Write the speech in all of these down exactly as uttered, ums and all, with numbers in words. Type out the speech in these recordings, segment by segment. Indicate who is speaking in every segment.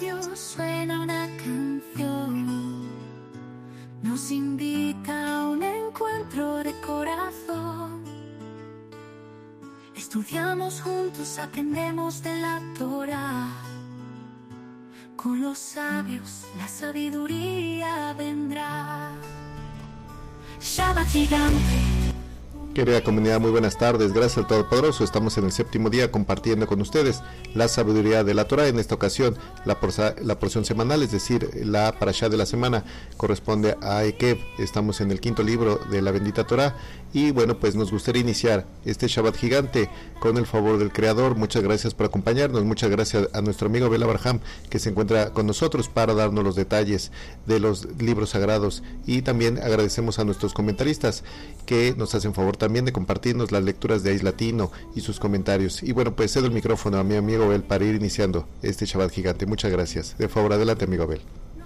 Speaker 1: radio suena una canción, nos invita a un encuentro de corazón. Estudiamos juntos, aprendemos de la Torá. Con los sabios la sabiduría vendrá. Shabbat gigante.
Speaker 2: Querida comunidad, muy buenas tardes. Gracias al Todopoderoso. Estamos en el séptimo día compartiendo con ustedes la sabiduría de la Torah. En esta ocasión, la, porza, la porción semanal, es decir, la parashá de la semana, corresponde a Ekev. Estamos en el quinto libro de la bendita Torah. Y bueno, pues nos gustaría iniciar este Shabbat gigante con el favor del Creador. Muchas gracias por acompañarnos. Muchas gracias a nuestro amigo Abel Abraham, que se encuentra con nosotros para darnos los detalles de los libros sagrados. Y también agradecemos a nuestros comentaristas que nos hacen favor también de compartirnos las lecturas de Ais Latino y sus comentarios. Y bueno, pues cedo el micrófono a mi amigo Abel para ir iniciando este Shabbat gigante. Muchas gracias. De favor, adelante, amigo Abel.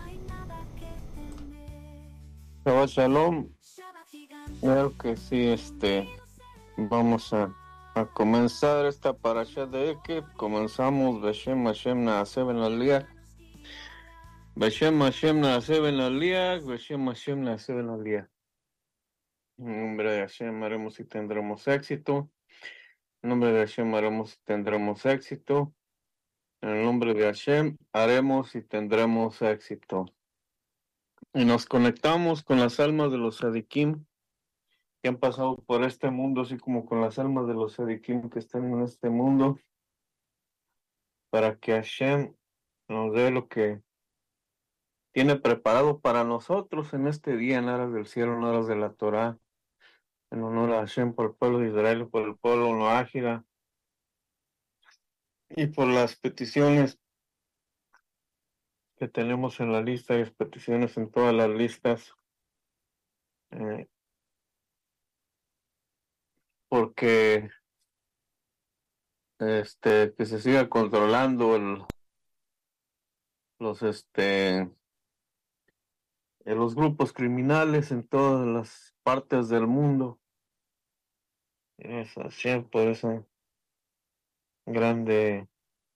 Speaker 3: Shabbat Shalom. Claro que sí, este, vamos a, a comenzar esta parasha de Ekev. Comenzamos Beshem Hashem Naaseh Ben Aliyah. Beshem Hashem Naaseh Ben Aliyah. Beshem Hashem Naaseh Ben Aliyah. En nombre de Hashem haremos y tendremos éxito. En nombre de Hashem haremos y tendremos éxito. En el nombre de Hashem haremos y tendremos éxito. Y nos conectamos con las almas de los tzadikim que han pasado por este mundo, así como con las almas de los tzadikim que están en este mundo, para que Hashem nos dé lo que tiene preparado para nosotros en este día, en aras del cielo, en aras de la Torah, en honor a Hashem por el pueblo de Israel, por el pueblo noájida, y por las peticiones que tenemos en la lista, y las peticiones en todas las listas, eh, porque este que se siga controlando el, los este en los grupos criminales en todas las partes del mundo. Es así, por esa grande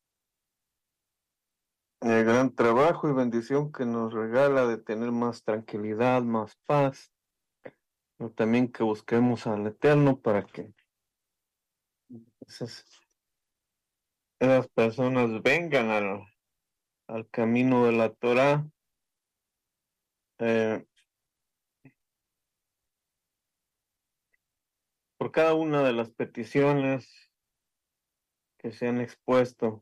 Speaker 3: el gran trabajo y bendición que nos regala de tener más tranquilidad, más paz, pero también que busquemos al Eterno para que esas, esas personas vengan al, al camino de la Torah. Eh, por cada una de las peticiones que se han expuesto,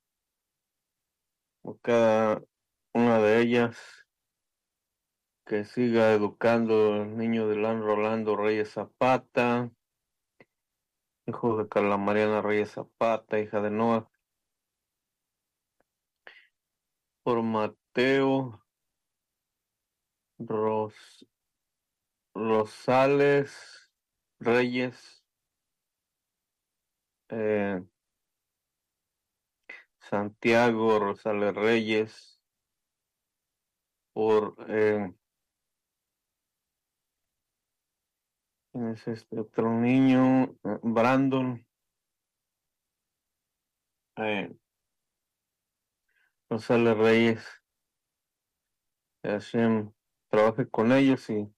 Speaker 3: por cada una de ellas, que siga educando al niño de Lan Rolando Reyes Zapata, hijo de Carla Mariana Reyes Zapata, hija de Noah, por Mateo Ros, Rosales Reyes, eh, Santiago Rosales Reyes, por eh, ¿quién es este otro niño? Eh, Brandon eh, Rosales Reyes. Que Hashem trabaje con ellos y,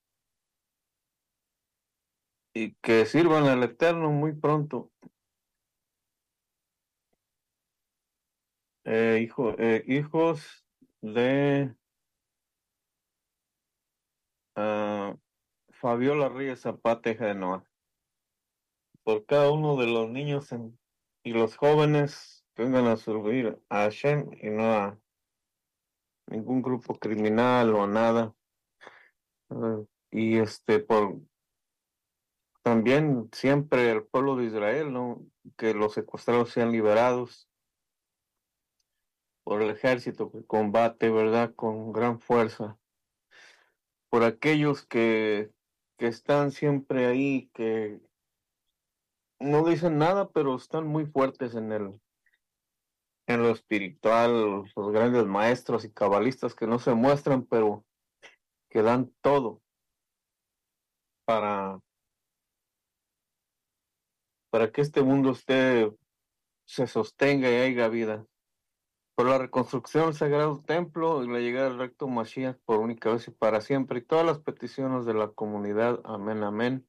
Speaker 3: y que sirvan al Eterno muy pronto. Eh, hijo, eh, hijos de uh, Fabiola Reyes Zapata, hija de Noah. Por cada uno de los niños en, y los jóvenes que vengan a servir a Hashem y no a ningún grupo criminal o a nada. Uh, y este, por también siempre el pueblo de Israel, ¿no? Que los secuestrados sean liberados por el ejército que combate, ¿verdad?, con gran fuerza, por aquellos que, que están siempre ahí, que no dicen nada, pero están muy fuertes en el, en lo espiritual, los grandes maestros y cabalistas que no se muestran, pero que dan todo para, para que este mundo esté, se sostenga y haya vida. por la reconstrucción del Sagrado Templo y la llegada del recto Mashiach por única vez y para siempre, y todas las peticiones de la comunidad. Amén, amén.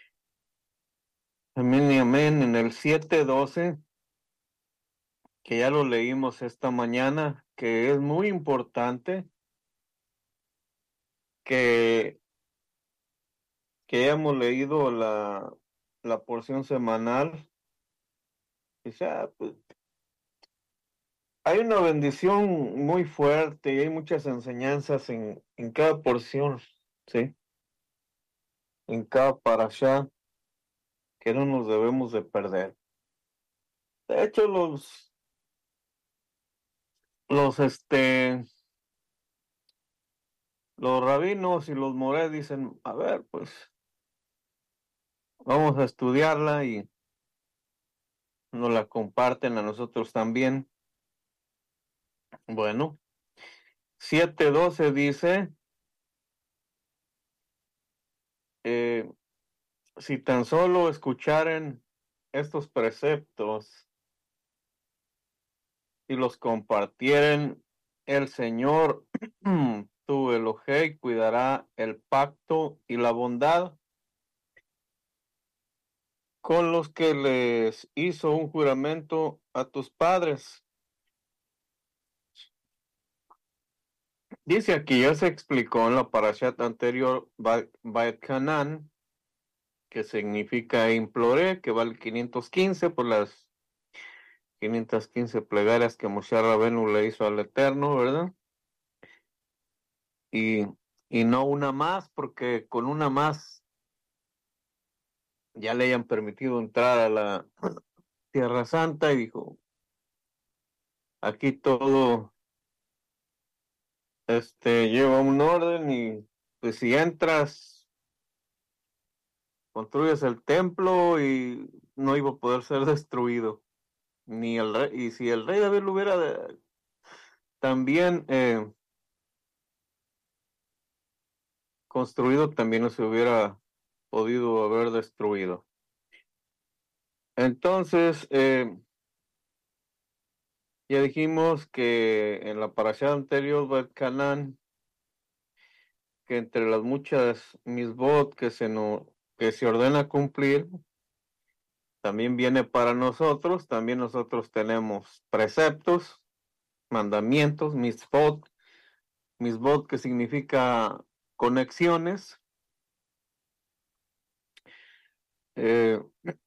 Speaker 3: Amén y amén. En el siete doce, que ya lo leímos esta mañana, que es muy importante que, que hayamos leído la, la porción semanal. O sea, pues, hay una bendición muy fuerte y hay muchas enseñanzas en, en cada porción, ¿sí? En cada parashá que no nos debemos de perder. De hecho, los, los, este, los rabinos y los moré dicen, a ver, pues, vamos a estudiarla y nos la comparten a nosotros también. Bueno, siete doce dice, eh, si tan solo escucharen estos preceptos y los compartieren, el Señor, tu Elohei, cuidará el pacto y la bondad con los que les hizo un juramento a tus padres. Dice aquí, ya se explicó en la parashat anterior, Bait Canaan, que significa imploré, que vale quinientos quince por las quinientas quince plegarias que Moshe Rabenu le hizo al Eterno, ¿verdad? Y, y no una más, porque con una más ya le hayan permitido entrar a la Tierra Santa, y dijo, aquí todo este lleva un orden, y pues si entras, construyes el templo y no iba a poder ser destruido. Ni el rey, y si el rey David lo hubiera de, también eh, construido, también no se hubiera podido haber destruido. Entonces, eh, ya dijimos que en la parashá anterior, Bet Canán, que entre las muchas misbot que se, no, que se ordena cumplir, también viene para nosotros, también nosotros tenemos preceptos, mandamientos, misbot, misbot que significa conexiones, eh,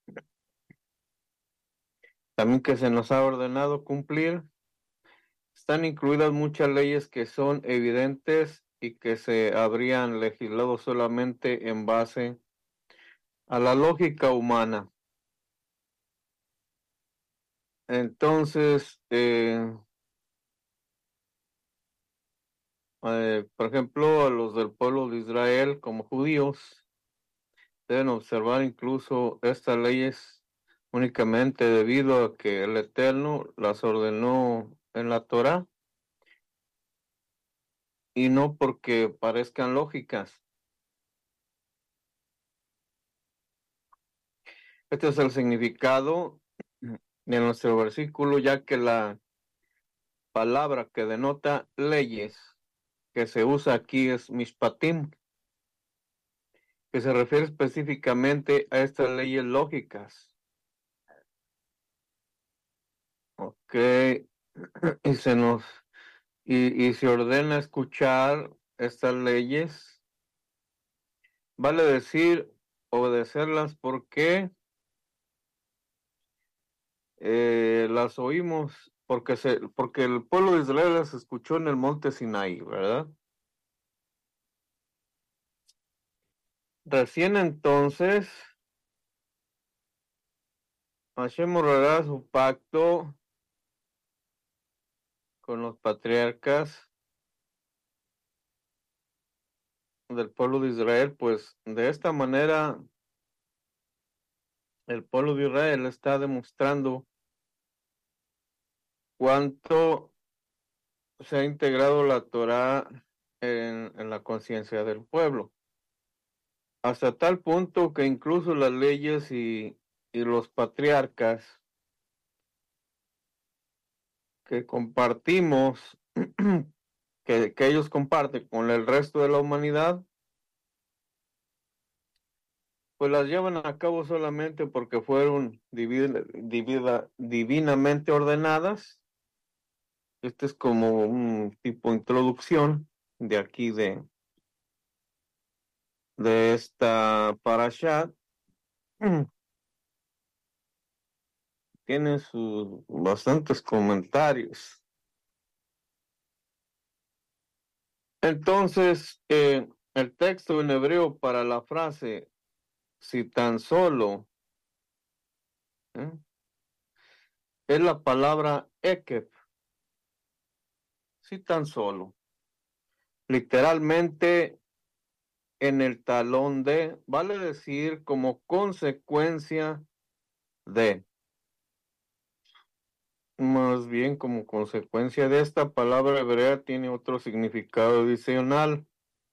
Speaker 3: también que se nos ha ordenado cumplir. Están incluidas muchas leyes que son evidentes y que se habrían legislado solamente en base a la lógica humana. Entonces, eh, eh, por ejemplo, a los del pueblo de Israel como judíos deben observar incluso estas leyes únicamente debido a que el Eterno las ordenó en la Torá y no porque parezcan lógicas. Este es el significado de nuestro versículo, ya que la palabra que denota leyes que se usa aquí es mishpatim, que se refiere específicamente a estas leyes lógicas. Ok, y se nos y, y se ordena escuchar estas leyes, vale decir obedecerlas porque eh, las oímos, porque se, porque el pueblo de Israel las escuchó en el monte Sinaí, ¿verdad? Recién entonces Hashem honrará su pacto con los patriarcas del pueblo de Israel, pues de esta manera el pueblo de Israel está demostrando cuánto se ha integrado la Torá en, en la conciencia del pueblo, hasta tal punto que incluso las leyes y, y los patriarcas que compartimos, que, que ellos comparten con el resto de la humanidad, pues las llevan a cabo solamente porque fueron divina, divina, divinamente ordenadas. Este es como un tipo introducción de aquí de, de esta parashat. Tiene sus bastantes comentarios. Entonces, eh, el texto en hebreo para la frase, si tan solo, ¿eh? es la palabra ekef, si tan solo. Literalmente, en el talón de, vale decir como consecuencia de. Más bien como consecuencia de esta palabra hebrea tiene otro significado adicional,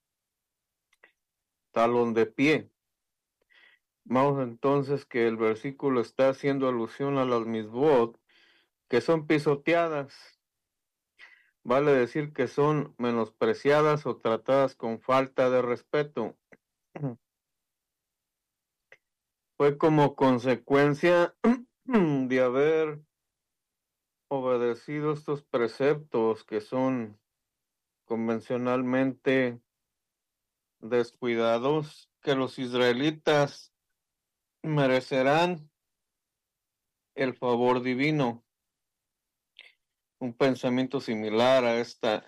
Speaker 3: talón de pie. Vamos entonces que el versículo está haciendo alusión a las misbot, que son pisoteadas. Vale decir que son menospreciadas o tratadas con falta de respeto. Fue como consecuencia de haber obedecido estos preceptos que son convencionalmente descuidados, que los israelitas merecerán el favor divino. Un pensamiento similar a esta,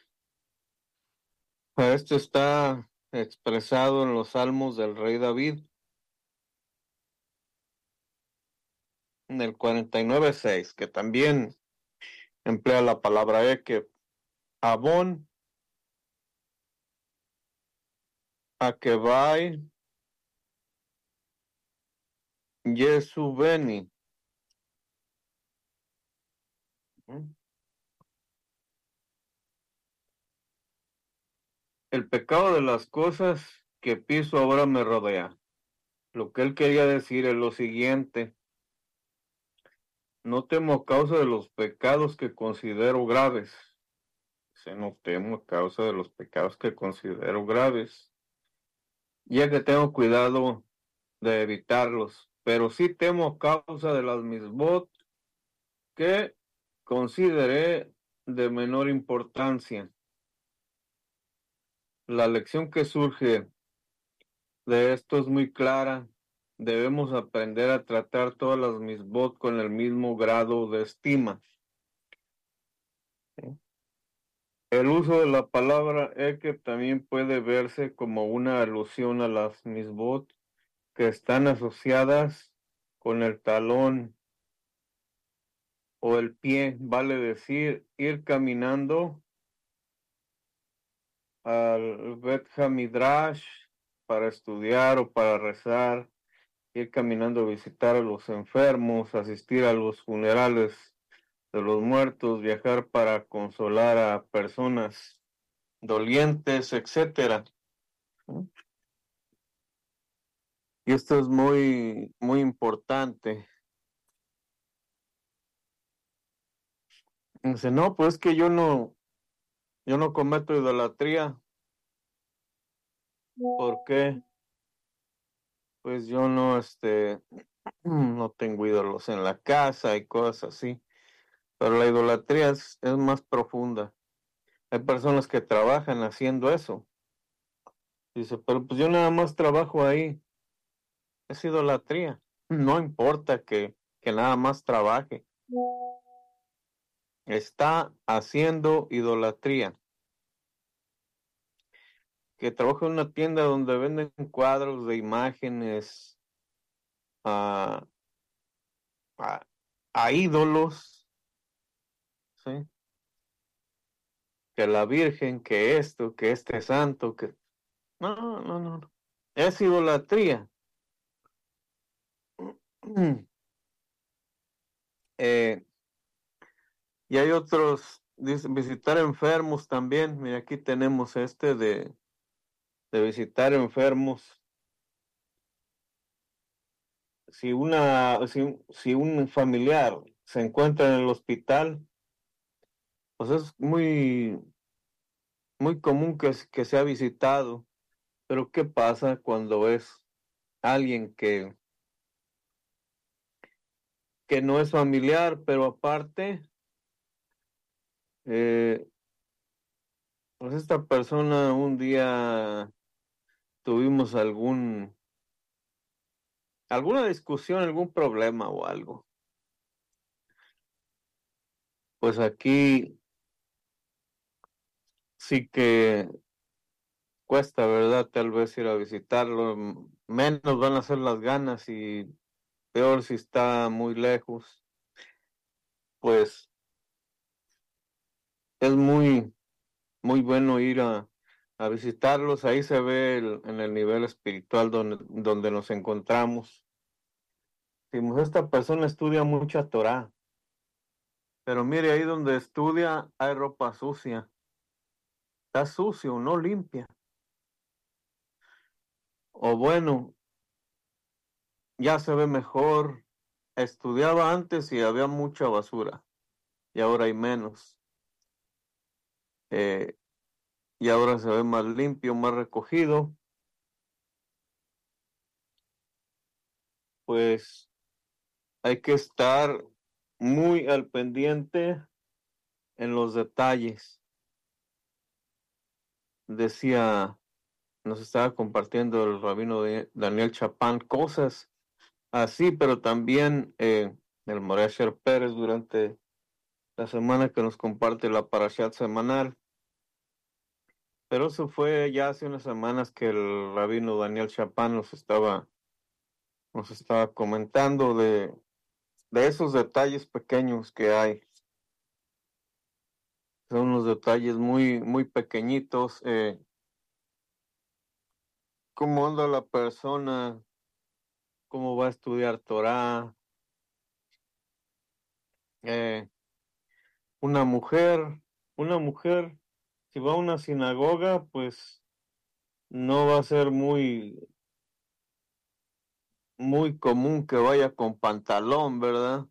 Speaker 3: a esto está expresado en los salmos del rey David, en el cuarenta y nueve seis, que también emplea la palabra Eke, Abón, Akebai, Yesubeni. El pecado de las cosas que piso ahora me rodea. Lo que él quería decir es lo siguiente: no temo a causa de los pecados que considero graves. Se no temo a causa de los pecados que considero graves, ya que tengo cuidado de evitarlos, pero sí temo a causa de las misbot que consideré de menor importancia. La lección que surge de esto es muy clara. Debemos aprender a tratar todas las misbot con el mismo grado de estima. ¿Sí? El uso de la palabra Ekeb también puede verse como una alusión a las misbot que están asociadas con el talón o el pie, vale decir, ir caminando al Bet Hamidrash para estudiar o para rezar, ir caminando a visitar a los enfermos, asistir a los funerales de los muertos, viajar para consolar a personas dolientes, etcétera. Y esto es muy, muy importante. Dice, no, pues que yo no, yo no cometo idolatría. ¿Por qué? Pues yo no, este, no tengo ídolos en la casa y cosas así. Pero la idolatría es, es más profunda. Hay personas que trabajan haciendo eso. Dice, pero pues yo nada más trabajo ahí. Es idolatría. No importa que, que nada más trabaje. Está haciendo idolatría. Que trabaja en una tienda donde venden cuadros de imágenes a, a, a ídolos, ¿sí? Que la Virgen, que esto, que este santo, que... No, no, no, no. Es idolatría. eh, y hay otros, dice, visitar enfermos también. Mira, aquí tenemos este de, de visitar enfermos. Si una, si, si un familiar se encuentra en el hospital, pues es muy, muy común que, que sea visitado. Pero ¿qué pasa cuando es alguien que, que no es familiar, pero aparte, eh, pues esta persona un día tuvimos algún, alguna discusión, algún problema o algo? Pues aquí sí que cuesta, ¿verdad? Tal vez ir a visitarlo, m- menos van a ser las ganas y peor si está muy lejos, pues es muy, muy bueno ir a, a visitarlos. Ahí se ve el- en el nivel espiritual donde, donde nos encontramos. Decimos, esta persona estudia mucha Torah, pero mire, ahí donde estudia hay ropa sucia, está sucio, no limpia. O bueno, ya se ve mejor. Estudiaba antes y había mucha basura y ahora hay menos. Eh, y ahora se ve más limpio, más recogido. Pues hay que estar muy al pendiente en los detalles. Decía, nos estaba compartiendo el rabino de Daniel Chapán cosas así, pero también eh, el Morasher Pérez durante la semana que nos comparte la parashat semanal. Pero eso fue ya hace unas semanas que el rabino Daniel Chapán nos estaba, nos estaba comentando de, de esos detalles pequeños que hay. Son unos detalles muy, muy pequeñitos. Eh, cómo anda la persona, cómo va a estudiar Torah. Eh, una mujer, una mujer, si va a una sinagoga, pues no va a ser muy, muy común que vaya con pantalón, ¿verdad?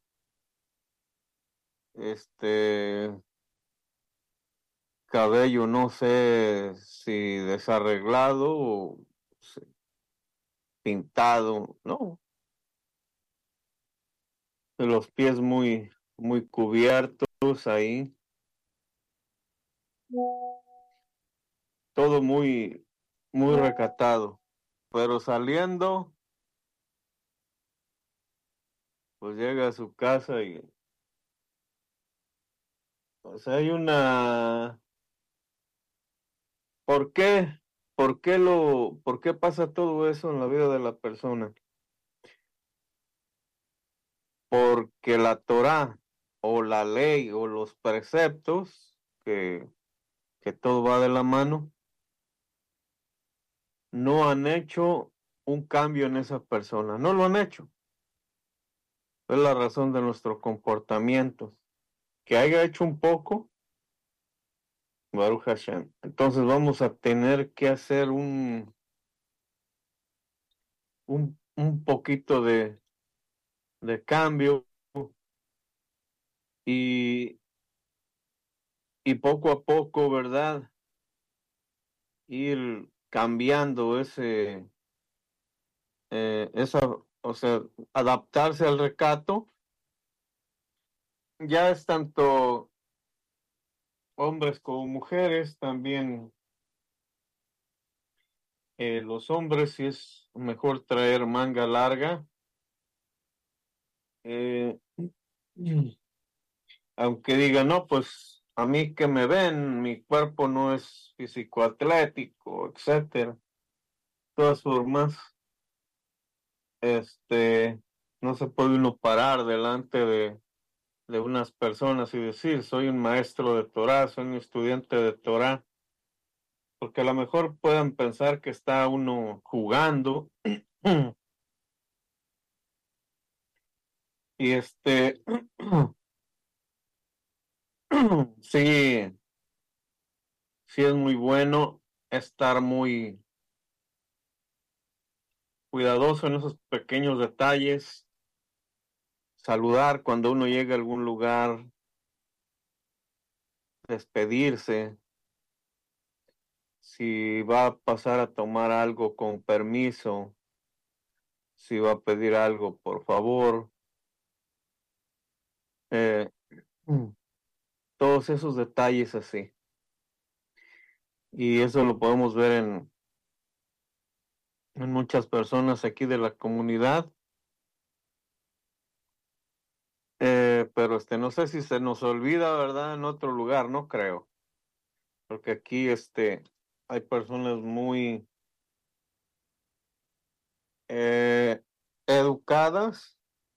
Speaker 3: Este, cabello, no sé si desarreglado o si pintado, no, los pies muy, muy cubiertos ahí, todo muy, muy recatado, pero saliendo, pues llega a su casa y pues hay una, ¿por qué? ¿Por qué lo, por qué pasa todo eso en la vida de la persona? Porque la Torá o la ley o los preceptos que que todo va de la mano, no han hecho un cambio en esa persona, no lo han hecho. Es la razón de nuestro comportamiento. Que haya hecho un poco, Baruch Hashem. Entonces vamos a tener que hacer un, un, un poquito de, de cambio y, y poco a poco, ¿verdad? Ir cambiando ese, eh, esa, o sea, adaptarse al recato. Ya es tanto hombres como mujeres, también eh, los hombres sí es mejor traer manga larga, eh, aunque digan, no, pues a mí que me ven, mi cuerpo no es físico atlético, etcétera. De todas formas, este, no se puede uno parar delante de, de unas personas y decir, soy un maestro de Torah, soy un estudiante de Torah, porque a lo mejor puedan pensar que está uno jugando. Y este, sí, sí es muy bueno estar muy cuidadoso en esos pequeños detalles, saludar cuando uno llega a algún lugar, despedirse, si va a pasar a tomar algo con permiso, si va a pedir algo, por favor. Eh, todos esos detalles así. Y eso lo podemos ver en, en muchas personas aquí de la comunidad. Eh, pero este, no sé si se nos olvida, ¿verdad? En otro lugar, no creo. Porque aquí este, hay personas muy eh, educadas,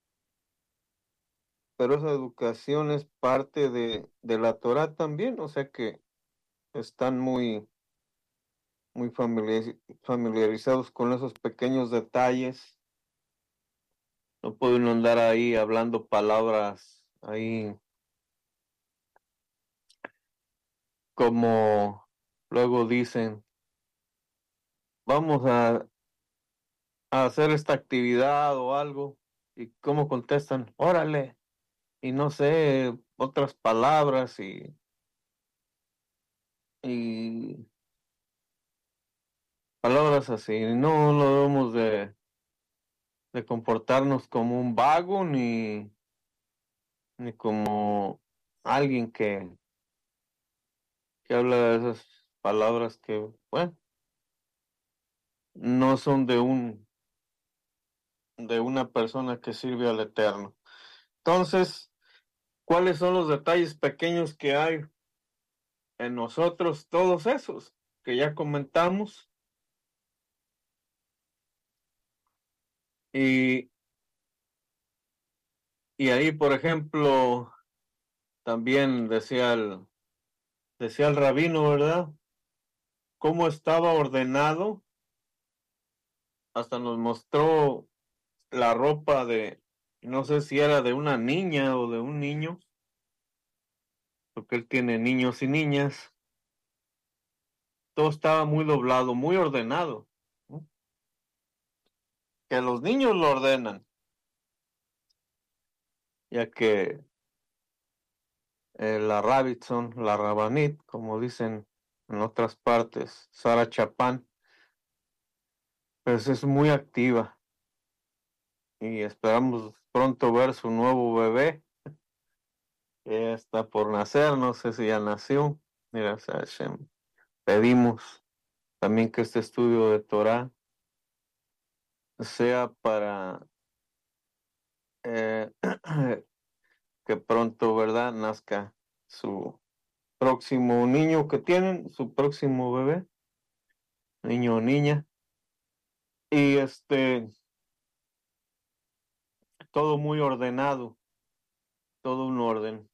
Speaker 3: pero esa educación es parte de, de la Torah también, o sea que están muy, muy familiariz- familiarizados con esos pequeños detalles. No puede uno andar ahí hablando palabras ahí como luego dicen, vamos a, a hacer esta actividad o algo, y cómo contestan, órale, y no sé, otras palabras y, y palabras así. No, no debemos de, de comportarnos como un vago ni, ni como alguien que, que habla de esas palabras que, bueno, no son de un, de una persona que sirve al Eterno. Entonces, ¿cuáles son los detalles pequeños que hay en nosotros? Todos esos que ya comentamos. Y, y ahí, por ejemplo, también decía el, decía el rabino, ¿verdad? Cómo estaba ordenado. Hasta nos mostró la ropa de, no sé si era de una niña o de un niño, porque él tiene niños y niñas. Todo estaba muy doblado, muy ordenado, ¿no? Que los niños lo ordenan, ya que eh, la Rabbitzon, la Rabanit, como dicen en otras partes, Sara Chapán, pues es muy activa y esperamos pronto ver su nuevo bebé, que ya está por nacer, no sé si ya nació. Mira, Hashem, pedimos también que este estudio de Torah sea para eh, que pronto, ¿verdad?, nazca su próximo niño que tienen, su próximo bebé, niño o niña. Y este, todo muy ordenado, todo un orden.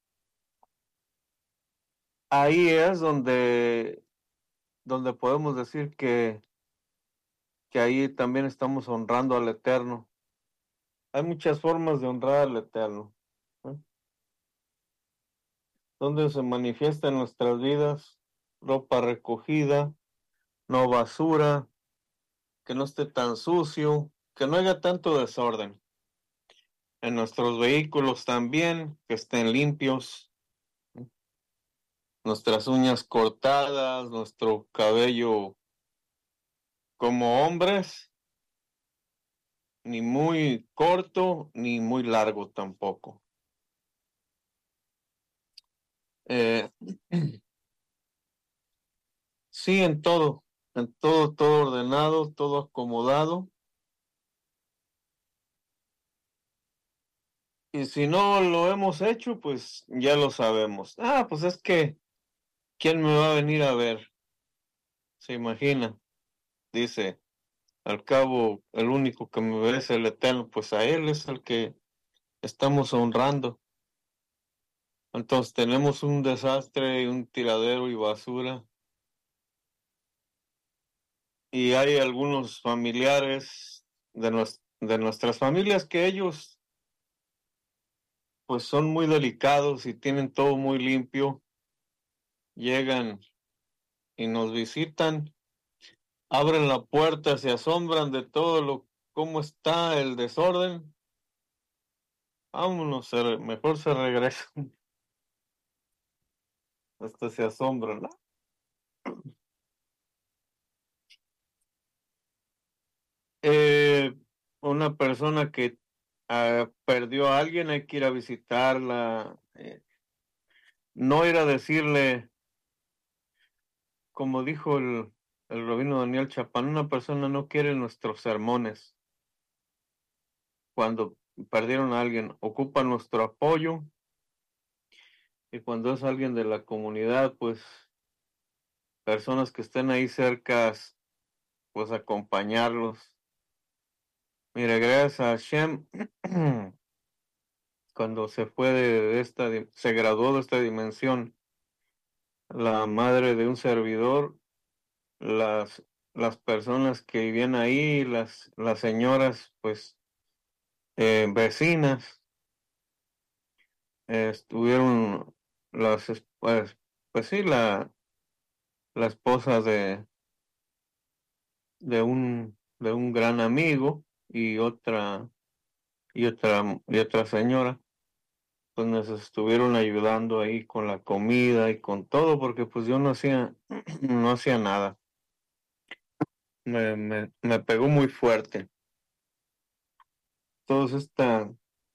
Speaker 3: Ahí es donde, donde podemos decir que, que ahí también estamos honrando al Eterno. Hay muchas formas de honrar al Eterno, ¿no? Donde se manifiesta en nuestras vidas, ropa recogida, no basura, que no esté tan sucio, que no haya tanto desorden. En nuestros vehículos también, que estén limpios, nuestras uñas cortadas, nuestro cabello como hombres, ni muy corto ni muy largo tampoco. Eh, sí, en todo, en todo, todo ordenado, todo acomodado. Y si no lo hemos hecho, pues ya lo sabemos. Ah, pues es que, ¿quién me va a venir a ver? Se imagina, dice, al cabo, el único que me ve es el Eterno, pues a Él es el que estamos honrando. Entonces tenemos un desastre y un tiradero y basura. Y hay algunos familiares de, nos- de nuestras familias que ellos pues son muy delicados y tienen todo muy limpio. Llegan y nos visitan, abren la puerta, se asombran de todo lo, cómo está el desorden. Vámonos, se re- mejor se regresan. hasta se asombran, ¿no? Eh, una persona que ah, perdió a alguien, hay que ir a visitarla, eh, no ir a decirle, como dijo el, el rabino Daniel Chapán, una persona no quiere nuestros sermones. Cuando perdieron a alguien, ocupa nuestro apoyo, y cuando es alguien de la comunidad, pues personas que estén ahí cerca, pues acompañarlos. Mire, gracias a Hashem, cuando se fue de esta, di- se graduó de esta dimensión, la madre de un servidor, las, las personas que vivían ahí, las, las señoras, pues, eh, vecinas, eh, estuvieron las, es- pues, pues sí, la, la esposa de, de un, de un gran amigo y otra, y otra, y otra señora, pues nos estuvieron ayudando ahí con la comida y con todo, porque pues yo no hacía, no hacía nada. Me, me, me pegó muy fuerte. Entonces esta,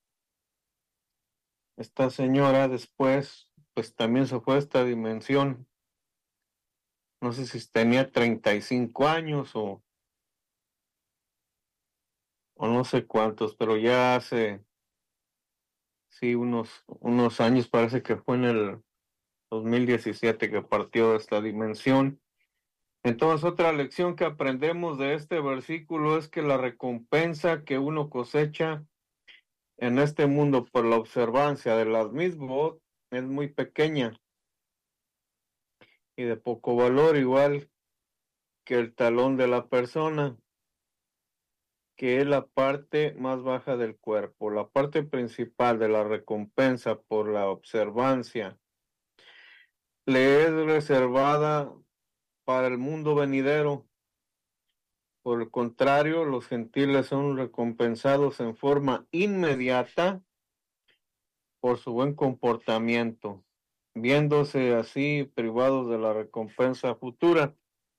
Speaker 3: esta señora después, pues también se fue a esta dimensión. No sé si tenía treinta y cinco años o, o no sé cuántos, pero ya hace, sí, unos, unos años, parece que fue en el dos mil diecisiete que partió de esta dimensión. Entonces, otra lección que aprendemos de este versículo es que la recompensa que uno cosecha en este mundo por la observancia de las mismas es muy pequeña y de poco valor, igual que el talón de la persona, que es la parte más baja del cuerpo. La parte principal de la recompensa por la observancia le es reservada para el mundo venidero. Por el contrario, los gentiles son recompensados en forma inmediata por su buen comportamiento, viéndose así privados de la recompensa futura.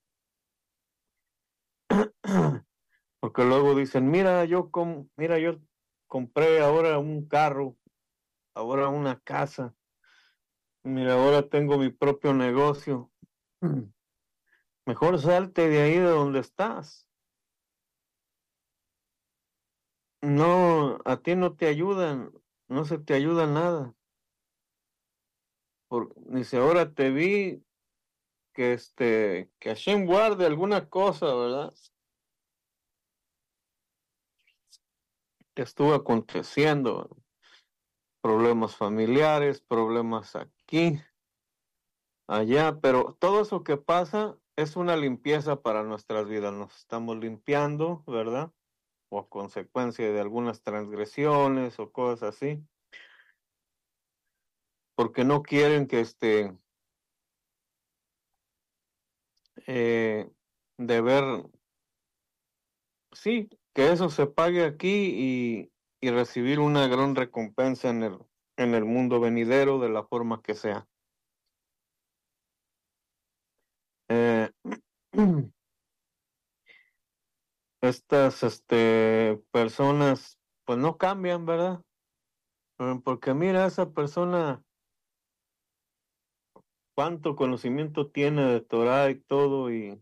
Speaker 3: Porque luego dicen, mira, yo com mira, yo compré ahora un carro, ahora una casa, mira, ahora tengo mi propio negocio. Mejor salte de ahí de donde estás. No, a ti no te ayudan, no se te ayuda nada. Por, dice, ahora te vi que este, que Hashem guarde alguna cosa, ¿verdad? Que estuvo aconteciendo, problemas familiares, problemas aquí, allá, pero todo eso que pasa es una limpieza para nuestras vidas. Nos estamos limpiando, ¿verdad? O a consecuencia de algunas transgresiones o cosas así, porque no quieren que este, eh, de ver, sí, que eso se pague aquí y, y recibir una gran recompensa en el, en el mundo venidero de la forma que sea. Eh, estas este, personas pues no cambian, ¿verdad? Eh, Porque mira, esa persona, cuánto conocimiento tiene de Torah y todo, y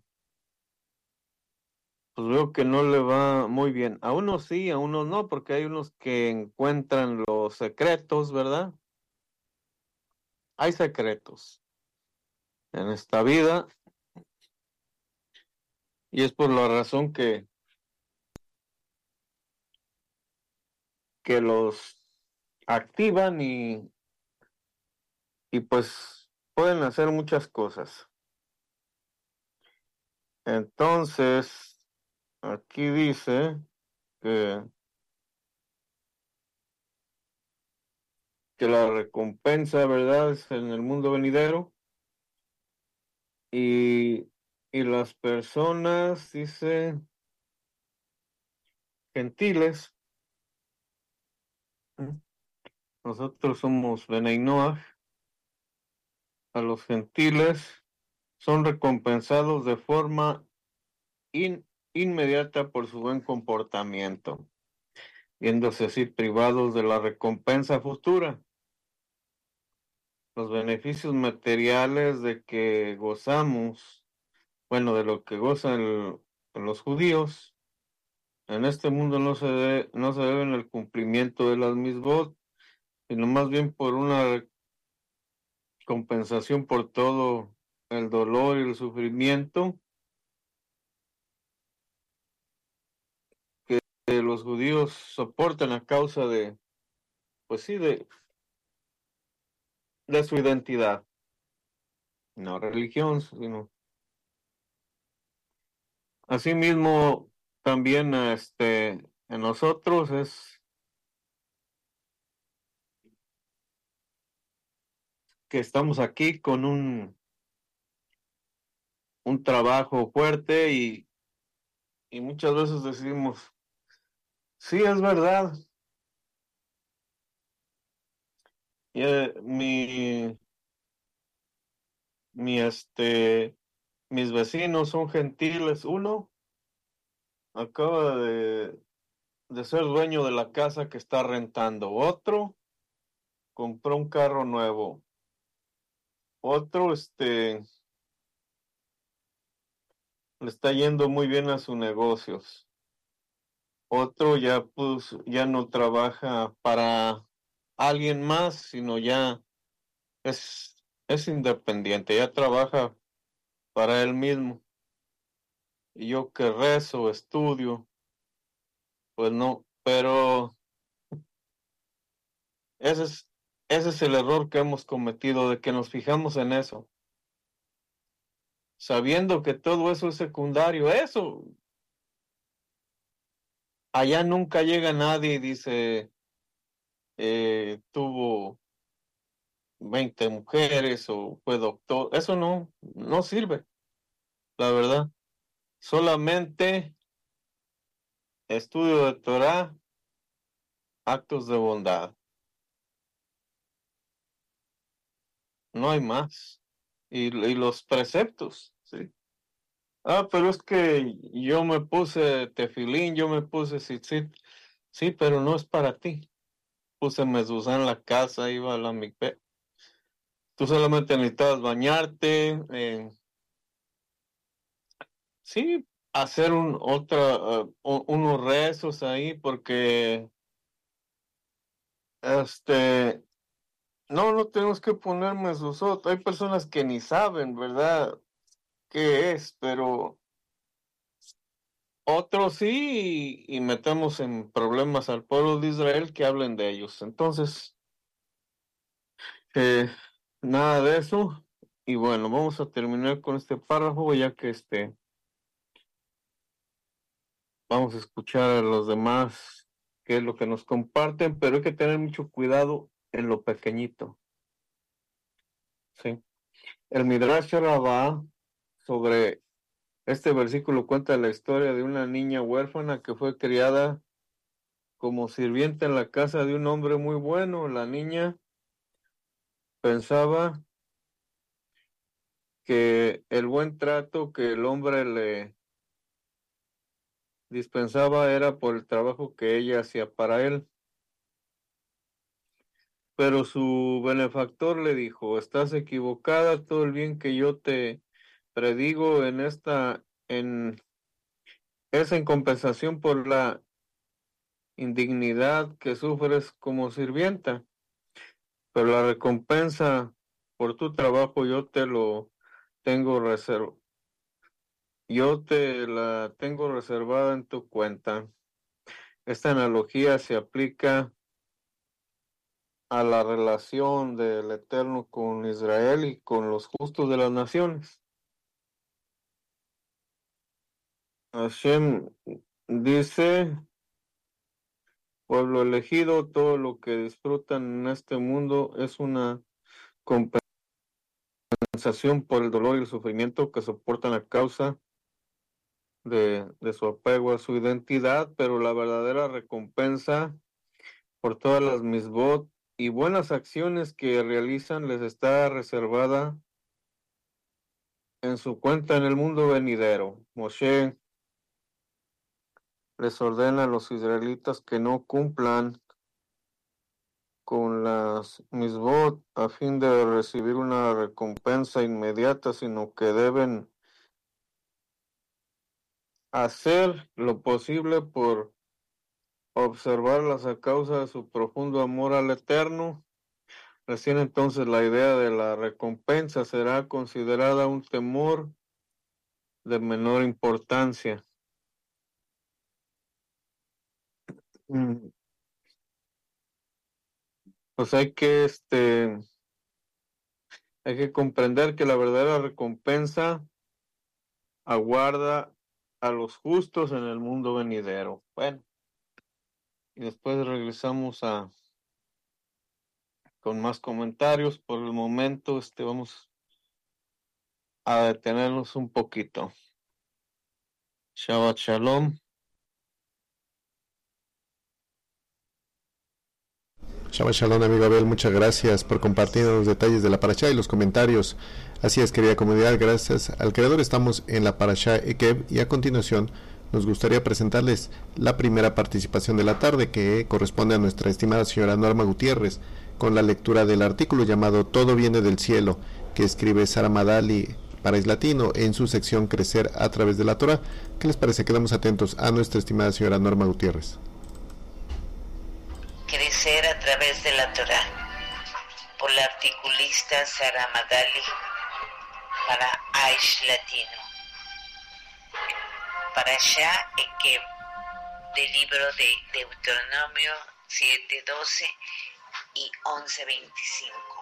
Speaker 3: pues veo que no le va muy bien. A unos sí, a unos no, porque hay unos que encuentran los secretos, ¿verdad? Hay secretos en esta vida, y es por la razón que, que los activan y, y pues pueden hacer muchas cosas. Entonces, aquí dice que, que la recompensa, ¿verdad?, es en el mundo venidero y, y las personas, dice, gentiles, ¿eh? Nosotros somos Benei Noach, a los gentiles son recompensados de forma in, inmediata por su buen comportamiento, viéndose así privados de la recompensa futura. Los beneficios materiales de que gozamos, bueno, de lo que gozan el, los judíos, en este mundo no se, de, no se deben al cumplimiento de las misbot, sino más bien por una compensación por todo el dolor y el sufrimiento que los judíos soportan a causa de, pues sí, de, de su identidad, no religión, sino asimismo también este en nosotros es que estamos aquí con un un trabajo fuerte y, y muchas veces decimos, sí, es verdad, y, eh, mi, mi, este, mis vecinos son gentiles. Uno acaba de, de ser dueño de la casa que está rentando. Otro compró un carro nuevo. Otro, este, le está yendo muy bien a sus negocios. Otro ya, pues, ya no trabaja para alguien más, sino ya es, es independiente, ya trabaja para él mismo. Y yo que rezo, estudio, pues no, pero ese es, ese es el error que hemos cometido, de que nos fijamos en eso, sabiendo que todo eso es secundario. Eso, allá nunca llega nadie y dice, eh, tuvo veinte mujeres o fue doctor. Eso no, no sirve, la verdad. Solamente estudio de Torah, actos de bondad. No hay más. Y, y los preceptos, ¿sí? Ah, pero es que yo me puse tefilín, yo me puse tzitzit. Sí, pero no es para ti. Puse mezuzá en la casa, iba a la mikveh. Tú solamente necesitabas bañarte, eh, sí, hacer un otra, uh, u- unos rezos ahí, porque este, no, no tenemos que poner mezuzot. Hay personas que ni saben, ¿verdad? ¿Qué es? Pero otros sí, y, y metemos en problemas al pueblo de Israel que hablen de ellos. Entonces, eh, nada de eso. Y bueno, vamos a terminar con este párrafo, ya que este, vamos a escuchar a los demás qué es lo que nos comparten, pero hay que tener mucho cuidado en lo pequeñito. ¿Sí? El Midrash Rabbah sobre este versículo cuenta la historia de una niña huérfana que fue criada como sirvienta en la casa de un hombre muy bueno. La niña pensaba que el buen trato que el hombre le dispensaba era por el trabajo que ella hacía para él. Pero su benefactor le dijo, estás equivocada, todo el bien que yo te predigo en esta, en, es en compensación por la indignidad que sufres como sirvienta, pero la recompensa por tu trabajo yo te lo tengo reservado. Yo te la tengo reservada en tu cuenta. Esta analogía se aplica a la relación del Eterno con Israel y con los justos de las naciones. Hashem dice, pueblo elegido, todo lo que disfrutan en este mundo es una compensación por el dolor y el sufrimiento que soportan a causa de, de su apego a su identidad, pero la verdadera recompensa por todas las misbot y buenas acciones que realizan les está reservada en su cuenta en el mundo venidero. Moshe les ordena a los israelitas que no cumplan con las misbot a fin de recibir una recompensa inmediata, sino que deben hacer lo posible por observarlas a causa de su profundo amor al Eterno. Recién entonces la idea de la recompensa será considerada un temor de menor importancia. Mm, Pues hay que este hay que comprender que la verdadera recompensa aguarda a los justos en el mundo venidero. Bueno, y después regresamos a con más comentarios. Por el momento, este vamos a detenernos un poquito. Shabbat Shalom.
Speaker 2: Shabbat Shalom, amigo Abel, muchas gracias por compartir los detalles de la parashá y los comentarios. Así es, querida comunidad, gracias al Creador estamos en la parashá Ekev y a continuación nos gustaría presentarles la primera participación de la tarde que corresponde a nuestra estimada señora Norma Gutiérrez con la lectura del artículo llamado Todo viene del cielo que escribe Sara Madali para Es Latino en su sección Crecer a través de la Torah. ¿Qué les parece? Quedamos atentos a nuestra estimada señora Norma Gutiérrez.
Speaker 4: Crecer a través de la Torah, por la articulista Sara Madali para Aish Latino. Parashá Ekev, del libro de Deuteronomio siete doce y once veinticinco.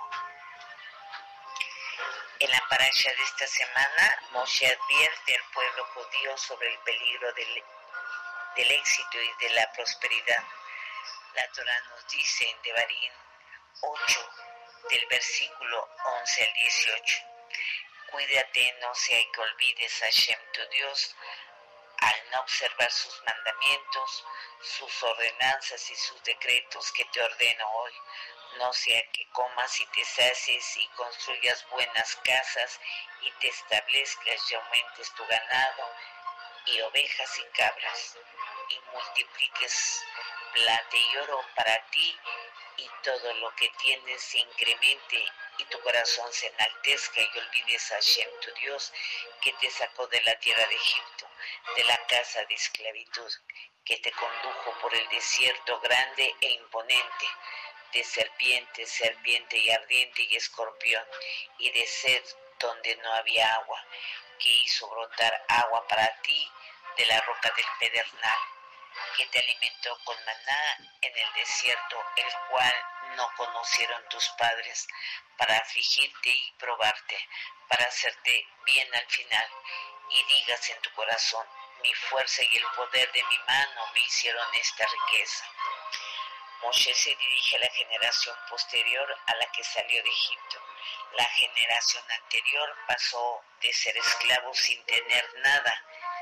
Speaker 4: En la parashá de esta semana, Moshe advierte al pueblo judío sobre el peligro del, del éxito y de la prosperidad. La Torah nos dice en Devarim ocho, del versículo once al dieciocho, cuídate no sea que olvides a Hashem tu Dios al no observar sus mandamientos, sus ordenanzas y sus decretos que te ordeno hoy, no sea que comas y te sacies y construyas buenas casas y te establezcas y aumentes tu ganado y ovejas y cabras y multipliques plata y oro para ti y todo lo que tienes se incremente y tu corazón se enaltezca y olvides a Hashem tu Dios que te sacó de la tierra de Egipto, de la casa de esclavitud, que te condujo por el desierto grande e imponente, de serpiente, serpiente y ardiente y escorpión, y de sed donde no había agua, que hizo brotar agua para ti de la roca del pedernal, que te alimentó con maná en el desierto, el cual no conocieron tus padres, para afligirte y probarte, para hacerte bien al final, y digas en tu corazón, mi fuerza y el poder de mi mano me hicieron esta riqueza. Moshe se dirige a la generación posterior a la que salió de Egipto. La generación anterior pasó de ser esclavo sin tener nada,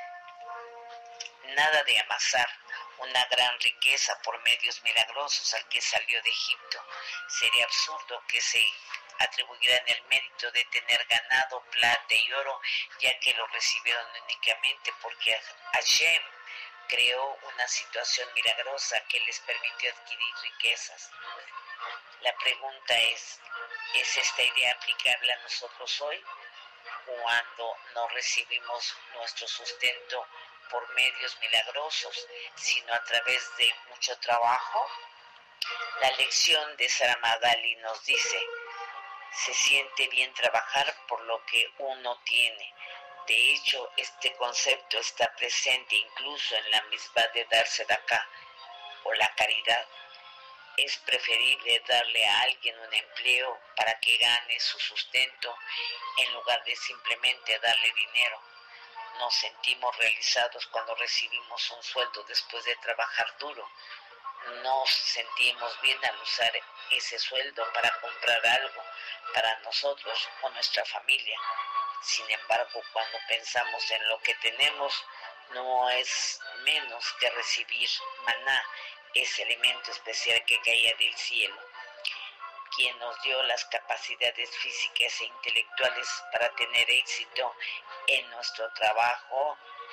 Speaker 4: nada de amasar, una gran riqueza por medios milagrosos al que salió de Egipto. Sería absurdo que se atribuyeran el mérito de tener ganado, plata y oro, ya que lo recibieron únicamente porque Hashem creó una situación milagrosa que les permitió adquirir riquezas. La pregunta es, ¿es esta idea aplicable a nosotros hoy, cuando no recibimos nuestro sustento por medios milagrosos, sino a través de mucho trabajo? La lección de Sara Madali nos dice, se siente bien trabajar por lo que uno tiene. De hecho, este concepto está presente incluso en la misma de darse de acá, o la caridad. Es preferible darle a alguien un empleo para que gane su sustento en lugar de simplemente darle dinero. Nos sentimos realizados cuando recibimos un sueldo después de trabajar duro. Nos sentimos bien al usar ese sueldo para comprar algo para nosotros o nuestra familia. Sin embargo, cuando pensamos en lo que tenemos, no es menos que recibir maná, ese elemento especial que caía del cielo. quien nos dio las capacidades físicas e intelectuales para tener éxito en nuestro trabajo,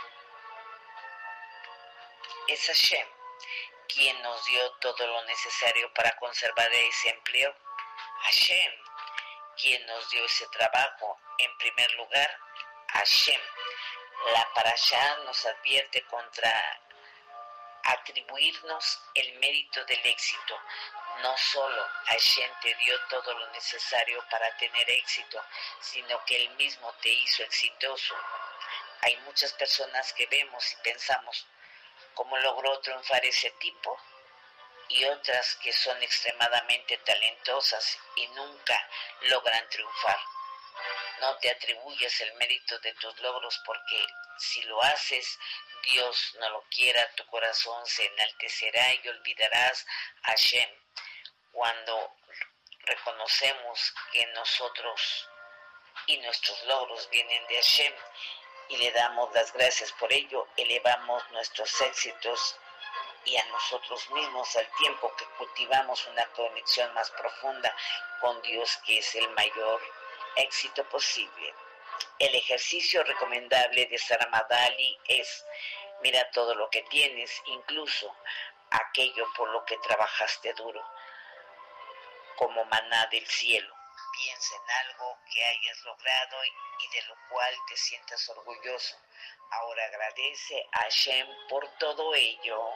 Speaker 4: es Hashem. Quien nos dio todo lo necesario para conservar ese empleo, Hashem. Quien nos dio ese trabajo, en primer lugar, Hashem. La parashá nos advierte contra atribuirnos el mérito del éxito. No solo Hashem te dio todo lo necesario para tener éxito, sino que Él mismo te hizo exitoso. Hay muchas personas que vemos y pensamos, ¿cómo logró triunfar ese tipo? Y otras que son extremadamente talentosas y nunca logran triunfar. No te atribuyas el mérito de tus logros, porque si lo haces, Dios no lo quiera, tu corazón se enaltecerá y olvidarás a Hashem. Cuando reconocemos que nosotros y nuestros logros vienen de Hashem y le damos las gracias por ello, elevamos nuestros éxitos y a nosotros mismos al tiempo que cultivamos una conexión más profunda con Dios, que es el mayor éxito posible. El ejercicio recomendable de Saramadali es: mira todo lo que tienes, incluso aquello por lo que trabajaste duro, como maná del cielo. Piensa en algo que hayas logrado y de lo cual te sientas orgulloso. Ahora agradece a Hashem por todo ello.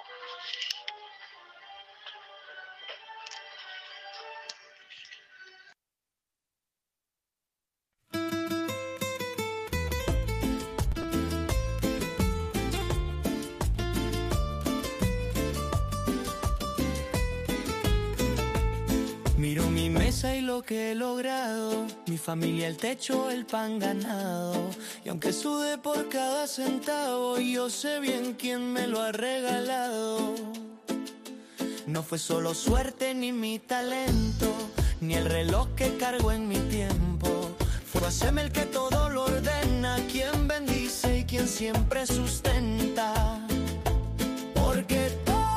Speaker 5: Miro mi mesa y lo que he logrado, mi familia, el techo, el pan ganado. Y aunque sude por cada centavo, yo sé bien quién me lo ha regalado. No fue solo suerte ni mi talento, ni el reloj que cargo en mi tiempo. Fue Hashem el que todo lo ordena, quien bendice y quien siempre sustenta. Porque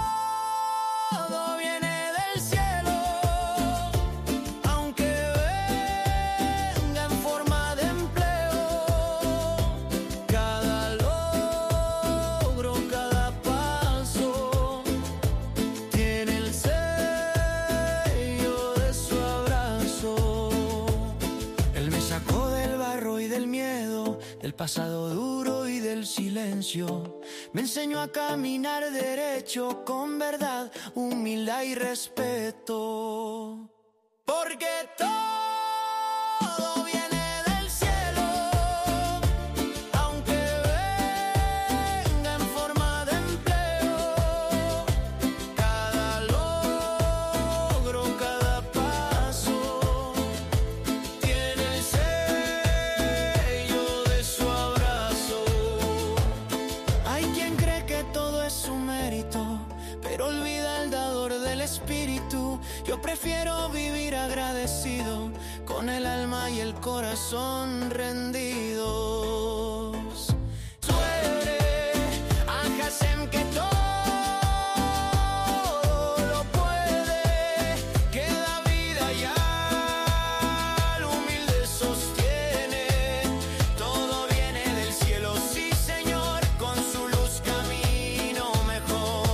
Speaker 5: del pasado duro y del silencio, me enseñó a caminar derecho, con verdad, humildad y respeto. Porque todo viene del cielo, aunque venga en forma de empleo. Cada logro, cada paso tiene el sello de su abrazo. Hay quien cree que todo es su mérito, pero olvida el dador del espíritu. Yo prefiero vivir agradecido, con el alma y el corazón rendidos. Suere a Hashem que todo lo puede, que da vida y al humilde sostiene. Todo viene del cielo, sí Señor, con su luz camino mejor.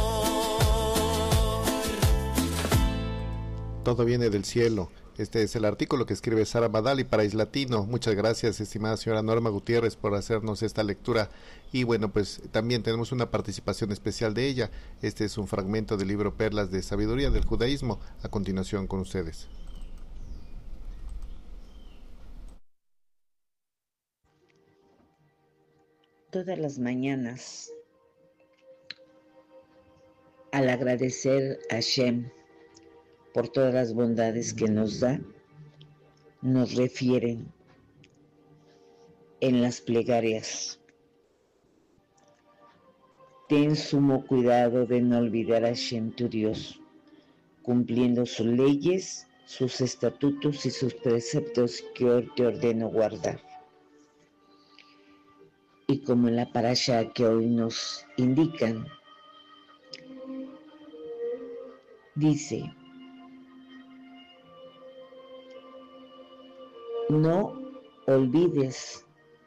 Speaker 2: Todo viene del cielo. Este es el artículo que escribe Sara Madali para Islatino. Muchas gracias, estimada señora Norma Gutiérrez, por hacernos esta lectura. Y bueno, pues también tenemos una participación especial de ella. Este es un fragmento del libro Perlas de Sabiduría del Judaísmo. A continuación con ustedes.
Speaker 6: Todas las mañanas, al agradecer a Hashem por todas las bondades que nos da, nos refieren en las plegarias: ten sumo cuidado de no olvidar a Hashem tu Dios, cumpliendo sus leyes, sus estatutos y sus preceptos que hoy te ordeno guardar. Y como en la parasha que hoy nos indican, dice: no olvides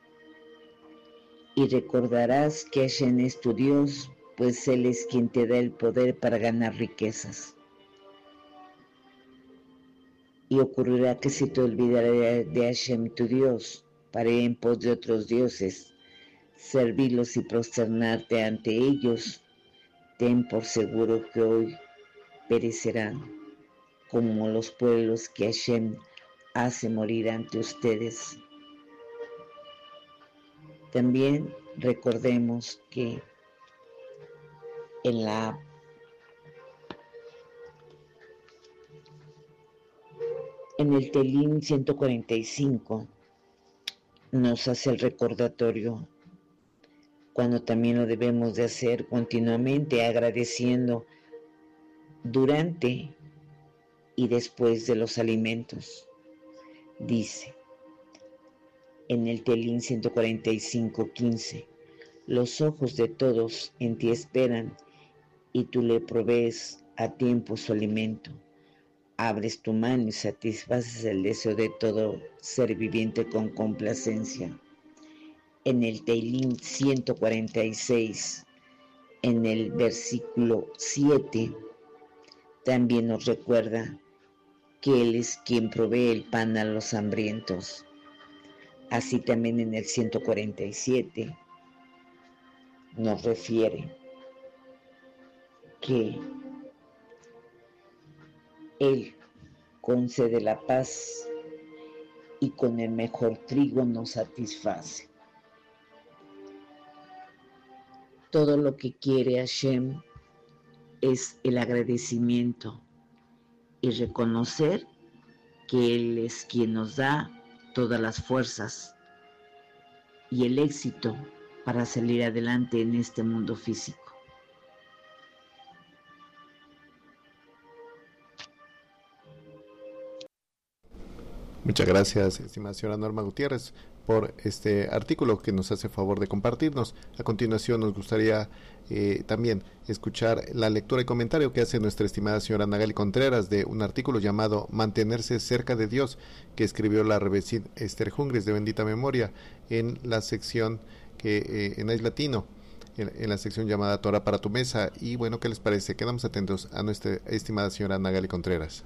Speaker 6: y recordarás que Hashem es tu Dios, pues Él es quien te da el poder para ganar riquezas. Y ocurrirá que si te olvidarás de Hashem tu Dios, para ir en pos de otros dioses, servirlos y prosternarte ante ellos, ten por seguro que hoy perecerán como los pueblos que Hashem hace morir ante ustedes. También recordemos que en la en el Telim ciento cuarenta y cinco nos hace el recordatorio, cuando también lo debemos de hacer continuamente, agradeciendo durante y después de los alimentos. Dice en el Telim ciento cuarenta y cinco, quince, los ojos de todos en ti esperan y tú le provees a tiempo su alimento. Abres tu mano y satisfaces el deseo de todo ser viviente con complacencia. En el Telim ciento cuarenta y seis, en el versículo siete, también nos recuerda que Él es quien provee el pan a los hambrientos. Así también en el ciento cuarenta y siete nos refiere que Él concede la paz y con el mejor trigo nos satisface. Todo lo que quiere Hashem es el agradecimiento y reconocer que Él es quien nos da todas las fuerzas y el éxito para salir adelante en este mundo físico.
Speaker 2: Muchas gracias, estimada señora Norma Gutiérrez, por este artículo que nos hace favor de compartirnos. A continuación nos gustaría eh, también escuchar la lectura y comentario que hace nuestra estimada señora Nagali Contreras de un artículo llamado Mantenerse cerca de Dios, que escribió la Rebesid Esther Jungris de bendita memoria en la sección que eh, en el latino, en, en la sección llamada Torah para tu mesa. Y bueno, ¿qué les parece? Quedamos atentos a nuestra estimada señora Nagali Contreras.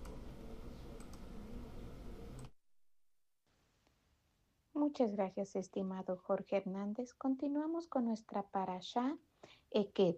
Speaker 7: Muchas gracias, estimado Jorge Hernández. Continuamos con nuestra parashá Eket.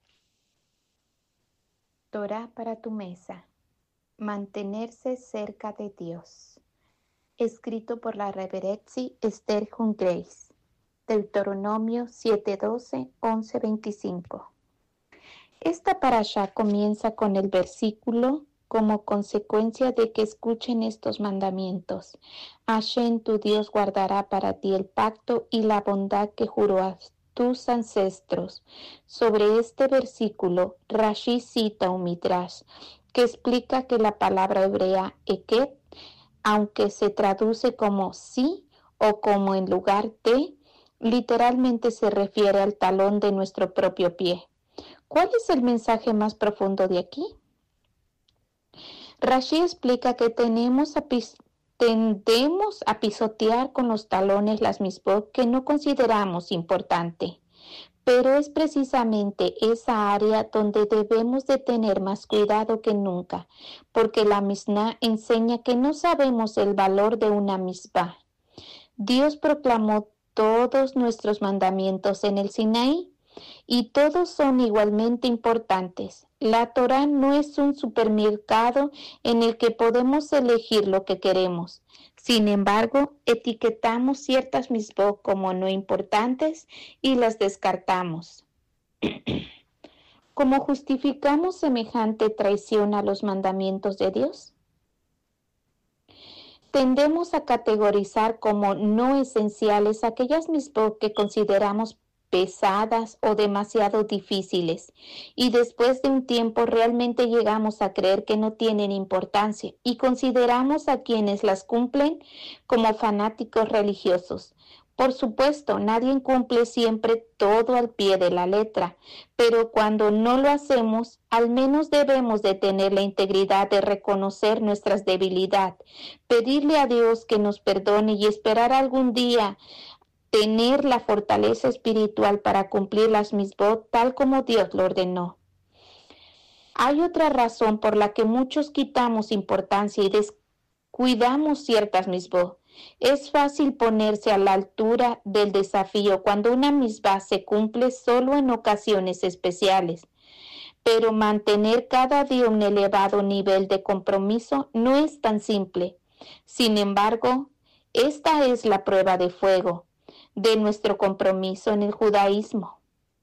Speaker 7: Torah para tu mesa. Mantenerse cerca de Dios. Escrito por la Reberetzi Esther Jungreis. Deuteronomio siete doce, once veinticinco. Esta parashá comienza con el versículo: como consecuencia de que escuchen estos mandamientos, Hashem tu Dios guardará para ti el pacto y la bondad que juró a tus ancestros. Sobre este versículo, Rashi cita un midrash que explica que la palabra hebrea eket, aunque se traduce como sí o como en lugar de, literalmente se refiere al talón de nuestro propio pie. ¿Cuál es el mensaje más profundo de aquí? Rashi explica que tenemos a pis- tendemos a pisotear con los talones las misbot que no consideramos importante, pero es precisamente esa área donde debemos de tener más cuidado que nunca, porque la Mishnah enseña que no sabemos el valor de una misbah. Dios proclamó todos nuestros mandamientos en el Sinaí, y todos son igualmente importantes. La Torá no es un supermercado en el que podemos elegir lo que queremos. Sin embargo, etiquetamos ciertas misbot como no importantes y las descartamos. ¿Cómo justificamos semejante traición a los mandamientos de Dios? Tendemos a categorizar como no esenciales aquellas misbot que consideramos pesadas o demasiado difíciles, y después de un tiempo realmente llegamos a creer que no tienen importancia y consideramos a quienes las cumplen como fanáticos religiosos. Por supuesto, nadie cumple siempre todo al pie de la letra, pero cuando no lo hacemos, al menos debemos de tener la integridad de reconocer nuestras debilidades, pedirle a Dios que nos perdone y esperar algún día tener la fortaleza espiritual para cumplir las misbot tal como Dios lo ordenó. Hay otra razón por la que muchos quitamos importancia y descuidamos ciertas misbot. Es fácil ponerse a la altura del desafío cuando una misbah se cumple solo en ocasiones especiales, pero mantener cada día un elevado nivel de compromiso no es tan simple. Sin embargo, esta es la prueba de fuego de nuestro compromiso en el judaísmo.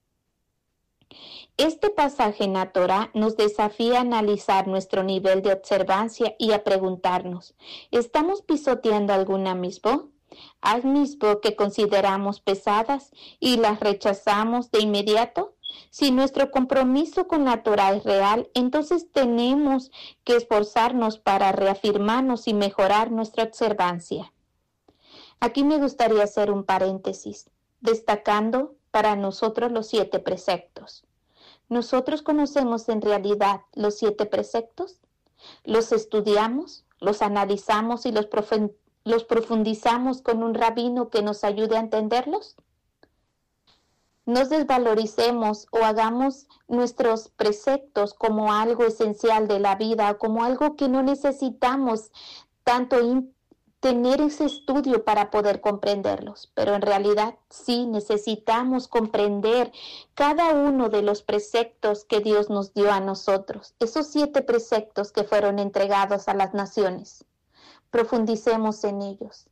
Speaker 7: Este pasaje en la Torá nos desafía a analizar nuestro nivel de observancia y a preguntarnos, ¿estamos pisoteando alguna misbot? ¿Hay misbot que consideramos pesadas y las rechazamos de inmediato? Si nuestro compromiso con la Torá es real, entonces tenemos que esforzarnos para reafirmarnos y mejorar nuestra observancia. Aquí me gustaría hacer un paréntesis, destacando para nosotros los siete preceptos. ¿Nosotros conocemos en realidad los siete preceptos? ¿Los estudiamos, los analizamos y los, profe- los profundizamos con un rabino que nos ayude a entenderlos? No desvaloricemos o hagamos nuestros preceptos como algo esencial de la vida o como algo que no necesitamos tanto in- tener ese estudio para poder comprenderlos, pero en realidad sí necesitamos comprender cada uno de los preceptos que Dios nos dio a nosotros, esos siete preceptos que fueron entregados a las naciones. Profundicemos en ellos.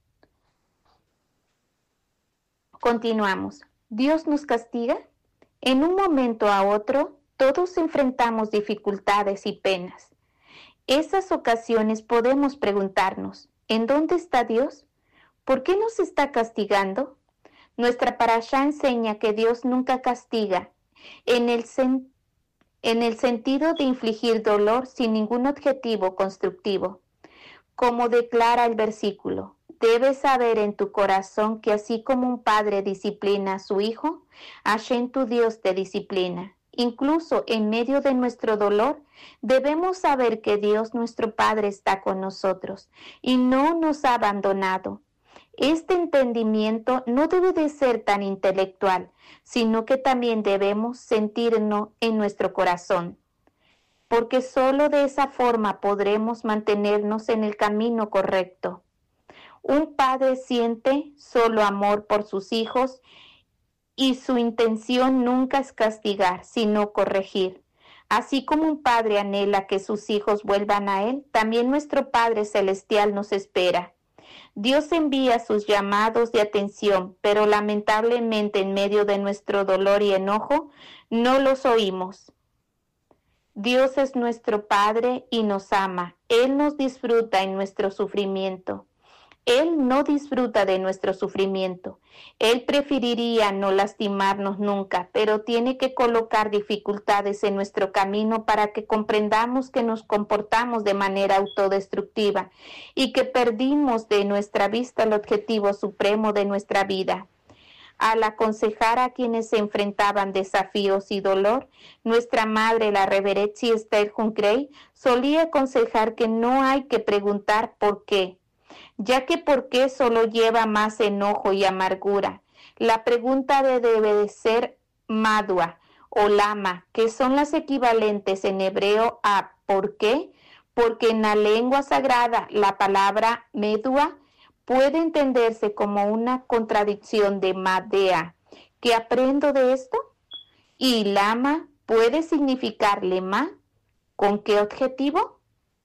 Speaker 7: Continuamos. ¿Dios nos castiga? En un momento a otro, todos enfrentamos dificultades y penas. Esas ocasiones podemos preguntarnos, ¿en dónde está Dios? ¿Por qué nos está castigando? Nuestra parashá enseña que Dios nunca castiga, en el, sen- en el sentido de infligir dolor sin ningún objetivo constructivo. Como declara el versículo, debes saber en tu corazón que así como un padre disciplina a su hijo, Hashem tu Dios te disciplina. Incluso en medio de nuestro dolor, debemos saber que Dios nuestro Padre está con nosotros y no nos ha abandonado. Este entendimiento no debe de ser tan intelectual, sino que también debemos sentirnos en nuestro corazón, porque solo de esa forma podremos mantenernos en el camino correcto. Un padre siente solo amor por sus hijos y su intención nunca es castigar, sino corregir. Así como un padre anhela que sus hijos vuelvan a él, también nuestro Padre Celestial nos espera. Dios envía sus llamados de atención, pero lamentablemente en medio de nuestro dolor y enojo, no los oímos. Dios es nuestro Padre y nos ama. Él nos disfruta en nuestro sufrimiento. Él no disfruta de nuestro sufrimiento. Él preferiría no lastimarnos nunca, pero tiene que colocar dificultades en nuestro camino para que comprendamos que nos comportamos de manera autodestructiva y que perdimos de nuestra vista el objetivo supremo de nuestra vida. Al aconsejar a quienes se enfrentaban desafíos y dolor, nuestra madre, la Reverencia Esther Junkrey, solía aconsejar que no hay que preguntar por qué, ya que por qué solo lleva más enojo y amargura. La pregunta de debe de ser madua o lama, que son las equivalentes en hebreo a ¿por qué? Porque en la lengua sagrada la palabra medua puede entenderse como una contradicción de madea. ¿Qué aprendo de esto? Y lama puede significar lema. ¿Con qué objetivo?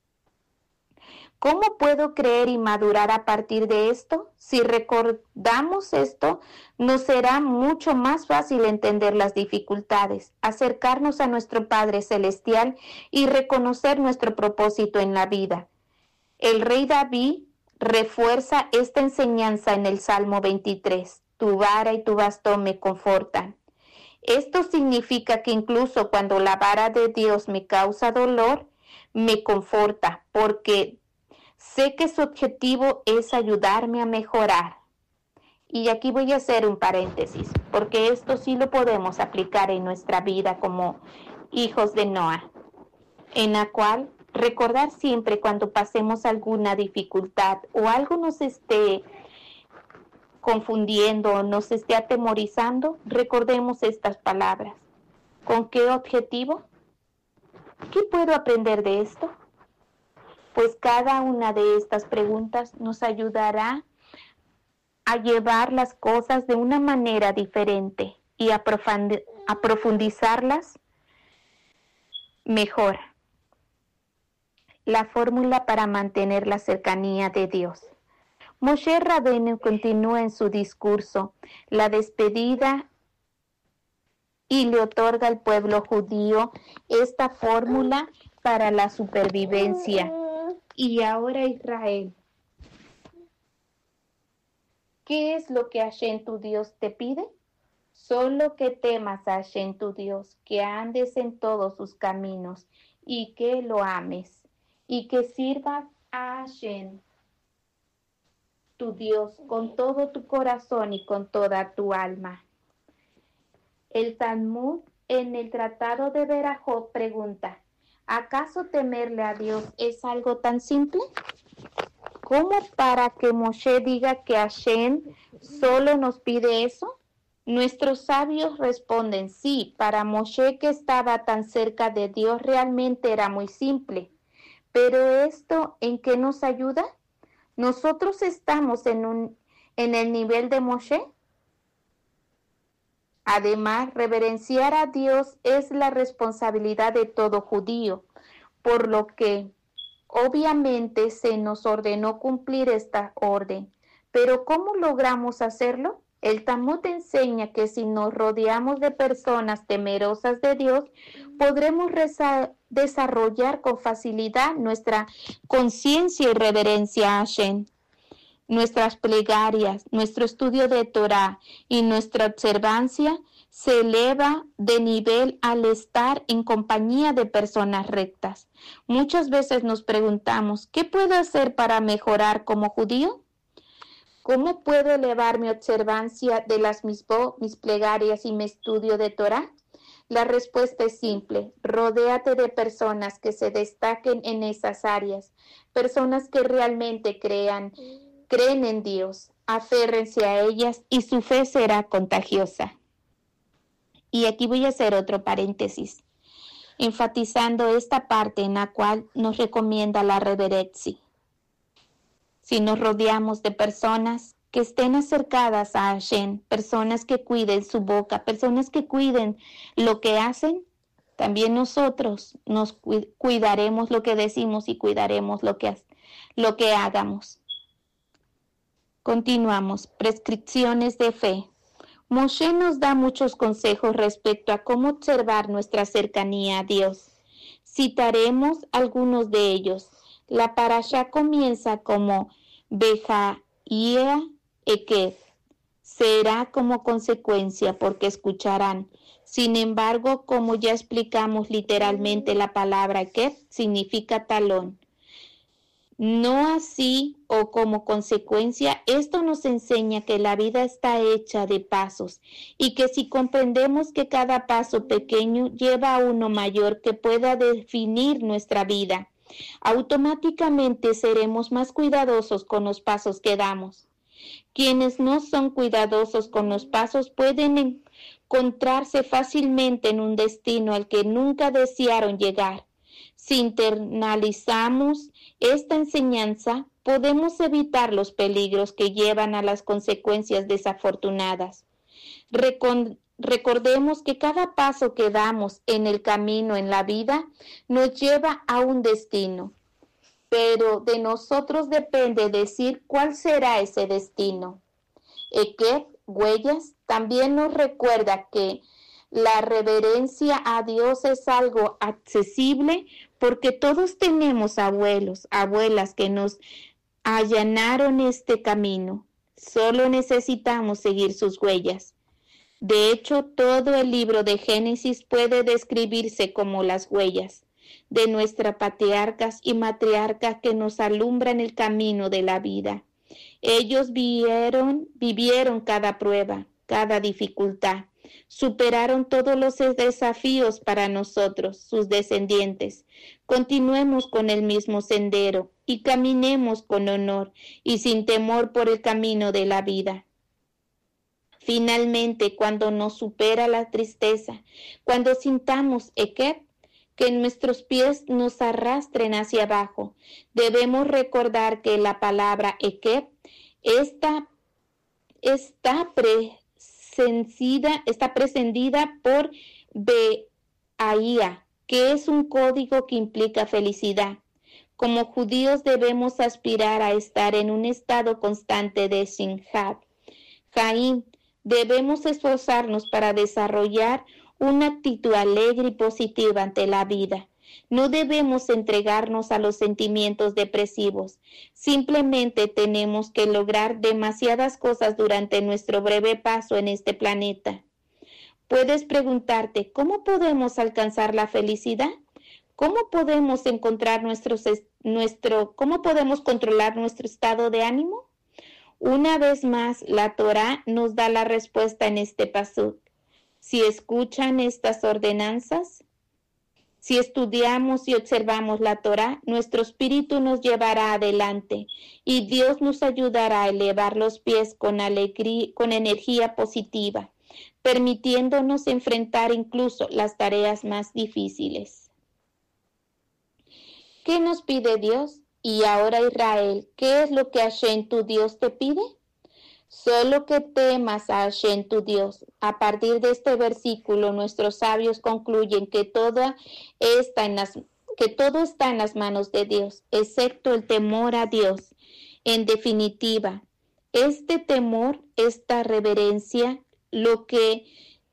Speaker 7: ¿Cómo puedo creer y madurar a partir de esto? Si recordamos esto, nos será mucho más fácil entender las dificultades, acercarnos a nuestro Padre Celestial y reconocer nuestro propósito en la vida. El rey David refuerza esta enseñanza en el Salmo veintitrés. Tu vara y tu bastón me confortan. Esto significa que incluso cuando la vara de Dios me causa dolor, me conforta, porque sé que su objetivo es ayudarme a mejorar. Y aquí voy a hacer un paréntesis, porque esto sí lo podemos aplicar en nuestra vida como hijos de Noah, en la cual recordar siempre cuando pasemos alguna dificultad o algo nos esté confundiendo o nos esté atemorizando, recordemos estas palabras. ¿Con qué objetivo? ¿Qué puedo aprender de esto? Pues cada una de estas preguntas nos ayudará a llevar las cosas de una manera diferente y a, profundi- a profundizarlas mejor. La fórmula para mantener la cercanía de Dios. Moshe Rabbeinu continúa en su discurso la despedida y le otorga al pueblo judío esta fórmula para la supervivencia. Y ahora Israel, ¿qué es lo que Hashem tu Dios te pide? Solo que temas a Hashem tu Dios, que andes en todos sus caminos y que lo ames y que sirvas a Hashem tu Dios con todo tu corazón y con toda tu alma. El Talmud en el Tratado de Berajot pregunta, ¿acaso temerle a Dios es algo tan simple? ¿Cómo para que Moshe diga que Hashem solo nos pide eso? Nuestros sabios responden, sí, para Moshe que estaba tan cerca de Dios realmente era muy simple. Pero esto, ¿en qué nos ayuda? ¿Nosotros estamos en, un, en el nivel de Moshe? Además, reverenciar a Dios es la responsabilidad de todo judío, por lo que obviamente se nos ordenó cumplir esta orden. Pero ¿cómo logramos hacerlo? El Talmud enseña que si nos rodeamos de personas temerosas de Dios, podremos reza- desarrollar con facilidad nuestra conciencia y reverencia a Hashem. Nuestras plegarias, nuestro estudio de Torah y nuestra observancia se eleva de nivel al estar en compañía de personas rectas. Muchas veces nos preguntamos, ¿qué puedo hacer para mejorar como judío? ¿Cómo puedo elevar mi observancia de las misbot, mis plegarias y mi estudio de Torah? La respuesta es simple, rodéate de personas que se destaquen en esas áreas, personas que realmente crean, creen en Dios, aférrense a ellas y su fe será contagiosa. Y aquí voy a hacer otro paréntesis, enfatizando esta parte en la cual nos recomienda la reverencia. Si nos rodeamos de personas que estén acercadas a Hashem, personas que cuiden su boca, personas que cuiden lo que hacen, también nosotros nos cu- cuidaremos lo que decimos y cuidaremos lo que, lo que hagamos. Continuamos. Prescripciones de fe. Moshe nos da muchos consejos respecto a cómo observar nuestra cercanía a Dios. Citaremos algunos de ellos. La parashá comienza como Bejaía Ekev. Será como consecuencia porque escucharán. Sin embargo, como ya explicamos literalmente, la palabra Ekev significa talón. No así o como consecuencia, esto nos enseña que la vida está hecha de pasos y que si comprendemos que cada paso pequeño lleva a uno mayor que pueda definir nuestra vida, automáticamente seremos más cuidadosos con los pasos que damos. Quienes no son cuidadosos con los pasos pueden encontrarse fácilmente en un destino al que nunca desearon llegar. Si internalizamos esta enseñanza, podemos evitar los peligros que llevan a las consecuencias desafortunadas. Recon- recordemos que cada paso que damos en el camino en la vida nos lleva a un destino, pero de nosotros depende decir cuál será ese destino. Ekev, huellas, también nos recuerda que la reverencia a Dios es algo accesible porque todos tenemos abuelos, abuelas que nos allanaron este camino. Solo necesitamos seguir sus huellas. De hecho, todo el libro de Génesis puede describirse como las huellas de nuestras patriarcas y matriarcas que nos alumbran el camino de la vida. Ellos vieron, vivieron cada prueba, cada dificultad. Superaron todos los desafíos para nosotros, sus descendientes. Continuemos con el mismo sendero y caminemos con honor y sin temor por el camino de la vida. Finalmente, cuando nos supera la tristeza, cuando sintamos ekep, que nuestros pies nos arrastren hacia abajo, debemos recordar que la palabra ekep está, está prescindida, está prescindida por Be'aía, que es un código que implica felicidad. Como judíos debemos aspirar a estar en un estado constante de Simchat Chaim. Debemos esforzarnos para desarrollar una actitud alegre y positiva ante la vida. No debemos entregarnos a los sentimientos depresivos. Simplemente tenemos que lograr demasiadas cosas durante nuestro breve paso en este planeta. Puedes preguntarte, ¿cómo podemos alcanzar la felicidad? ¿Cómo podemos encontrar nuestro, nuestro, cómo podemos controlar nuestro estado de ánimo? Una vez más, la Torá nos da la respuesta en este pasuk. Si escuchan estas ordenanzas, si estudiamos y observamos la Torá, nuestro espíritu nos llevará adelante y Dios nos ayudará a elevar los pies con alegría, con energía positiva, permitiéndonos enfrentar incluso las tareas más difíciles. ¿Qué nos pide Dios? Y ahora, Israel, ¿qué es lo que Hashem tu Dios te pide? Solo que temas a Hashem tu Dios. A partir de este versículo, nuestros sabios concluyen que todo está en las, que todo está en las manos de Dios, excepto el temor a Dios. En definitiva, este temor, esta reverencia, lo que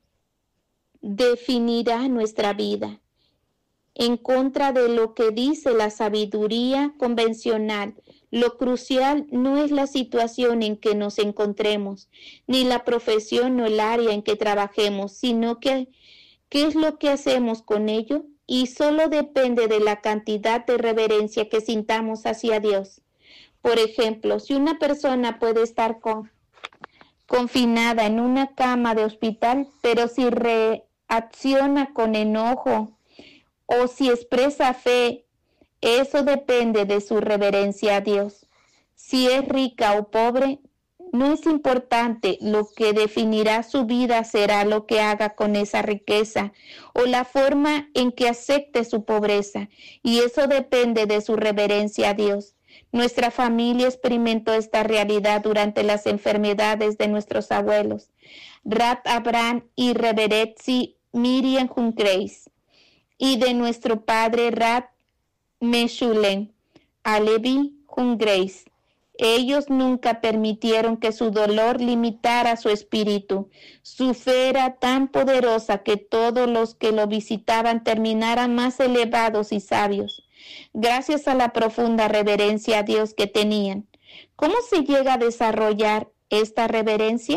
Speaker 7: definirá nuestra vida. En contra de lo que dice la sabiduría convencional, lo crucial no es la situación en que nos encontremos, ni la profesión o el área en que trabajemos, sino que qué es lo que hacemos con ello, y solo depende de la cantidad de reverencia que sintamos hacia Dios. Por ejemplo, si una persona puede estar con, confinada en una cama de hospital, pero si reacciona con enojo, o si expresa fe, eso depende de su reverencia a Dios. Si es rica o pobre, no es importante. Lo que definirá su vida será lo que haga con esa riqueza o la forma en que acepte su pobreza, y eso depende de su reverencia a Dios. Nuestra familia experimentó esta realidad durante las enfermedades de nuestros abuelos, Rat Abraham y Reveretzi Miriam Junkreis, y de nuestro padre Rat Meshulem Alevi Junkreis. Ellos nunca permitieron que su dolor limitara su espíritu. Su fe era tan poderosa que todos los que lo visitaban terminaran más elevados y sabios, gracias a la profunda reverencia a Dios que tenían. ¿Cómo se llega a desarrollar esta reverencia?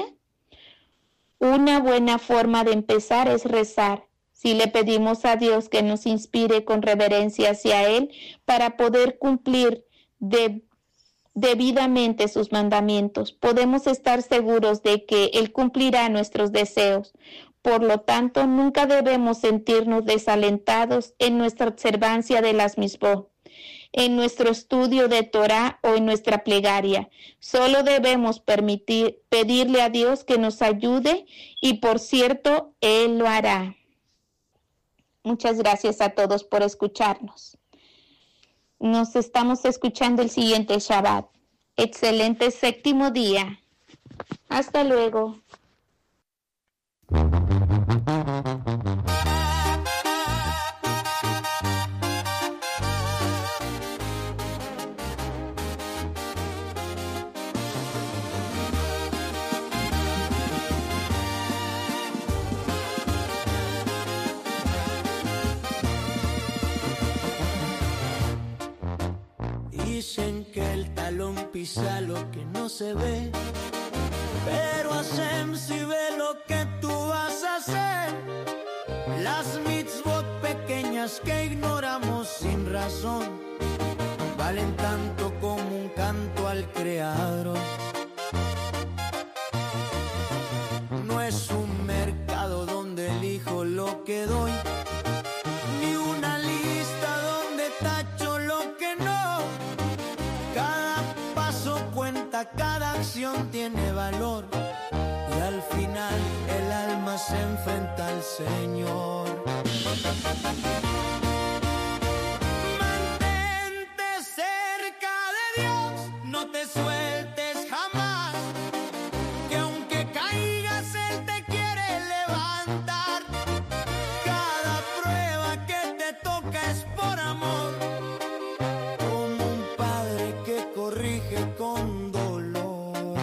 Speaker 7: Una buena forma de empezar es rezar. Si le pedimos a Dios que nos inspire con reverencia hacia Él para poder cumplir de, debidamente sus mandamientos, podemos estar seguros de que Él cumplirá nuestros deseos. Por lo tanto, nunca debemos sentirnos desalentados en nuestra observancia de las misbot, en nuestro estudio de Torah o en nuestra plegaria. Solo debemos permitir, pedirle a Dios que nos ayude y, por cierto, Él lo hará. Muchas gracias a todos por escucharnos. Nos estamos escuchando el siguiente Shabbat. Excelente séptimo día. Hasta luego.
Speaker 5: Dicen que el talón pisa lo que no se ve, pero Hashem sí ve lo que tú vas a hacer. Las mitzvot pequeñas que ignoramos sin razón valen tanto como un canto al Creador. No es un mercado donde elijo lo que doy, ni una lista donde tacho lo que no. Cada paso cuenta, cada acción tiene valor, y al final el alma se enfrenta al Señor. Mantente cerca de Dios, no te sueltes jamás, que aunque caigas Él te quiere levantar. Cada prueba que te toca es por amor, como un padre que corrige con dolor.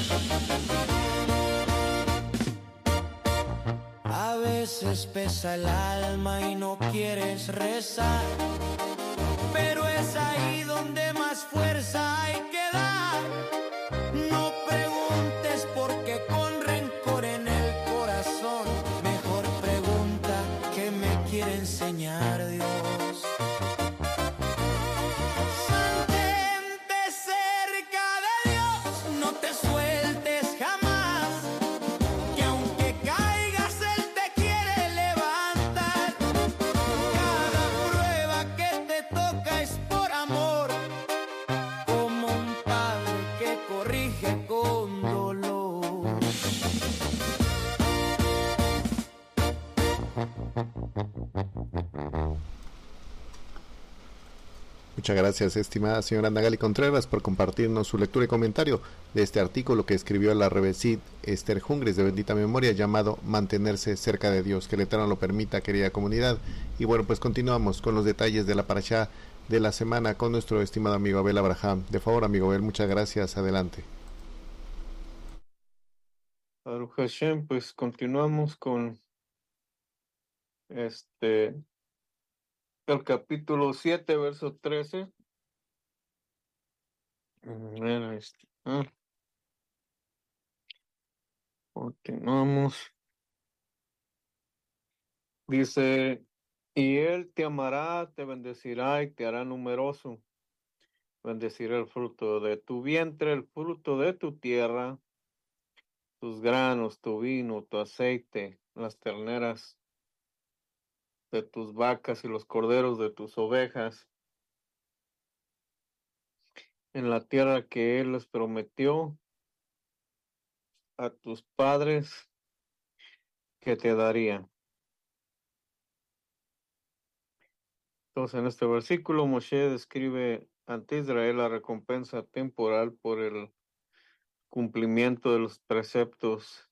Speaker 5: A veces pesa el alma y no quieres rezar, pero es ahí donde más fuerza hay que dar. No preguntes por qué con rencor en el corazón, mejor pregunta qué me quiere enseñar Dios. Mantente cerca de Dios, no te sueltes jamás, que aunque caigas Él te quiere levantar. Cada prueba que te toca es por amor, como un padre que corrige con dolor.
Speaker 2: Muchas gracias, estimada señora Nagali Contreras, por compartirnos su lectura y comentario de este artículo que escribió la Rebesit Esther Jungres de bendita memoria, llamado Mantenerse cerca de Dios. Que el Eterno lo permita, querida comunidad. Y bueno, pues continuamos con los detalles de la parashá de la semana con nuestro estimado amigo Abel Abraham. De favor, amigo Abel, muchas gracias. Adelante.
Speaker 3: Baruch Hashem, pues continuamos con este el capítulo siete, verso trece. Mm, Era este. Ah, continuamos. Dice, y Él te amará, te bendecirá y te hará numeroso. Bendecirá el fruto de tu vientre, el fruto de tu tierra, tus granos, tu vino, tu aceite, las terneras de tus vacas y los corderos de tus ovejas, en la tierra que Él les prometió a tus padres que te daría. Entonces, en este versículo, Moshe describe ante Israel la recompensa temporal por el cumplimiento de los preceptos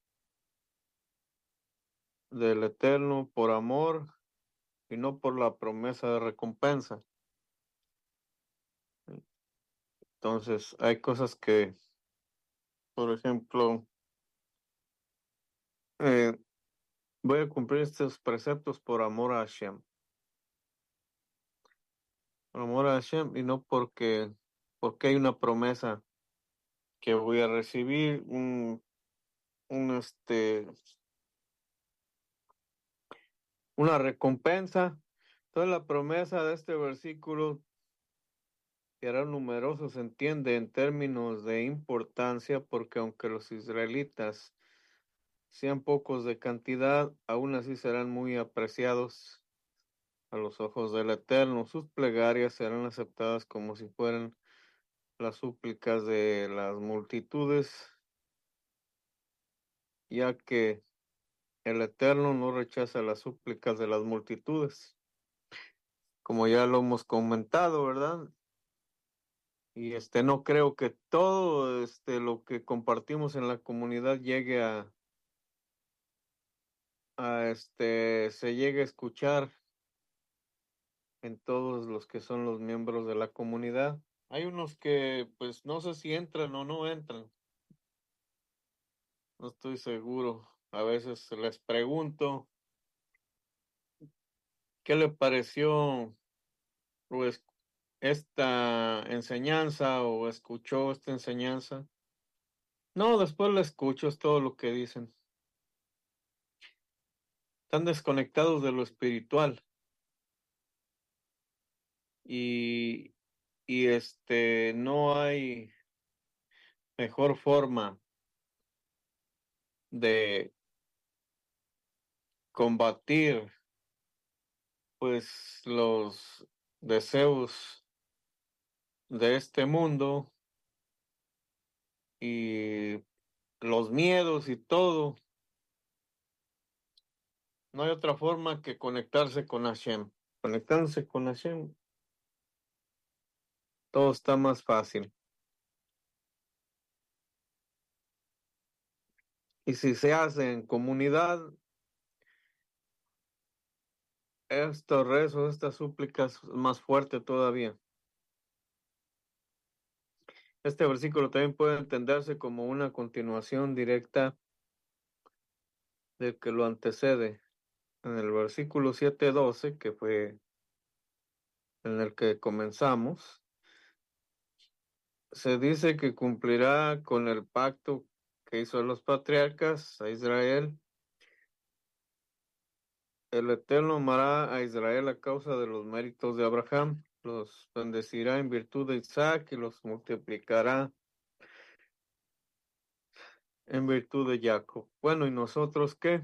Speaker 3: del Eterno por amor y no por la promesa de recompensa. Entonces, hay cosas que, por ejemplo, eh, voy a cumplir estos preceptos por amor a Hashem. Por amor a Hashem y no porque, porque hay una promesa que voy a recibir un, un este, una recompensa. Entonces, la promesa de este versículo que eran numerosos se entiende en términos de importancia, porque aunque los israelitas sean pocos de cantidad, aún así serán muy apreciados a los ojos del Eterno. Sus plegarias serán aceptadas como si fueran las súplicas de las multitudes, ya que el Eterno no rechaza las súplicas de las multitudes, como ya lo hemos comentado, ¿verdad? Y este no creo que todo este lo que compartimos en la comunidad llegue a, a este se llegue a escuchar en todos los que son los miembros de la comunidad. Hay unos que pues no sé si entran o no entran. No estoy seguro. A veces les pregunto qué le pareció pues esta enseñanza o escuchó esta enseñanza. No, después la escucho, es todo lo que dicen. Están desconectados de lo espiritual. Y, y este no hay mejor forma de combatir pues los deseos de este mundo y los miedos y todo. No hay otra forma que conectarse con Hashem. Conectándose con Hashem, todo está más fácil. Y si se hace en comunidad, estos rezos, estas súplicas, más fuerte todavía. Este versículo también puede entenderse como una continuación directa del que lo antecede. En el versículo siete doce, que fue en el que comenzamos, se dice que cumplirá con el pacto que hizo a los patriarcas, a Israel. El Eterno amará a Israel a causa de los méritos de Abraham, los bendecirá en virtud de Isaac y los multiplicará en virtud de Jacob. Bueno, ¿y nosotros qué?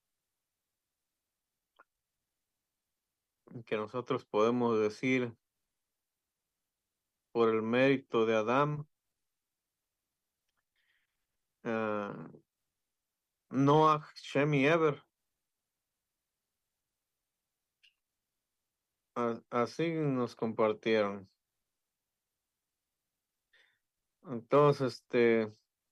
Speaker 3: Que nosotros podemos decir por el mérito de Adán, uh, Noah, Shem y Eber. A- así nos compartieron. Entonces, este,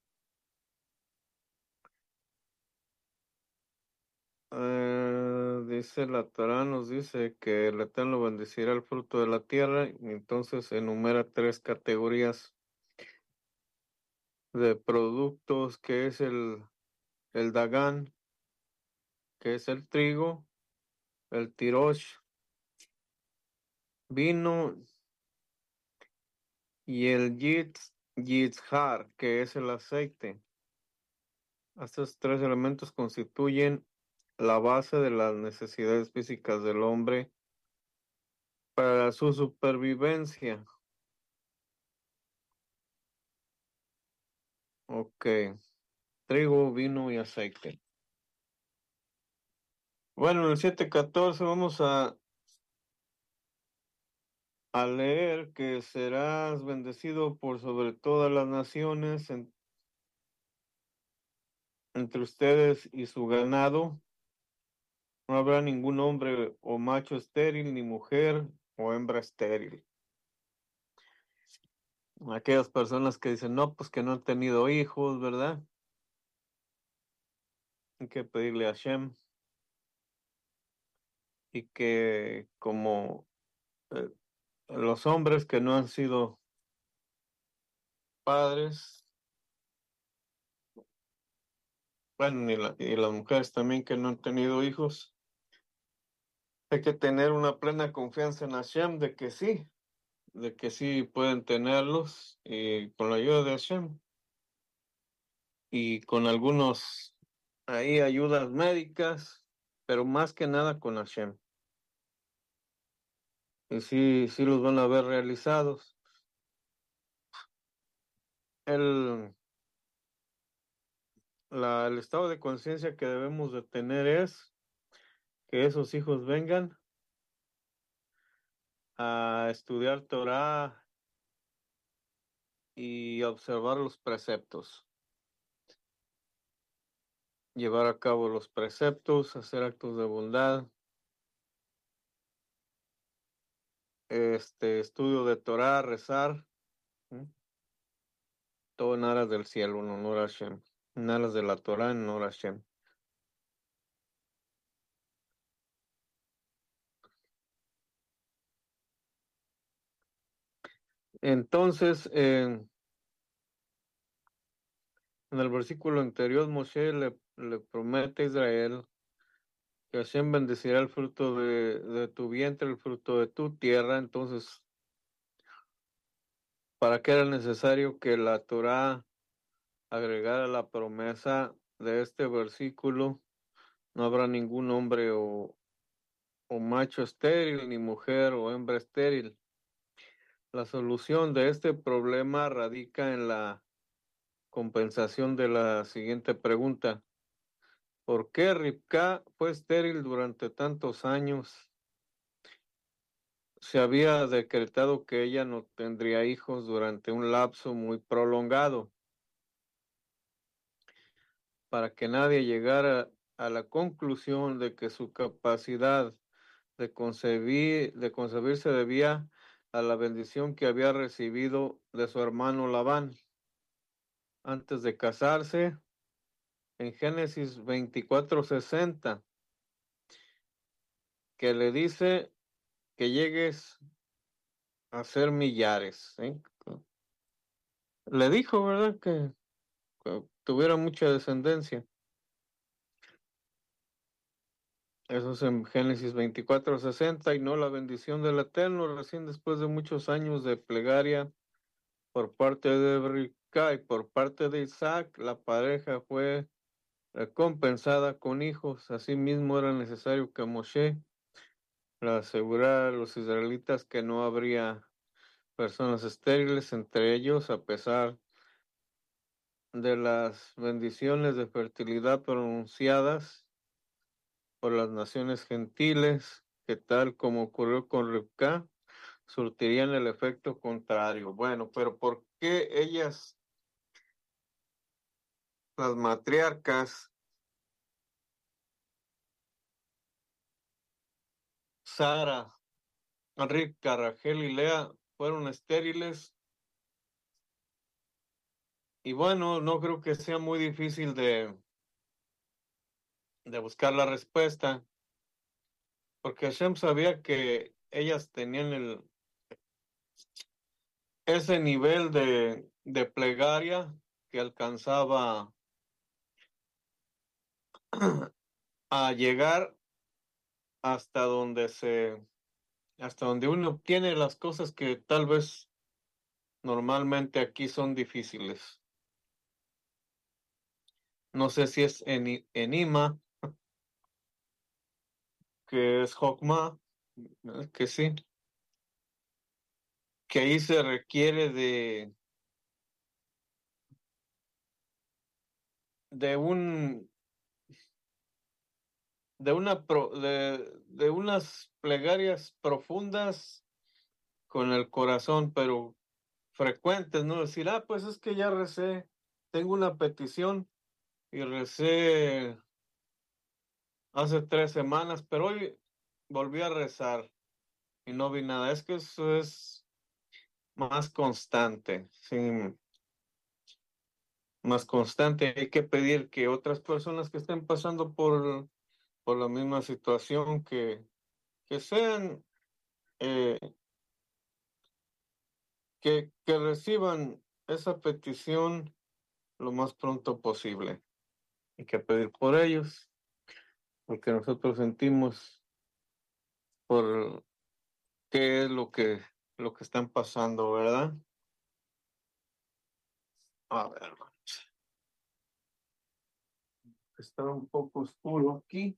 Speaker 3: eh, dice la Torá, nos dice que el Eterno bendecirá el fruto de la tierra, y entonces enumera tres categorías de productos, que es el, el Dagán, que es el trigo, el Tirosh, vino, y el Yitz, Yitzhar, que es el aceite. Estos tres elementos constituyen la base de las necesidades físicas del hombre para su supervivencia. Ok, trigo, vino y aceite. Bueno, en el siete catorce vamos a, a leer que serás bendecido por sobre todas las naciones en- entre ustedes y su ganado. No habrá ningún hombre o macho estéril, ni mujer o hembra estéril. Aquellas personas que dicen, no, pues que no han tenido hijos, ¿verdad? Hay que pedirle a Hashem, y que como eh, los hombres que no han sido padres, bueno, y, la- y las mujeres también que no han tenido hijos, hay que tener una plena confianza en Hashem de que sí, de que sí pueden tenerlos, y con la ayuda de Hashem y con algunos ahí ayudas médicas, pero más que nada con Hashem. Y sí, sí los van a ver realizados. El, la, el estado de conciencia que debemos de tener es que esos hijos vengan a estudiar Torah y observar los preceptos, llevar a cabo los preceptos, hacer actos de bondad, este estudio de Torah, rezar, ¿sí? Todo en aras del cielo, en honor a Hashem, en aras de la Torah, en honor a Hashem. Entonces, eh, en el versículo anterior, Moshe le, le promete a Israel que Hashem bendecirá el fruto de, de tu vientre, el fruto de tu tierra. Entonces, ¿para qué era necesario que la Torah agregara la promesa de este versículo? No habrá ningún hombre o, o macho estéril, ni mujer o hembra estéril. La solución de este problema radica en la compensación de la siguiente pregunta. ¿Por qué Rivka fue estéril durante tantos años? Se había decretado que ella no tendría hijos durante un lapso muy prolongado, para que nadie llegara a la conclusión de que su capacidad de concebir, de concebir se debía a la bendición que había recibido de su hermano Labán. Antes de casarse, en Génesis veinticuatro sesenta, que le dice que llegues a ser millares, ¿sí? Le dijo, ¿verdad? Que, que tuviera mucha descendencia. Eso es en Génesis veinticuatro sesenta, y no la bendición del Eterno, recién después de muchos años de plegaria por parte de Rivka y por parte de Isaac, la pareja fue recompensada con hijos. Asimismo, era necesario que Moshe le asegurara a los israelitas que no habría personas estériles entre ellos, a pesar de las bendiciones de fertilidad pronunciadas por las naciones gentiles, que tal como ocurrió con Rivka, surtirían el efecto contrario. Bueno, pero ¿por qué ellas, las matriarcas, Sara, Rivka, Rachel y Lea, fueron estériles? Y bueno, no creo que sea muy difícil de, de buscar la respuesta, porque Hashem sabía que ellas tenían el, ese nivel de, de plegaria que alcanzaba a llegar hasta donde se, hasta donde uno obtiene las cosas que tal vez normalmente aquí son difíciles. No sé si es en, enima, que es Jokma, que sí, que ahí se requiere de, de un de una pro, de, de unas plegarias profundas con el corazón, pero frecuentes, ¿no? Decir, ah, pues es que ya recé, tengo una petición y recé hace tres semanas, pero hoy volví a rezar y no vi nada. Es que eso es más constante, sí, más constante. Hay que pedir que otras personas que estén pasando por, por la misma situación, que, que sean, eh, que, que reciban esa petición lo más pronto posible. Hay que pedir por ellos, porque nosotros sentimos por qué es lo que, lo que están pasando, ¿verdad? A ver, está un poco oscuro aquí.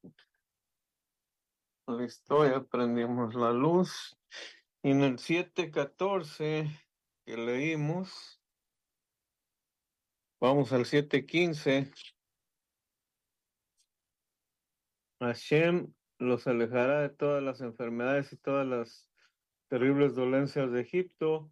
Speaker 3: Listo, ya prendimos la luz. Y en el siete catorce que leímos, vamos al siete quince. Hashem los alejará de todas las enfermedades y todas las terribles dolencias de Egipto.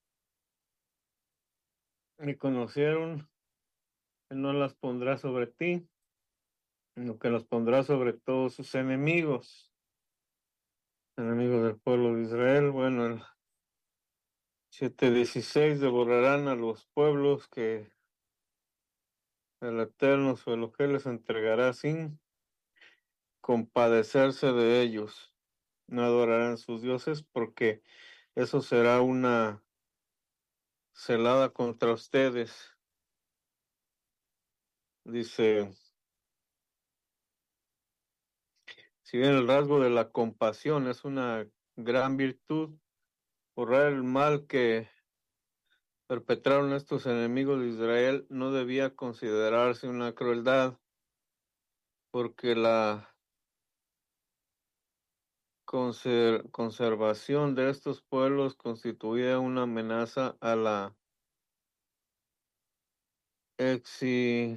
Speaker 3: Y conocieron, Él no las pondrá sobre ti, sino que las pondrá sobre todos sus enemigos, enemigos del pueblo de Israel. Bueno, el siete dieciséis, devorarán a los pueblos que el Eterno su Elohim les entregará sin compadecerse de ellos. No adorarán sus dioses, porque eso será una celada contra ustedes. Dice, si bien el rasgo de la compasión es una gran virtud, borrar el mal que perpetraron estos enemigos de Israel no debía considerarse una crueldad, porque la conser- conservación de estos pueblos constituía una amenaza a la exi-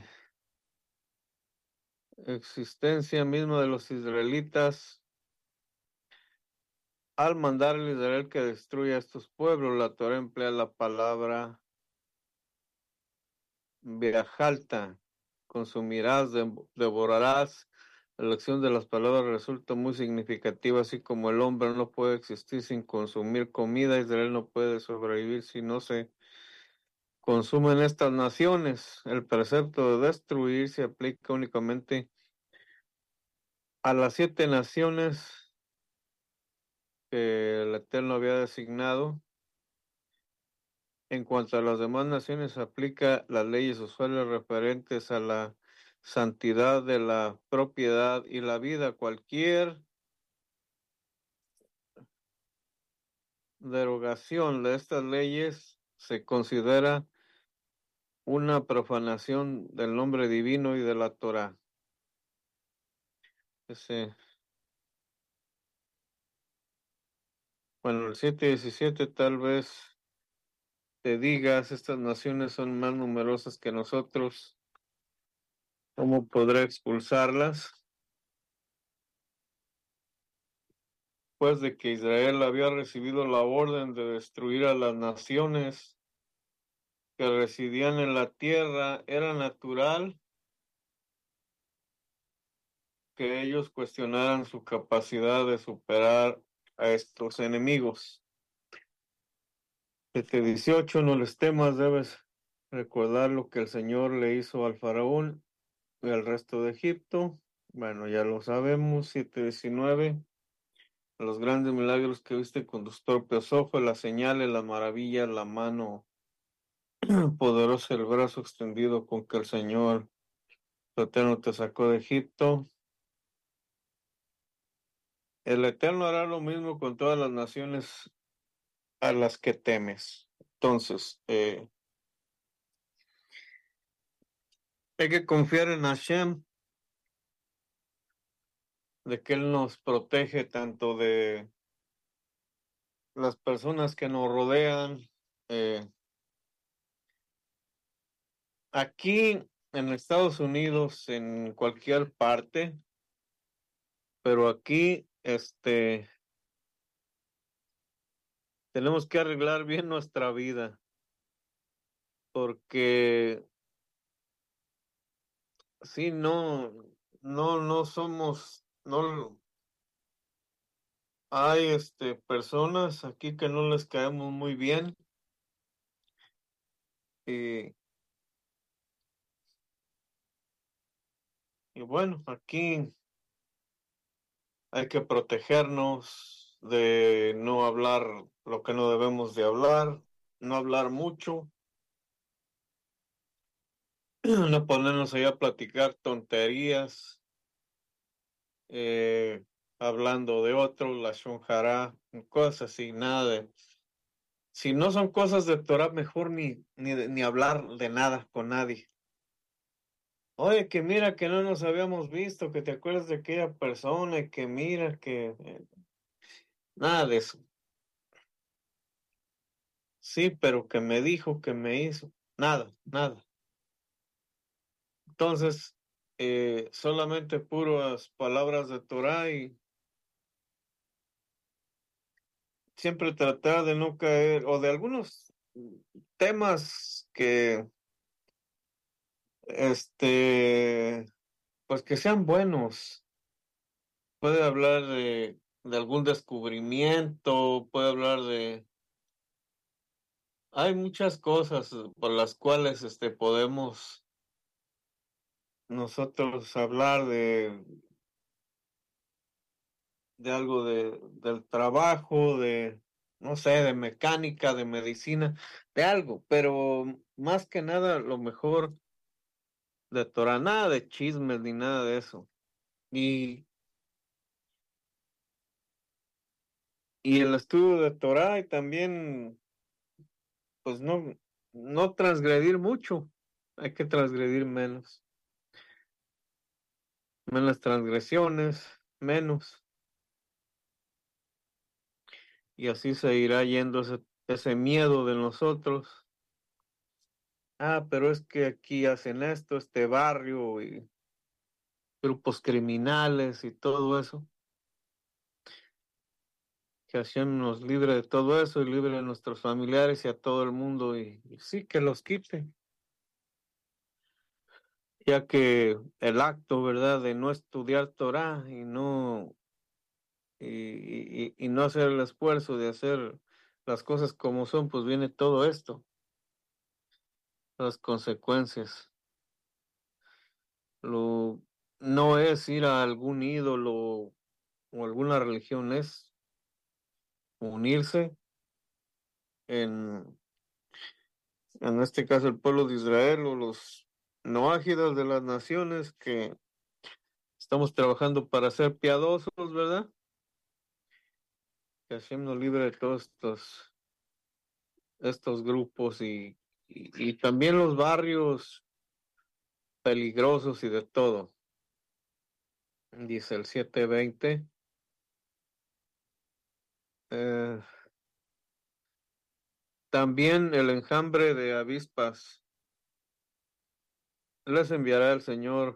Speaker 3: existencia misma de los israelitas. Al mandar a Israel que destruya estos pueblos, la Torah emplea la palabra viajalta, consumirás, dev- devorarás. La elección de las palabras resulta muy significativa, así como el hombre no puede existir sin consumir comida, Israel no puede sobrevivir si no se consumen estas naciones. El precepto de destruir se aplica únicamente a las siete naciones que el Eterno había designado. En cuanto a las demás naciones, aplica las leyes usuales referentes a la santidad de la propiedad y la vida. Cualquier derogación de estas leyes se considera una profanación del nombre divino y de la Torah. Ese, bueno, el siete diecisiete tal vez te digas, estas naciones son más numerosas que nosotros, ¿cómo podré expulsarlas? Después de que Israel había recibido la orden de destruir a las naciones que residían en la tierra, era natural que ellos cuestionaran su capacidad de superar a estos enemigos. siete dieciocho, no les temas, debes recordar lo que el Señor le hizo al faraón y al resto de Egipto. Bueno, ya lo sabemos. siete diecinueve, los grandes milagros que viste con tus propios ojos, las señales, las maravillas, la mano poderosa, el brazo extendido con que el Señor tu Eterno te sacó de Egipto. El Eterno hará lo mismo con todas las naciones a las que temes. Entonces, eh, hay que confiar en Hashem, de que Él nos protege tanto de las personas que nos rodean. Eh, aquí en Estados Unidos, en cualquier parte, pero aquí, este, tenemos que arreglar bien nuestra vida, porque sí, no, no, no somos, no, hay, este, personas aquí que no les caemos muy bien y, y bueno, aquí hay que protegernos de no hablar lo que no debemos de hablar, no hablar mucho, no ponernos ahí a platicar tonterías, eh, hablando de otros, la shonjara, cosas así, nada de... Si no son cosas de Torah, mejor ni, ni, ni hablar de nada con nadie. Oye, que mira que no nos habíamos visto, que te acuerdas de aquella persona, y que mira que... eh, nada de eso. Sí, pero que me dijo, que me hizo. Nada, nada. Entonces, eh, solamente puras palabras de Torah y siempre tratar de no caer, o de algunos temas que, este, pues que sean buenos. Puede hablar de, de algún descubrimiento, puede hablar de... Hay muchas cosas por las cuales, este, podemos nosotros hablar de, de algo de, del trabajo, de, no sé, de mecánica, de medicina, de algo, pero más que nada, lo mejor de Torah, nada de chismes ni nada de eso. Y, y el estudio de Torah y también, pues no, no transgredir mucho, hay que transgredir menos, menos transgresiones, menos. y así se irá yendo ese, ese miedo de nosotros. Ah, pero es que aquí hacen esto, este barrio y grupos criminales y todo eso. Que Hashem nos libre de todo eso y libre de nuestros familiares y a todo el mundo y, y sí que los quite. Ya que el acto, ¿verdad?, de no estudiar Torah y no, y, y, y no hacer el esfuerzo de hacer las cosas como son, pues viene todo esto, las consecuencias. Lo, no es ir a algún ídolo o alguna religión, es unirse en, en este caso el pueblo de Israel o los noágidas de las naciones que estamos trabajando para ser piadosos, ¿verdad? Que Hashem nos libre de todos estos, estos grupos y, y, y también los barrios peligrosos y de todo. Dice el siete veinte. Eh, también el enjambre de avispas les enviará el Señor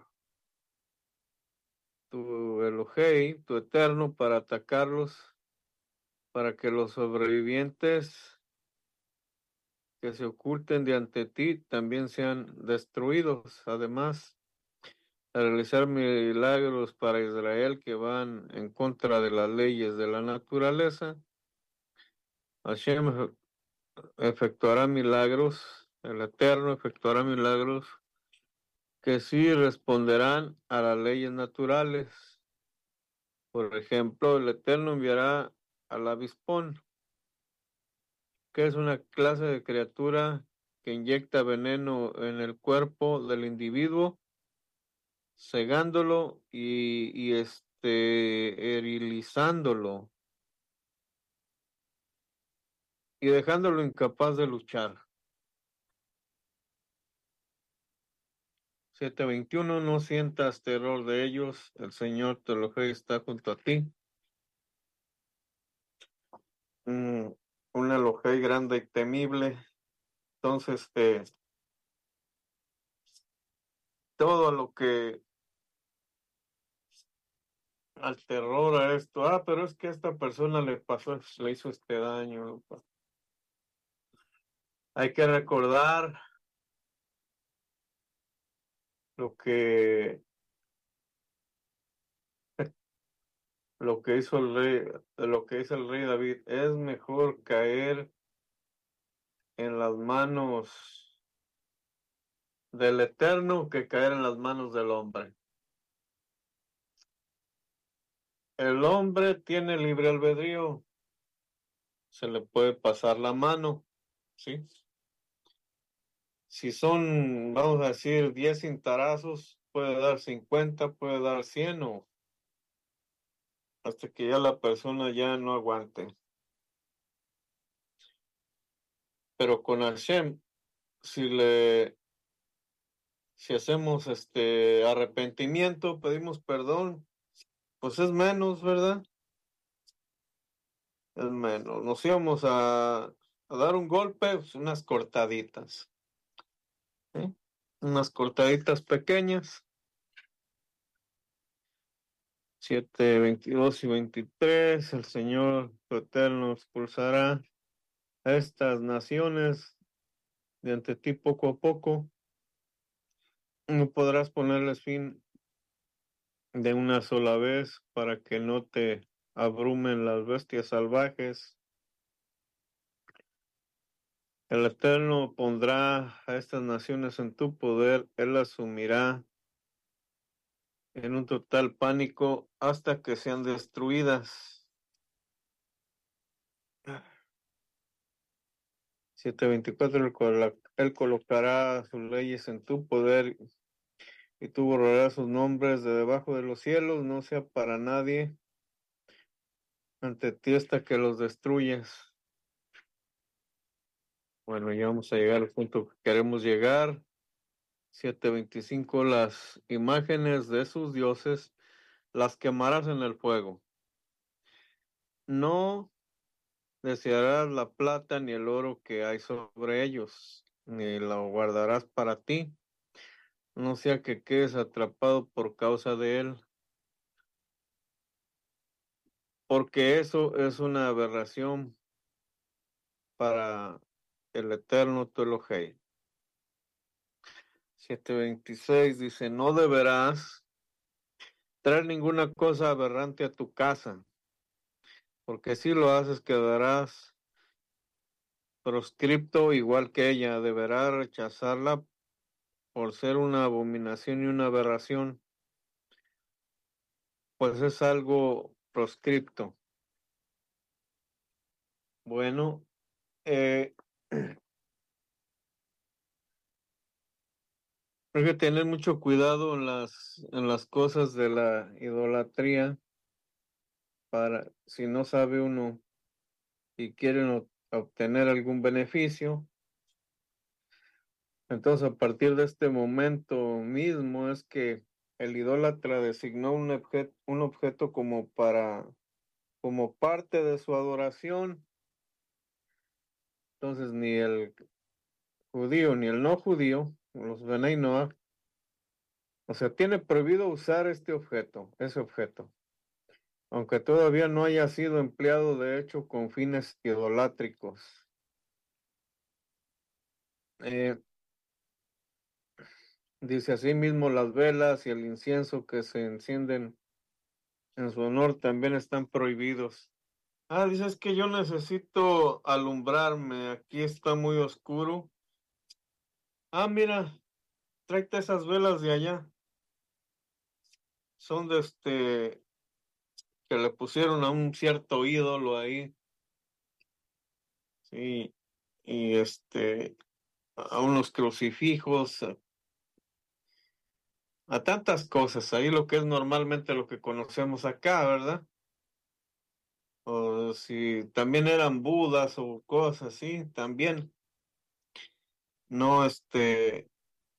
Speaker 3: tu Elohei, tu Eterno, para atacarlos, para que los sobrevivientes que se oculten de ante ti también sean destruidos. Además, a realizar milagros para Israel que van en contra de las leyes de la naturaleza, Hashem efectuará milagros, el Eterno efectuará milagros que sí responderán a las leyes naturales. Por ejemplo, el Eterno enviará al avispón, que es una clase de criatura que inyecta veneno en el cuerpo del individuo, cegándolo y, y este, erilizándolo y dejándolo incapaz de luchar. siete veintiuno. No sientas terror de ellos, el Señor tu Elohim está junto a ti. Mm, un Elohim grande y temible. Entonces, eh, todo lo que al terror a esto, ah, pero es que a esta persona le pasó, le hizo este daño. Hay que recordar lo que lo que hizo el rey, lo que hizo el rey David. Es mejor caer en las manos del Eterno que caer en las manos del hombre. El hombre tiene libre albedrío, se le puede pasar la mano, ¿sí? Si son, vamos a decir, diez cintarazos, puede dar cincuenta, puede dar cien o hasta que ya la persona ya no aguante. Pero con Hashem, si le, si hacemos este arrepentimiento, pedimos perdón, pues es menos, ¿verdad? Es menos. Nos íbamos a, a dar un golpe, pues unas cortaditas, ¿sí? Unas cortaditas pequeñas. siete, veintidós y veintitrés. El Señor tu Eterno expulsará a estas naciones de ante ti poco a poco. No podrás ponerles fin de una sola vez para que no te abrumen las bestias salvajes. El Eterno pondrá a estas naciones en tu poder, Él las sumirá en un total pánico hasta que sean destruidas. siete veinticuatro. Él colocará sus leyes en tu poder y tú borrarás sus nombres de debajo de los cielos, no sea para nadie ante ti hasta que los destruyas. Bueno, ya vamos a llegar al punto que queremos llegar. siete veinticinco. Las imágenes de sus dioses las quemarás en el fuego. No desearás la plata ni el oro que hay sobre ellos, ni lo guardarás para ti, no sea que quedes atrapado por causa de él, porque eso es una aberración para el eterno tu Elohei. siete veintiséis dice, no deberás traer ninguna cosa aberrante a tu casa, porque si lo haces quedarás proscripto igual que ella, deberá rechazarla por ser una abominación y una aberración, pues es algo proscripto. Bueno, eh, hay que tener mucho cuidado en las, en las cosas de la idolatría, para si no sabe uno y quieren o- obtener algún beneficio. Entonces, a partir de este momento mismo es que el idólatra designó un objeto, un objeto como para, como parte de su adoración. Entonces, ni el judío ni el no judío, los Benei Noach, o sea, tiene prohibido usar este objeto, ese objeto, aunque todavía no haya sido empleado de hecho con fines idolátricos. Eh, dice así mismo las velas y el incienso que se encienden en su honor también están prohibidos. Ah, dices que yo necesito alumbrarme, aquí está muy oscuro. Ah, mira, tráete esas velas de allá. Son de este, que le pusieron a un cierto ídolo ahí. Sí, y este, a unos crucifijos, a, a tantas cosas, ahí lo que es normalmente lo que conocemos acá, ¿verdad? O si también eran budas o cosas así, también. No, este,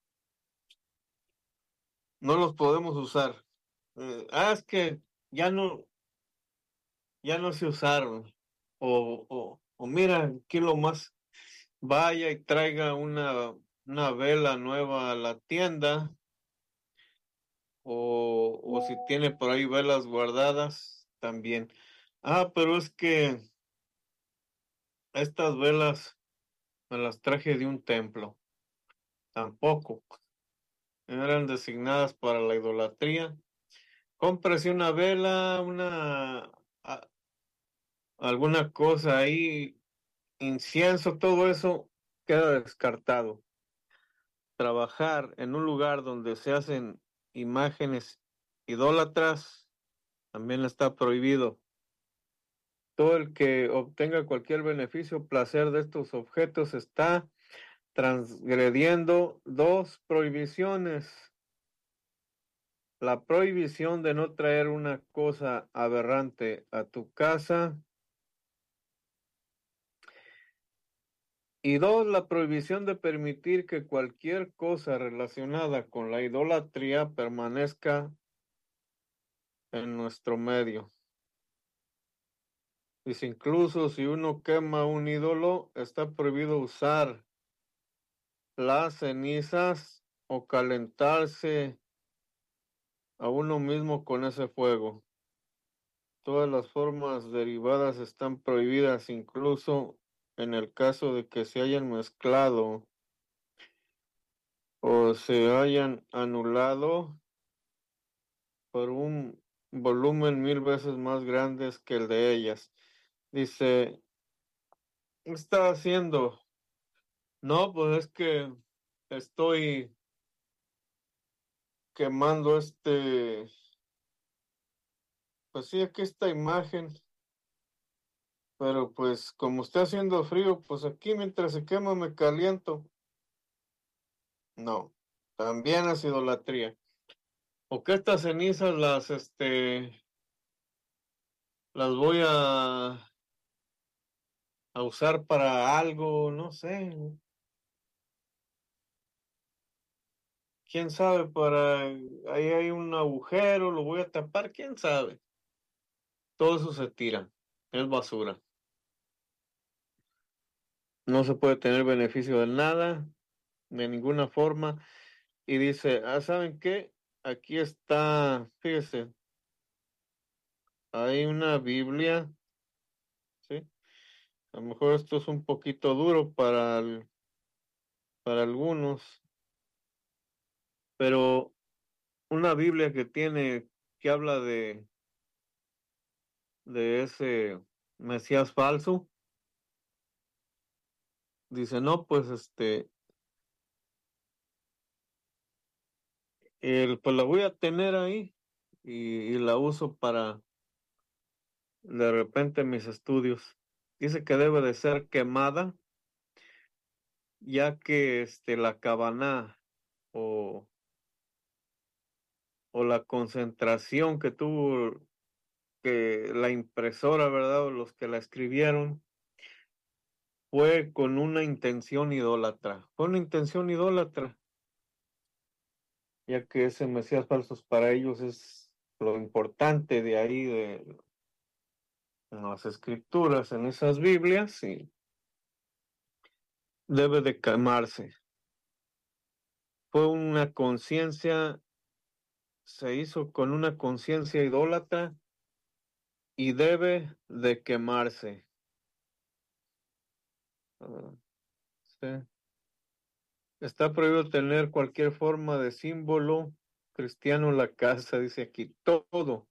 Speaker 3: no los podemos usar. Eh, ah, es que ya no, ya no se usaron. O, o, o mira, aquí lo más, vaya y traiga una, una vela nueva a la tienda. O, o si tiene por ahí velas guardadas, también. Ah, pero es que estas velas me las traje de un templo. Tampoco. Eran designadas para la idolatría. Cómprese una vela, una, a- alguna cosa ahí, incienso, todo eso queda descartado. Trabajar en un lugar donde se hacen imágenes idólatras también está prohibido. Todo el que obtenga cualquier beneficio o placer de estos objetos está transgrediendo dos prohibiciones. La prohibición de no traer una cosa aberrante a tu casa. Y dos, la prohibición de permitir que cualquier cosa relacionada con la idolatría permanezca en nuestro medio. Dice, incluso si uno quema un ídolo, está prohibido usar las cenizas o calentarse a uno mismo con ese fuego. Todas las formas derivadas están prohibidas, incluso en el caso de que se hayan mezclado o se hayan anulado por un volumen mil veces más grande que el de ellas. Dice, ¿qué está haciendo? No, pues es que estoy quemando este, pues sí, aquí esta imagen, pero pues como está haciendo frío, pues aquí mientras se quema me caliento. No, también es idolatría. O que estas cenizas las, este, las voy a, a usar para algo, no sé. Quién sabe, para ahí hay un agujero, lo voy a tapar, quién sabe. Todo eso se tira, es basura. no se puede tener beneficio de nada, de ninguna forma. Y dice, ah, ¿saben qué? Aquí está, fíjese, hay una Biblia, ¿sí? A lo mejor esto es un poquito duro para, el- para algunos, pero una Biblia que tiene, que habla de, de ese Mesías falso, dice, no, pues este, el, pues la voy a tener ahí y, y la uso para de repente mis estudios. Dice que debe de ser quemada, ya que este, la cabana o, o la concentración que tuvo que la impresora, ¿verdad? O los que la escribieron, fue con una intención idólatra. Fue una intención idólatra, ya que ese Mesías falsos para ellos es lo importante de ahí, de en las escrituras, en esas Biblias, y debe de quemarse. Fue una conciencia, se hizo con una conciencia idólatra y debe de quemarse. Ah, sí. Está prohibido tener cualquier forma de símbolo cristiano en la casa, dice aquí, todo.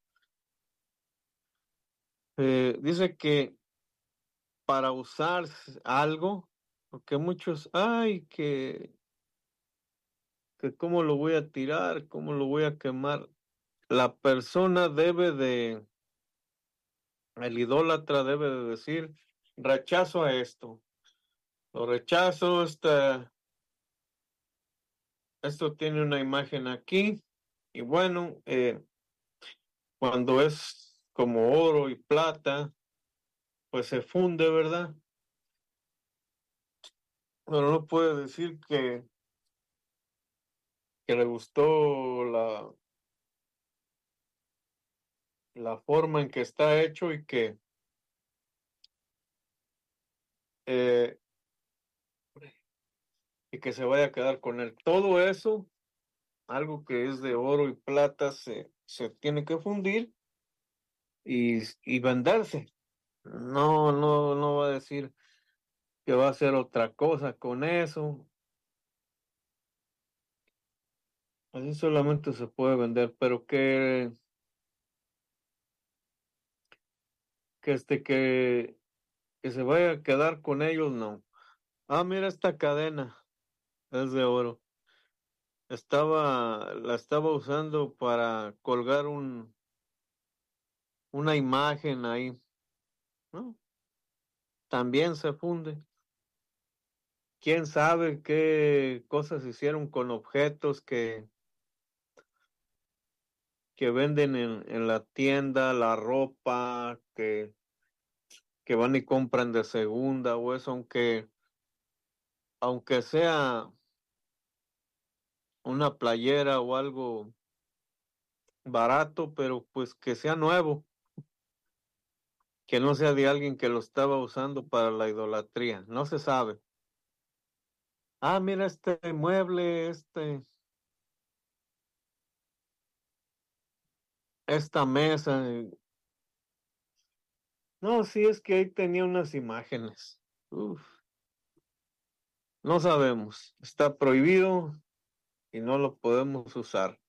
Speaker 3: Eh, dice que para usar algo, porque muchos, ay, que, que cómo lo voy a tirar, cómo lo voy a quemar. La persona debe de, el idólatra debe de decir, rechazo a esto, lo rechazo, esta, esto tiene una imagen aquí, y bueno, eh, cuando es como oro y plata, pues se funde, ¿verdad? Pero no puede decir que, que le gustó la, la forma en que está hecho y que eh, y que se vaya a quedar con él. Todo eso, algo que es de oro y plata, se, se tiene que fundir y, y venderse. No, no, no va a decir que va a hacer otra cosa con eso. Así solamente se puede vender, pero que, que este que, que se vaya a quedar con ellos, no. Ah, mira esta cadena, es de oro. Estaba, la estaba usando para colgar un, una imagen ahí, ¿no? También se funde. ¿Quién sabe qué cosas hicieron con objetos que, que venden en, en la tienda, la ropa, que, que van y compran de segunda o eso, aunque, aunque sea una playera o algo barato, pero pues que sea nuevo, que no sea de alguien que lo estaba usando para la idolatría, no se sabe. Ah, mira este mueble, este, esta mesa. No, sí es que ahí tenía unas imágenes. Uf, no sabemos, está prohibido y no lo podemos usar.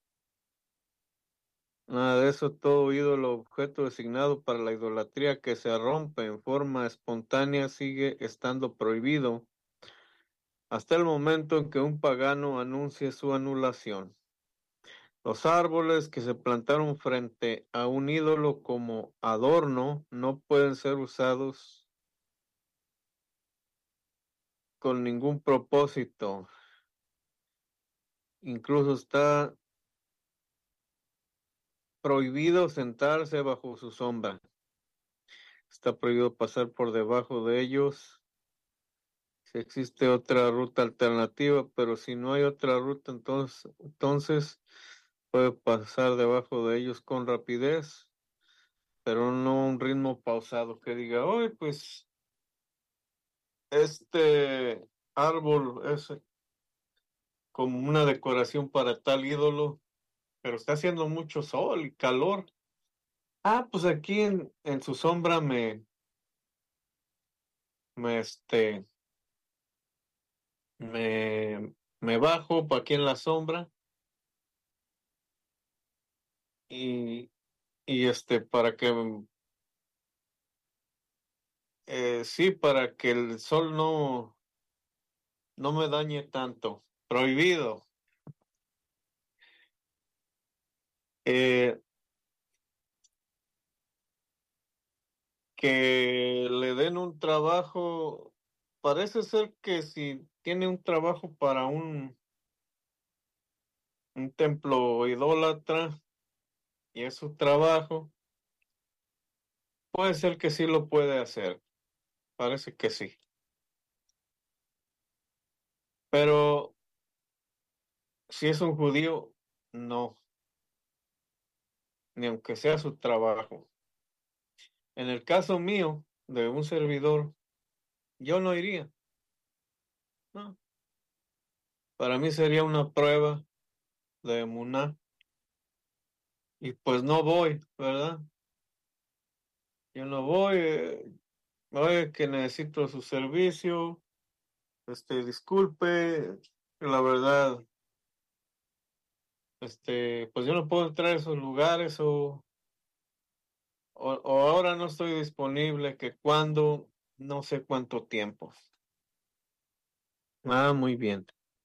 Speaker 3: Nada de eso, todo ídolo objeto designado para la idolatría que se rompe en forma espontánea sigue estando prohibido hasta el momento en que un pagano anuncie su anulación. Los árboles que se plantaron frente a un ídolo como adorno no pueden ser usados con ningún propósito. Incluso está prohibido sentarse bajo su sombra. Está prohibido pasar por debajo de ellos. Si existe otra ruta alternativa, pero si no hay otra ruta, entonces, entonces puede pasar debajo de ellos con rapidez, pero no un ritmo pausado que diga, hoy pues este árbol es como una decoración para tal ídolo, pero está haciendo mucho sol y calor. Ah, pues aquí en, en su sombra me, me, este, me, me bajo pa' aquí en la sombra y, y este, para que, eh, sí, para que el sol no, no me dañe tanto. Prohibido. Eh, que le den un trabajo, parece ser que si tiene un trabajo para un, un templo idólatra y es su trabajo, puede ser que sí lo puede hacer, parece que sí, pero si es un judío, no, ni aunque sea su trabajo. En el caso mío, de un servidor, yo no iría, no, para mí sería una prueba de emuná y pues no voy, ¿verdad? Yo no voy, eh, oye, que necesito su servicio, este, disculpe, la verdad, este, pues yo no puedo entrar a esos lugares o, o, o ahora no estoy disponible, que cuando, no sé cuánto tiempo. Ah, muy bien.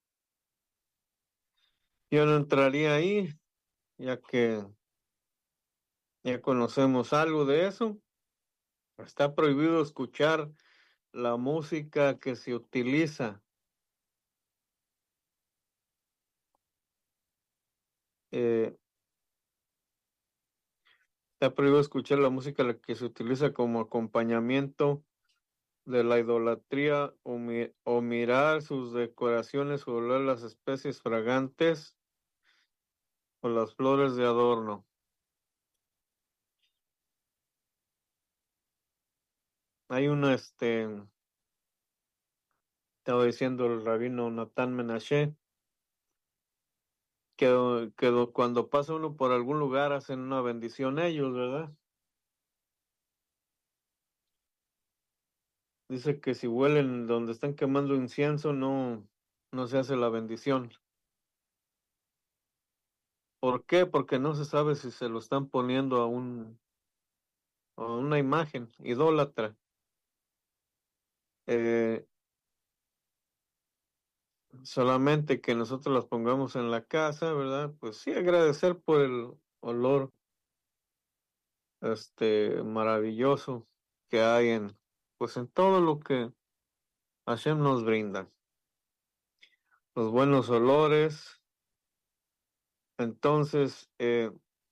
Speaker 3: Yo no entraría ahí, ya que ya conocemos algo de eso. Está prohibido escuchar la música que se utiliza. eh, Está prohibido escuchar la música la que se utiliza como acompañamiento de la idolatría o, mi- o mirar sus decoraciones o oler las especies fragantes o las flores de adorno. Hay una, este, estaba diciendo el rabino Natán Menashe, que, que do- cuando pasa uno por algún lugar hacen una bendición ellos, ¿verdad? Dice que si huelen donde están quemando incienso, no, no se hace la bendición. ¿Por qué? Porque no se sabe si se lo están poniendo a un, a una imagen idólatra. Eh, Solamente que nosotros las pongamos en la casa, ¿verdad? Pues sí, agradecer por el olor, este, maravilloso que hay en, pues en todo lo que Hashem nos brinda. Los buenos olores. Entonces, eh,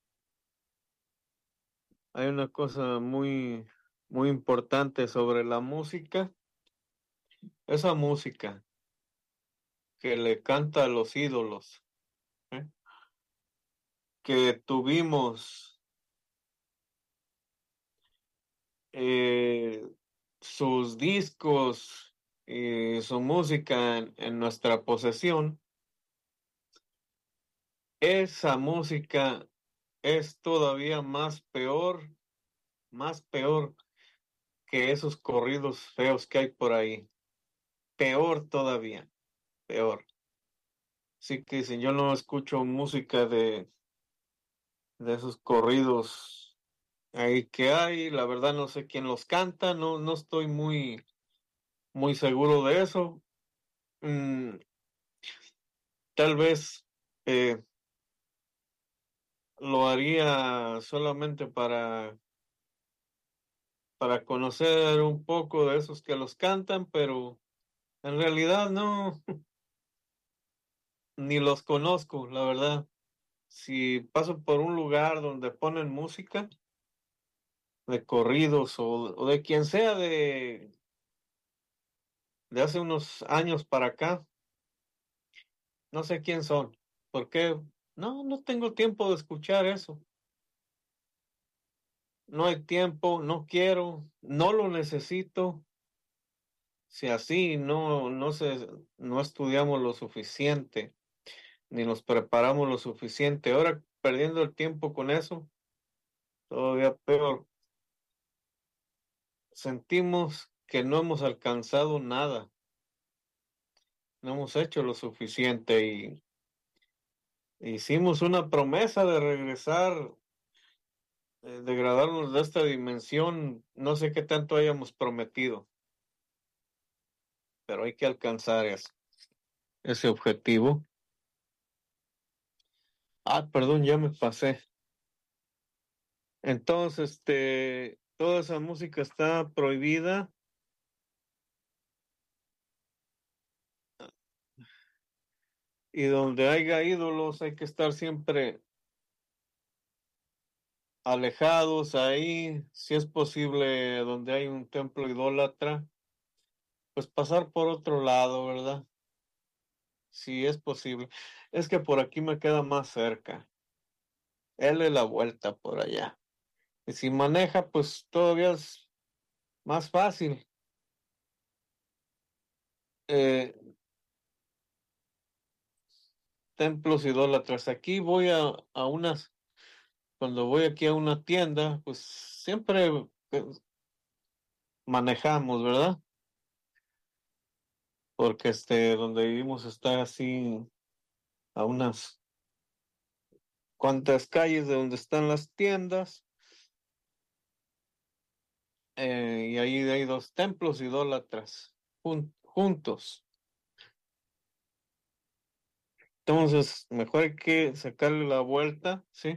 Speaker 3: hay una cosa muy, muy importante sobre la música. Esa música que le canta a los ídolos, ¿eh? Que tuvimos eh, sus discos y su música en, en nuestra posesión, esa música es todavía más peor, más peor que esos corridos feos que hay por ahí. Peor todavía, peor. Sí que si yo no escucho música de, de esos corridos ahí que hay, la verdad no sé quién los canta, no, no estoy muy, muy seguro de eso. Mm, Tal vez eh, lo haría solamente para, para conocer un poco de esos que los cantan, pero en realidad no, ni los conozco, la verdad. Si paso por un lugar donde ponen música de corridos o, o de quien sea de, de hace unos años para acá, no sé quién son, porque no, no tengo tiempo de escuchar eso. No hay tiempo, no quiero, no lo necesito. si así no, no, se, no estudiamos lo suficiente, ni nos preparamos lo suficiente, ahora perdiendo el tiempo con eso, todavía peor. Sentimos que no hemos alcanzado nada, no hemos hecho lo suficiente y hicimos una promesa de regresar, eh, de graduarnos de esta dimensión, no sé qué tanto hayamos prometido, pero hay que alcanzar eso, ese objetivo. Ah, perdón, ya me pasé. Entonces, este, toda esa música está prohibida. Y donde haya ídolos hay que estar siempre alejados ahí, si es posible, donde hay un templo idólatra, pues pasar por otro lado, ¿verdad? Si es posible. Es que por aquí me queda más cerca. Él es la vuelta por allá. Y si maneja, pues todavía es más fácil. Eh, templos idólatras. Aquí voy a, a unas, cuando voy aquí a una tienda, pues siempre eh, manejamos, ¿verdad? Porque este, donde vivimos está así a unas cuantas calles de donde están las tiendas, eh, y ahí hay dos templos idólatras jun- juntos. Entonces, mejor hay que sacarle la vuelta, ¿sí?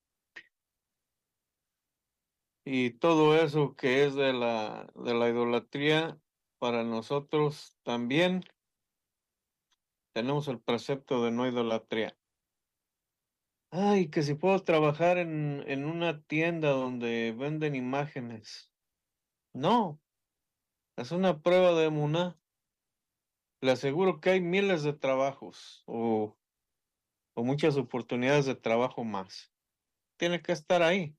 Speaker 3: Y todo eso que es de la, de la idolatría, para nosotros también tenemos el precepto de no idolatría. Ay, que si puedo trabajar en, en una tienda donde venden imágenes. No, es una prueba de emuná. Le aseguro que hay miles de trabajos o, o muchas oportunidades de trabajo más. Tiene que estar ahí.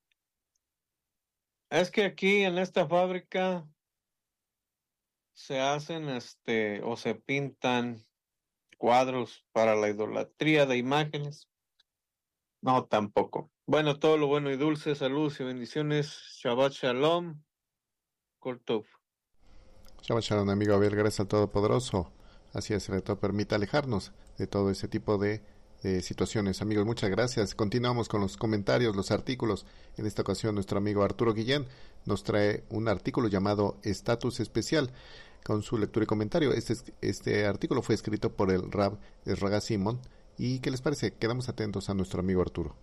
Speaker 3: Es que aquí en esta fábrica se hacen este o se pintan cuadros para la idolatría de imágenes. No, tampoco. Bueno, todo lo bueno y dulce, saludos y bendiciones. Shabbat Shalom. Kol Tov.
Speaker 2: Shabbat Shalom, amigo Abel, gracias al Todopoderoso. Así es, el Reto permite alejarnos de todo ese tipo de, de situaciones. Amigos, muchas gracias. Continuamos con los comentarios, los artículos. En esta ocasión, nuestro amigo Arturo Guillén nos trae un artículo llamado Estatus Especial, con su lectura y comentario. Este, este artículo fue escrito por el Rab Esraga Simon. ¿Y qué les parece? Quedamos atentos a nuestro amigo Arturo.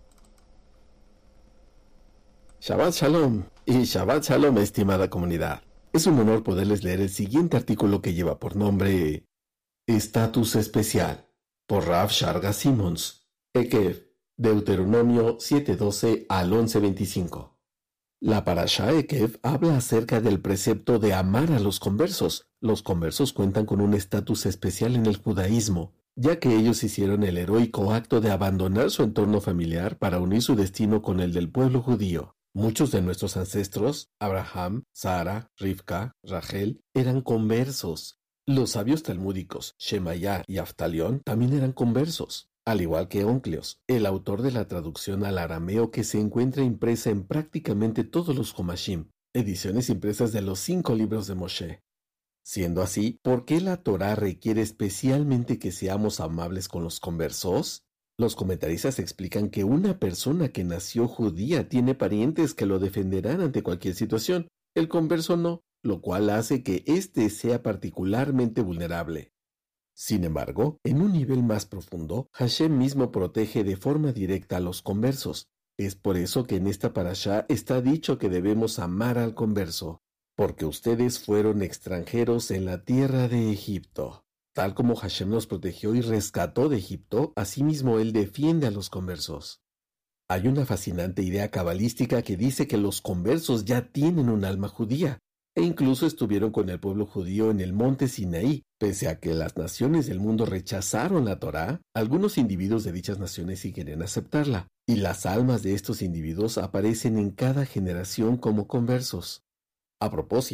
Speaker 8: Shabbat Shalom y Shabbat Shalom, estimada comunidad. Es un honor poderles leer el siguiente artículo que lleva por nombre Estatus Especial, por Rav Sharga Simons, Ekev, Deuteronomio siete doce al once veinticinco. La parashá Ekev habla acerca del precepto de amar a los conversos. Los conversos cuentan con un estatus especial en el judaísmo, ya que ellos hicieron el heroico acto de abandonar su entorno familiar para unir su destino con el del pueblo judío. Muchos de nuestros ancestros, Abraham, Sara, Rivka, Rachel, eran conversos. Los sabios talmúdicos, Shemayá y Aftalión, también eran conversos, al igual que Oncleos, el autor de la traducción al arameo que se encuentra impresa en prácticamente todos los Jomashim, ediciones impresas de los cinco libros de Moshe. Siendo así, ¿por qué la Torá requiere especialmente que seamos amables con los conversos? Los comentaristas explican que una persona que nació judía tiene parientes que lo defenderán ante cualquier situación, el converso no, lo cual hace que éste sea particularmente vulnerable. Sin embargo, en un nivel más profundo, Hashem mismo protege de forma directa a los conversos. Es por eso que en esta parashá está dicho que debemos amar al converso, porque ustedes fueron extranjeros en la tierra de Egipto. Tal como Hashem nos protegió y rescató de Egipto, asimismo Él defiende a los conversos. Hay una fascinante idea cabalística que dice que los conversos ya tienen un alma judía, e incluso estuvieron con el pueblo judío en el monte Sinaí. Pese a que las naciones del mundo rechazaron la Torá, algunos individuos de dichas naciones sí querían aceptarla, y las almas de estos individuos aparecen en cada generación como conversos. A propósito,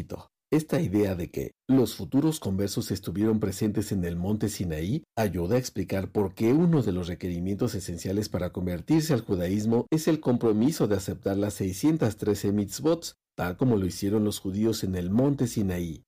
Speaker 8: Esta idea de que los futuros conversos estuvieron presentes en el monte Sinaí ayuda a explicar por qué uno de los requerimientos esenciales para convertirse al judaísmo es el compromiso de aceptar las seiscientas trece mitzvot, tal como lo hicieron los judíos en el monte Sinaí.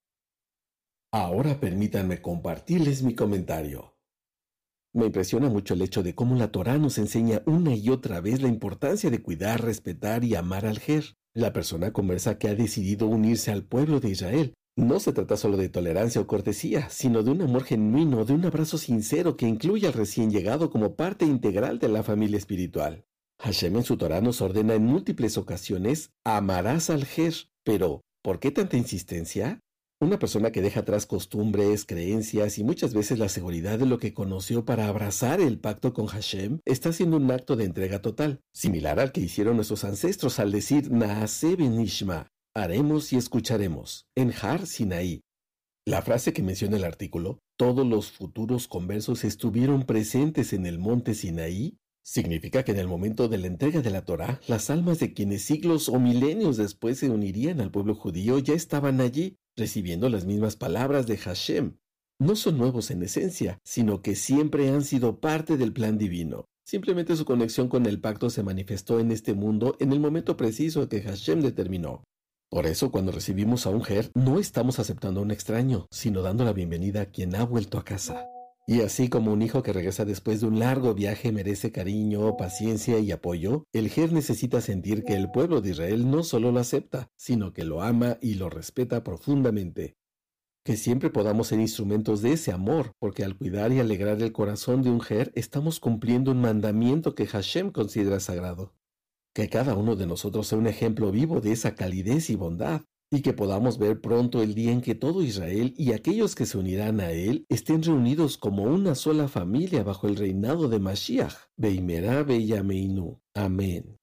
Speaker 8: Ahora permítanme compartirles mi comentario. Me impresiona mucho el hecho de cómo la Torá nos enseña una y otra vez la importancia de cuidar, respetar y amar al Ger, la persona conversa que ha decidido unirse al pueblo de Israel. No se trata solo de tolerancia o cortesía, sino de un amor genuino, de un abrazo sincero que incluye al recién llegado como parte integral de la familia espiritual. Hashem en su Torá nos ordena en múltiples ocasiones, amarás al Ger. Pero, ¿por qué tanta insistencia? Una persona que deja atrás costumbres, creencias y muchas veces la seguridad de lo que conoció para abrazar el pacto con Hashem está haciendo un acto de entrega total, similar al que hicieron nuestros ancestros al decir Naaseh benishma, haremos y escucharemos, en Har Sinaí. La frase que menciona el artículo, todos los futuros conversos estuvieron presentes en el monte Sinaí, significa que en el momento de la entrega de la Torá, las almas de quienes siglos o milenios después se unirían al pueblo judío ya estaban allí, recibiendo las mismas palabras de Hashem. No son nuevos en esencia, sino que siempre han sido parte del plan divino. Simplemente su conexión con el pacto se manifestó en este mundo en el momento preciso que Hashem determinó. Por eso, cuando recibimos a un Ger, no estamos aceptando a un extraño, sino dando la bienvenida a quien ha vuelto a casa. Y así como un hijo que regresa después de un largo viaje merece cariño, paciencia y apoyo, el Ger necesita sentir que el pueblo de Israel no solo lo acepta, sino que lo ama y lo respeta profundamente. Que siempre podamos ser instrumentos de ese amor, porque al cuidar y alegrar el corazón de un Ger, estamos cumpliendo un mandamiento que Hashem considera sagrado. Que cada uno de nosotros sea un ejemplo vivo de esa calidez y bondad, y que podamos ver pronto el día en que todo Israel y aquellos que se unirán a él estén reunidos como una sola familia bajo el reinado de Mashiach. Beimera beyameinu. Amén.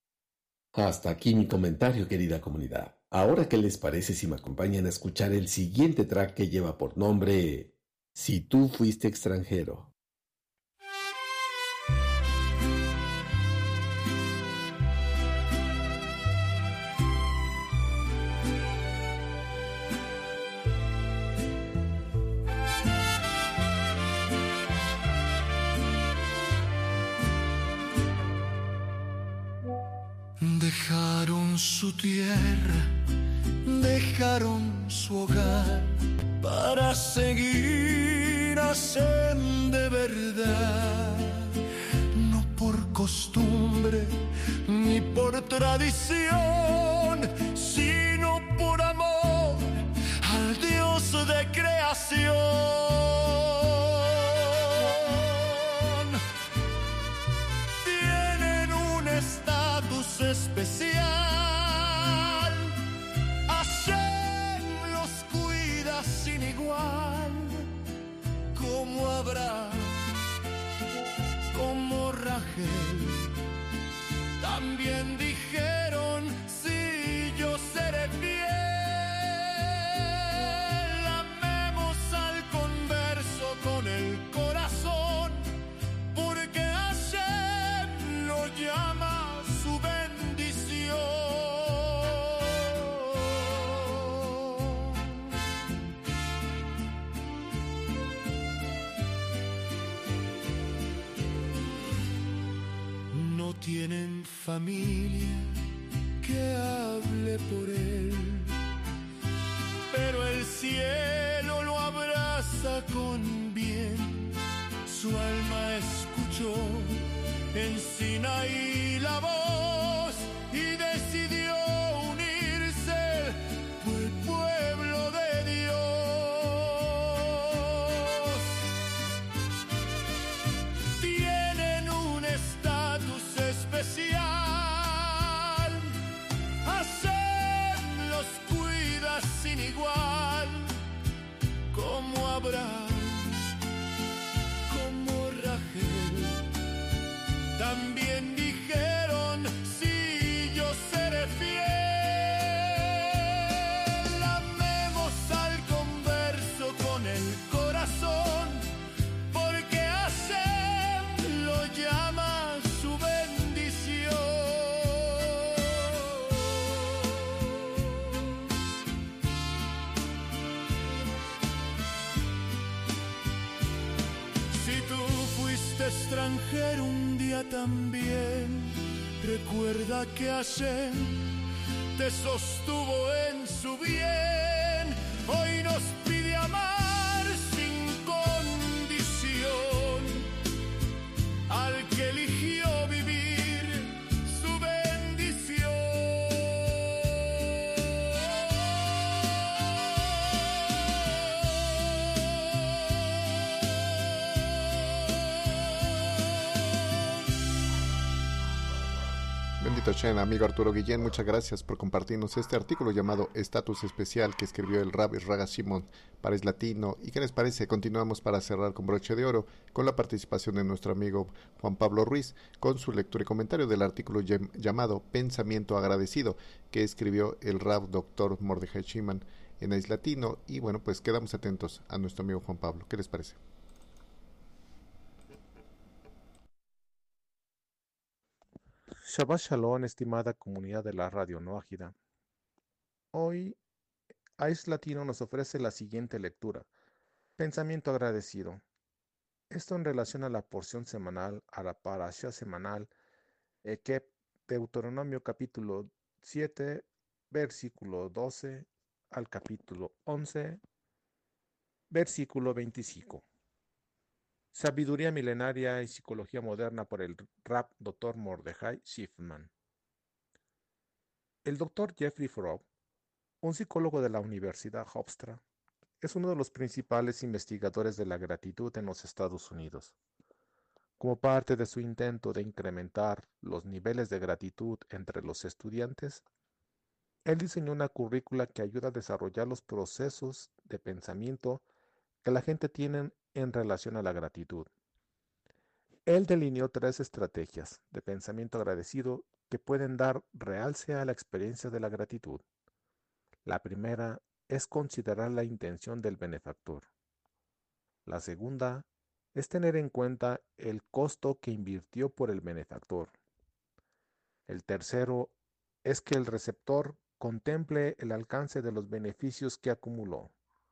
Speaker 8: Hasta aquí mi comentario, querida comunidad. Ahora, ¿qué les parece si me acompañan a escuchar el siguiente track que lleva por nombre Si tú fuiste extranjero?
Speaker 5: Dejaron su tierra, dejaron su hogar para seguir a Hashem de verdad, no por costumbre ni por tradición, sino por amor al Dios de creación. Tienen un estatus especial, Hashem los cuida sin igual, como Abraham, como Rachel, también dijeron, si yo seré fiel, amemos al converso con el corazón, porque Hashem lo llama su bendición. No tienen familia que hable por él, pero el cielo lo abraza con bien. Su alma escuchó en Sinaí la voz y decidió unirse por el pueblo de Dios. Tienen un estatus especial, Hashem los cuida sin igual, como Abraham, como Rachel, extranjero un día también. Recuerda que Hashem te sostuvo en su bien. Hoy nos pide amar sin condición al que eligió vivir su bendición.
Speaker 2: Bendito Shen, amigo Arturo Guillén, muchas gracias por compartirnos este artículo llamado Estatus Especial que escribió el Rabbi Raga Shimon para Es Latino. ¿Y qué les parece? Continuamos para cerrar con broche de oro con la participación de nuestro amigo Juan Pablo Ruiz con su lectura y comentario del artículo llamado Pensamiento Agradecido que escribió el Rab Doctor Mordejai Shimon en Es Latino. Y bueno, pues quedamos atentos a nuestro amigo Juan Pablo. ¿Qué les parece?
Speaker 9: Shabbat Shalom, estimada comunidad de la Radio Noágida. Hoy, Es Latino nos ofrece la siguiente lectura: Pensamiento agradecido. Esto en relación a la porción semanal, a la parasha semanal, eh, que Deuteronomio capítulo siete, versículo doce al capítulo once, versículo veinticinco. Sabiduría milenaria y psicología moderna por el Rab doctor Mordejai Shifman. El doctor Jeffrey Fromm, un psicólogo de la Universidad Hofstra, es uno de los principales investigadores de la gratitud en los Estados Unidos. Como parte de su intento de incrementar los niveles de gratitud entre los estudiantes, él diseñó una currícula que ayuda a desarrollar los procesos de pensamiento que la gente tiene en relación a la gratitud. Él delineó tres estrategias de pensamiento agradecido que pueden dar realce a la experiencia de la gratitud. La primera es considerar la intención del benefactor. La segunda es tener en cuenta el costo que invirtió por el benefactor. El tercero es que el receptor contemple el alcance de los beneficios que acumuló.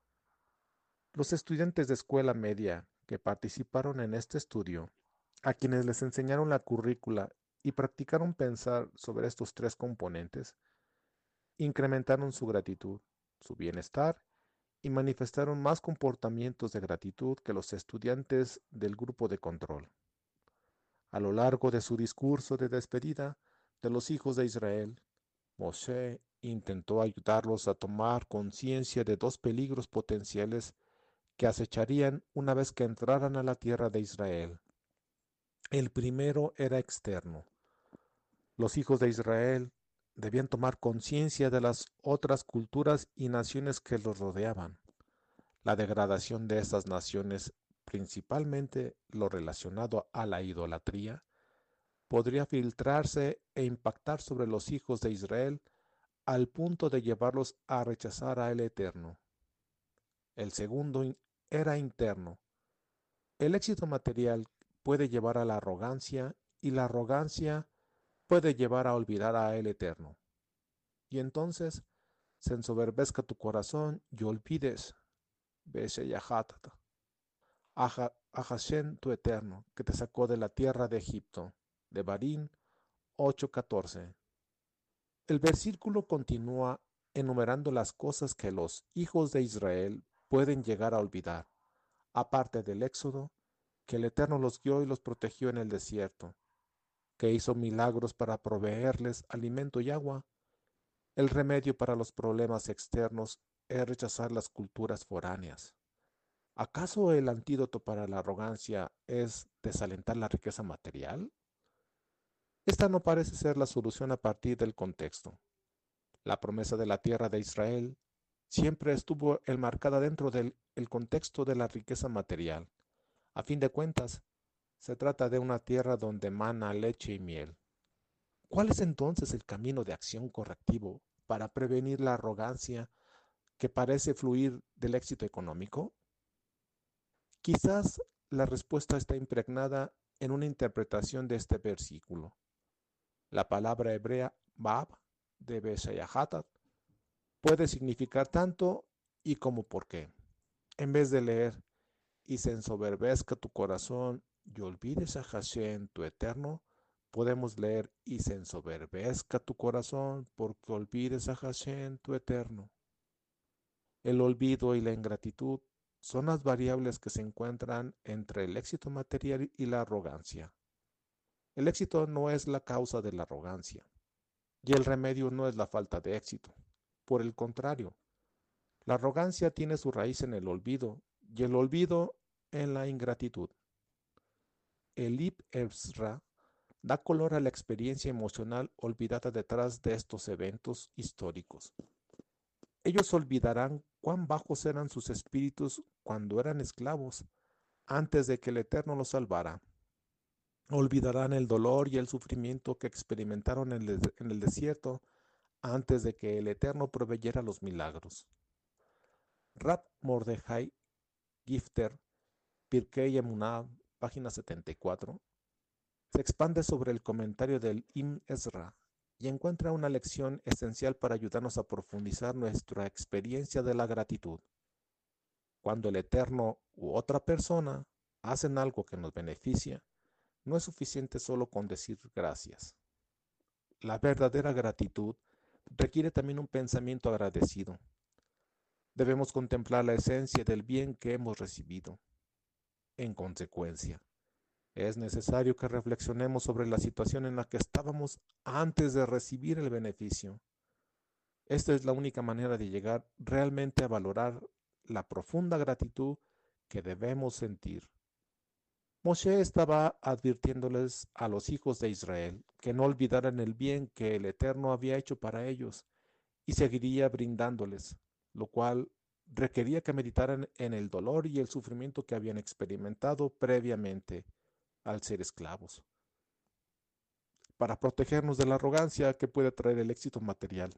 Speaker 9: Los estudiantes de escuela media que participaron en este estudio, a quienes les enseñaron la currícula y practicaron pensar sobre estos tres componentes, incrementaron su gratitud, su bienestar y manifestaron más comportamientos de gratitud que los estudiantes del grupo de control. A lo largo de su discurso de despedida de los hijos de Israel, Moshe intentó ayudarlos a tomar conciencia de dos peligros potenciales que acecharían una vez que entraran a la tierra de Israel. El primero era externo. Los hijos de Israel debían tomar conciencia de las otras culturas y naciones que los rodeaban. La degradación de estas naciones, principalmente lo relacionado a la idolatría, podría filtrarse e impactar sobre los hijos de Israel al punto de llevarlos a rechazar a el Eterno. El segundo era interno. El éxito material puede llevar a la arrogancia y la arrogancia puede llevar a olvidar a el Eterno. Y entonces se ensoberbezca tu corazón y olvides a Hashem tu Eterno, que te sacó de la tierra de Egipto. De Barín ocho catorce. El versículo continúa enumerando las cosas que los hijos de Israel pueden llegar a olvidar, aparte del éxodo, que el Eterno los guió y los protegió en el desierto, que hizo milagros para proveerles alimento y agua. El remedio para los problemas externos es rechazar las culturas foráneas. ¿Acaso el antídoto para la arrogancia es desalentar la riqueza material? Esta no parece ser la solución a partir del contexto. La promesa de la tierra de Israel siempre estuvo enmarcada dentro del el contexto de la riqueza material. A fin de cuentas, se trata de una tierra donde mana leche y miel. ¿Cuál es entonces el camino de acción correctivo para prevenir la arrogancia que parece fluir del éxito económico? Quizás la respuesta está impregnada en una interpretación de este versículo. La palabra hebrea bab de Beshayahatat puede significar tanto y como por qué. En vez de leer y se ensoberbezca tu corazón y olvides a Hashem tu eterno, podemos leer, y se ensoberbezca tu corazón porque olvides a Hashem tu eterno. El olvido y la ingratitud son las variables que se encuentran entre el éxito material y la arrogancia. El éxito no es la causa de la arrogancia, y el remedio no es la falta de éxito. Por el contrario, la arrogancia tiene su raíz en el olvido, y el olvido en la ingratitud. El Ibn Ezra da color a la experiencia emocional olvidada detrás de estos eventos históricos. Ellos olvidarán cuán bajos eran sus espíritus cuando eran esclavos, antes de que el Eterno los salvara. Olvidarán el dolor y el sufrimiento que experimentaron en el, en el desierto, antes de que el Eterno proveyera los milagros. Rab Mordejai Gifter, Pirkei Emuná, página setenta y cuatro, se expande sobre el comentario del Ibn Ezra y encuentra una lección esencial para ayudarnos a profundizar nuestra experiencia de la gratitud. Cuando el Eterno u otra persona hacen algo que nos beneficia, no es suficiente solo con decir gracias. La verdadera gratitud requiere también un pensamiento agradecido. Debemos contemplar la esencia del bien que hemos recibido. En consecuencia, es necesario que reflexionemos sobre la situación en la que estábamos antes de recibir el beneficio. Esta es la única manera de llegar realmente a valorar la profunda gratitud que debemos sentir. Moshe estaba advirtiéndoles a los hijos de Israel que no olvidaran el bien que el Eterno había hecho para ellos y seguiría brindándoles, lo cual requería que meditaran en el dolor y el sufrimiento que habían experimentado previamente al ser esclavos, para protegernos de la arrogancia que puede traer el éxito material.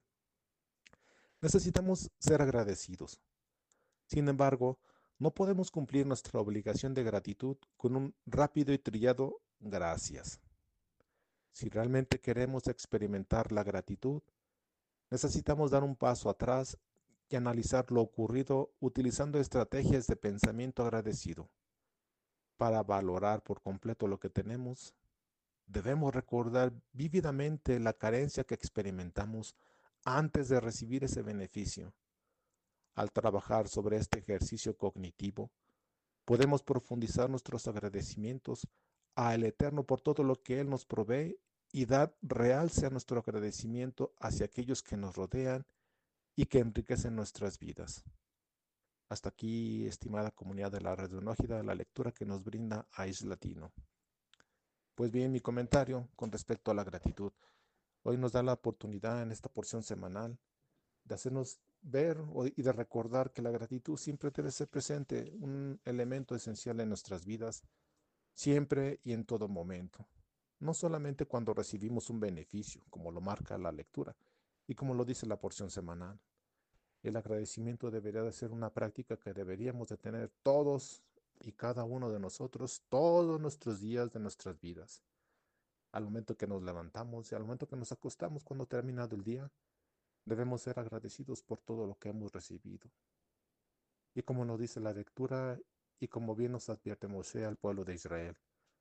Speaker 9: Necesitamos ser agradecidos. Sin embargo, no podemos cumplir nuestra obligación de gratitud con un rápido y trillado gracias. Si realmente queremos experimentar la gratitud, necesitamos dar un paso atrás y analizar lo ocurrido utilizando estrategias de pensamiento agradecido. Para valorar por completo lo que tenemos, debemos recordar vívidamente la carencia que experimentamos antes de recibir ese beneficio. Al trabajar sobre este ejercicio cognitivo, podemos profundizar nuestros agradecimientos al Eterno por todo lo que Él nos provee y dar realce a nuestro agradecimiento hacia aquellos que nos rodean y que enriquecen nuestras vidas. Hasta aquí, estimada comunidad de la Radio Nógida, la lectura que nos brinda Aish Latino. Pues bien, mi comentario con respecto a la gratitud. Hoy nos da la oportunidad en esta porción semanal de hacernos ver y de recordar que la gratitud siempre debe ser presente, un elemento esencial en nuestras vidas, siempre y en todo momento. No solamente cuando recibimos un beneficio, como lo marca la lectura y como lo dice la porción semanal. El agradecimiento debería de ser una práctica que deberíamos de tener todos y cada uno de nosotros todos nuestros días de nuestras vidas. Al momento que nos levantamos y al momento que nos acostamos cuando ha terminado el día, debemos ser agradecidos por todo lo que hemos recibido. Y como nos dice la lectura y como bien nos advierte Moshe al pueblo de Israel,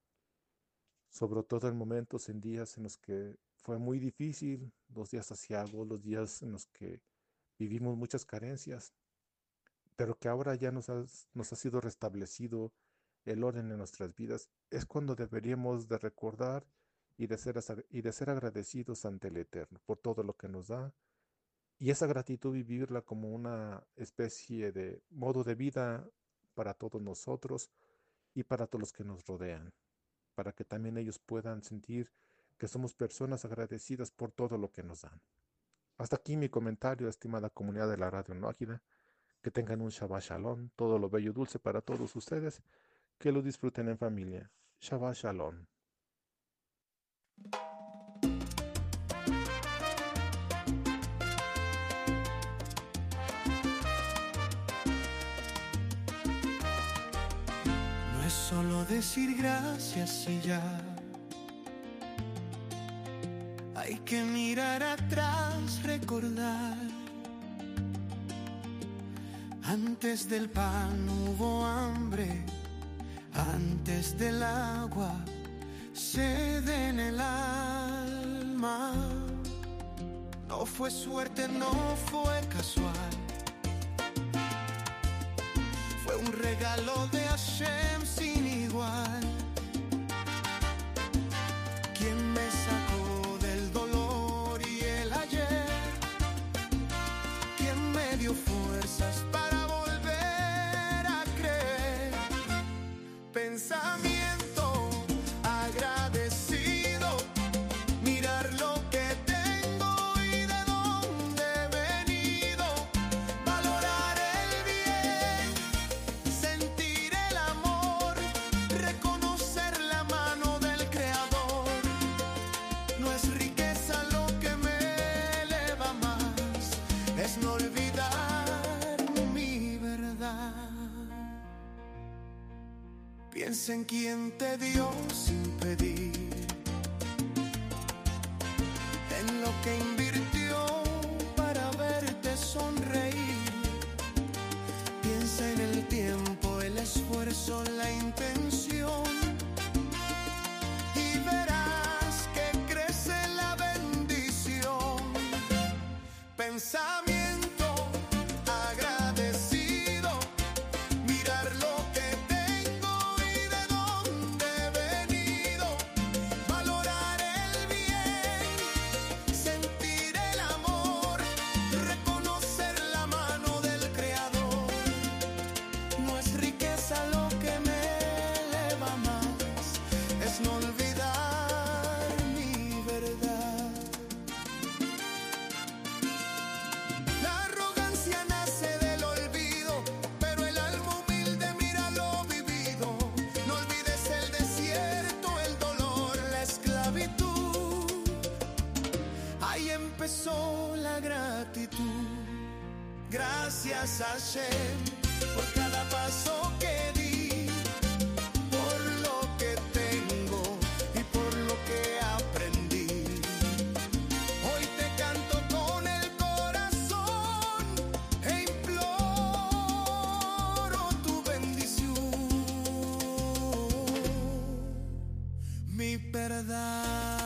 Speaker 9: sobre todo en momentos, en días en los que fue muy difícil, los días aciagos, los días en los que vivimos muchas carencias, pero que ahora ya nos ha, nos ha sido restablecido el orden en nuestras vidas, es cuando deberíamos de recordar y de ser, y de ser agradecidos ante el Eterno por todo lo que nos da, y esa gratitud vivirla como una especie de modo de vida para todos nosotros y para todos los que nos rodean, para que también ellos puedan sentir que somos personas agradecidas por todo lo que nos dan. Hasta aquí mi comentario, estimada comunidad de la Radio Nógida. Que tengan un Shabbat Shalom, todo lo bello y dulce para todos ustedes, que lo disfruten en familia. Shabbat Shalom.
Speaker 5: No es solo decir gracias y ya. Hay que mirar atrás, recordar. Antes del pan hubo hambre, Antes del agua, sed en el alma. No fue suerte, no fue casual. Fue un regalo de Hashem sin igual. Quien me sacó del dolor y el ayer. Quien me dio fuerzas para volver a creer. Pensamiento agradecido. Mirar lo que tengo y de dónde he venido. Valorar el bien, sentir el amor, reconocer la mano del Creador. No es riqueza lo que me eleva más, es no olvidar mi verdad. Piensa en quien te dio sin pedir, en lo que invirtió para verte sonreír. Piensa en el tiempo, el esfuerzo, la intención, y verás que crece la bendición. Pensamiento agradecido, mirar lo que tengo y de dónde he venido. Valorar el bien, sentir el amor, reconocer la mano del Creador. No es riqueza lo que me eleva más, es no olvidar mi verdad. La arrogancia nace del olvido, pero el alma humilde mira lo vivido. No olvides el desierto, el dolor, la esclavitud. Ahí empezó la gratitud. Gracias a Hashem por cada paso que di, por lo que tengo y por lo que aprendí. Hoy te canto con el corazón e imploro tu bendición, mi verdad.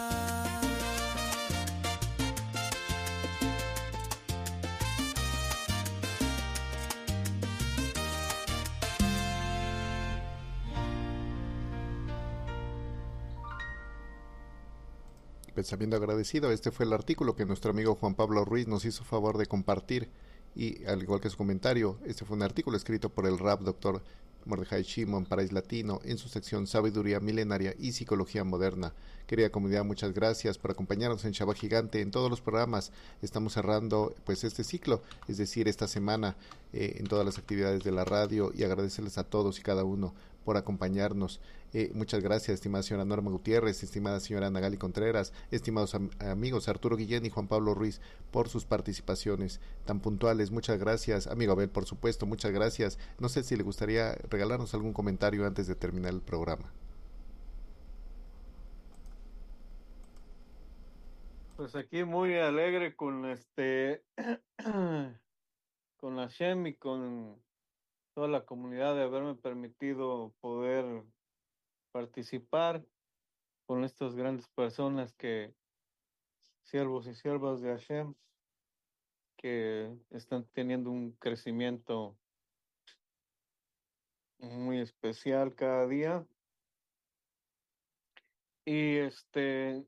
Speaker 2: Pensamiento agradecido, este fue el artículo que nuestro amigo Juan Pablo Ruiz nos hizo favor de compartir, y al igual que su comentario, este fue un artículo escrito por el Rav doctor Mordejai Shimon para Es Latino en su sección Sabiduría Milenaria y Psicología Moderna. Querida comunidad, muchas gracias por acompañarnos en Shabbat Gigante en todos los programas. Estamos cerrando pues este ciclo, es decir, esta semana eh, en todas las actividades de la radio, y agradecerles a todos y cada uno por acompañarnos. Eh, muchas gracias, estimada señora Norma Gutiérrez, estimada señora Nagali Contreras, estimados am amigos Arturo Guillén y Juan Pablo Ruiz, por sus participaciones tan puntuales. Muchas gracias, amigo Abel, por supuesto, muchas gracias. No sé si le gustaría regalarnos algún comentario antes de terminar el programa.
Speaker 3: Pues aquí muy alegre con este con la Shem y con toda la comunidad de haberme permitido poder participar con estas grandes personas, que siervos y siervas de Hashem, que están teniendo un crecimiento muy especial cada día. Y este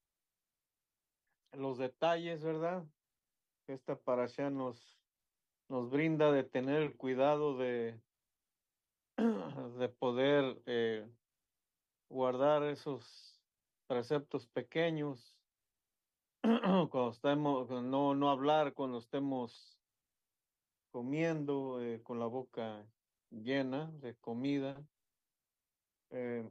Speaker 3: los detalles, ¿verdad? Esta parasha nos nos brinda de tener el cuidado de de poder eh, guardar esos preceptos pequeños cuando estemos, no no hablar cuando estemos comiendo eh, con la boca llena de comida, eh,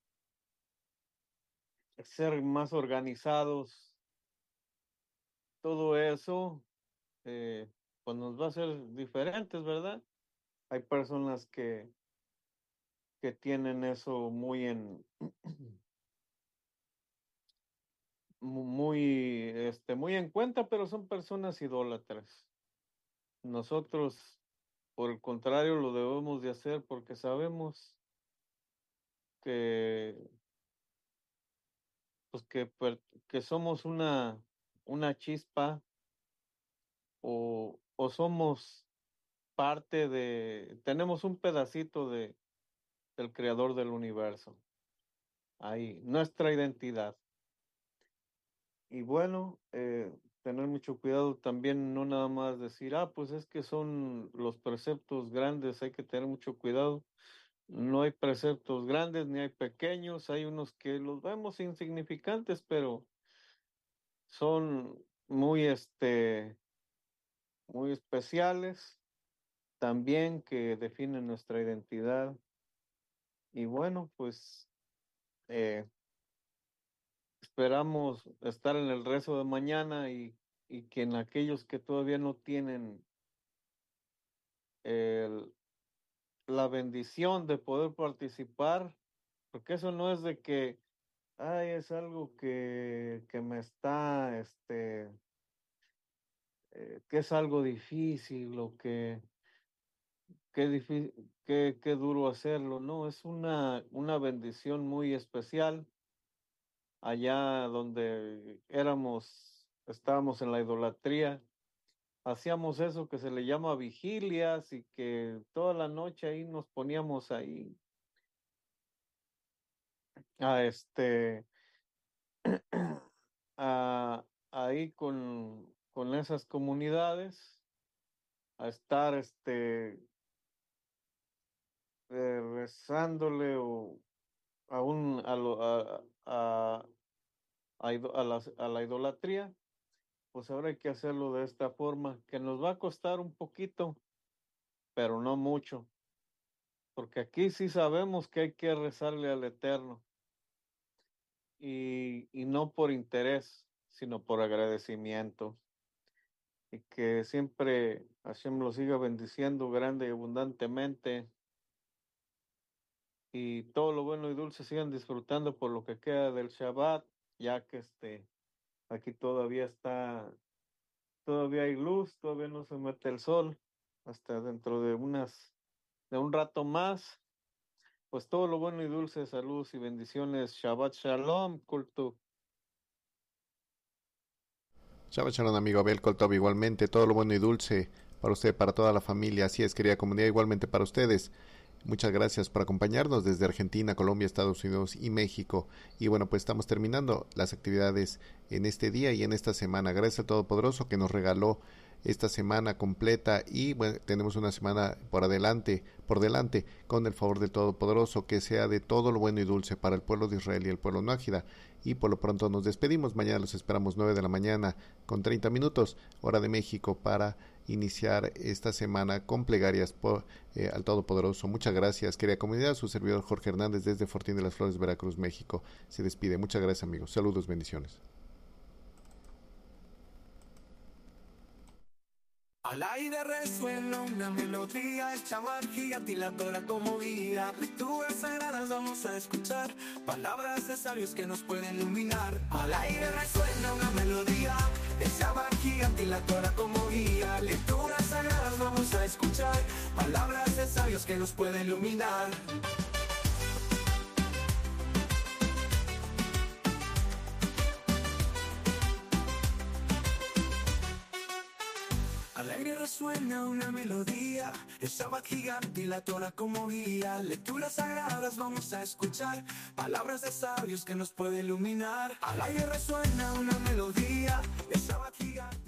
Speaker 3: ser más organizados. Todo eso eh, pues nos va a hacer diferentes, ¿verdad? Hay personas que que tienen eso muy en muy este muy en cuenta, pero son personas idólatras. Nosotros, por el contrario, lo debemos de hacer porque sabemos que, pues que, que somos una, una chispa o, o somos parte de, tenemos un pedacito de, del creador del universo. Ahí, nuestra identidad. Y bueno, eh, tener mucho cuidado también, no nada más decir, ah, pues es que son los preceptos grandes, hay que tener mucho cuidado. No hay preceptos grandes ni hay pequeños, hay unos que los vemos insignificantes, pero son muy, este, muy especiales, también que definen nuestra identidad. Y bueno, pues eh, esperamos estar en el rezo de mañana y, y que en aquellos que todavía no tienen el, la bendición de poder participar, porque eso no es de que, ay, es algo que, que me está, este, eh, que es algo difícil o que, que, difí- que, que duro hacerlo, no, es una, una bendición muy especial. Allá donde éramos, estábamos en la idolatría, hacíamos eso que se le llama vigilias y que toda la noche ahí nos poníamos ahí a este a, ahí con, con esas comunidades a estar este eh, rezándole o a un a, lo- a, a, a ido- a la, a la idolatría. Pues ahora hay que hacerlo de esta forma, que nos va a costar un poquito, pero no mucho, porque aquí sí sabemos que hay que rezarle al Eterno y, y no por interés, sino por agradecimiento. Y que siempre Hashem lo siga bendiciendo grande y abundantemente y todo lo bueno y dulce sigan disfrutando por lo que queda del Shabbat, ya que este, aquí todavía está, todavía hay luz, todavía no se mete el sol, hasta dentro de unas, de un rato más. Pues todo lo bueno y dulce, salud y bendiciones. Shabbat Shalom, culto.
Speaker 2: Shabbat Shalom, amigo Abel Koltov, igualmente todo lo bueno y dulce para usted, para toda la familia. Así es, querida comunidad, igualmente para ustedes. Muchas gracias por acompañarnos desde Argentina, Colombia, Estados Unidos y México. Y bueno, pues estamos terminando las actividades en este día y en esta semana. Gracias al Todopoderoso que nos regaló esta semana completa y bueno, tenemos una semana por adelante, por delante, con el favor del Todopoderoso, que sea de todo lo bueno y dulce para el pueblo de Israel y el pueblo nájida. Y por lo pronto nos despedimos. Mañana los esperamos nueve de la mañana con treinta minutos, hora de México, para iniciar esta semana con plegarias por, eh, al Todopoderoso. Muchas gracias, querida comunidad. Su servidor Jorge Hernández desde Fortín de las Flores, Veracruz, México, se despide. Muchas gracias, amigos. Saludos, bendiciones.
Speaker 5: Al aire resuena una melodía, el Shabbat gigante y la Torah como guía. Lecturas sagradas vamos a escuchar, palabras de sabios que nos pueden iluminar. Al aire resuena una melodía, el Shabbat gigante y la Torah como guía. Lecturas sagradas vamos a escuchar, palabras de sabios que nos pueden iluminar. Al aire resuena una melodía, el Shabbat gigante y la Torah como guía. Lecturas sagradas vamos a escuchar, palabras de sabios que nos pueden iluminar. Al aire resuena una melodía, el Shabbat gigante.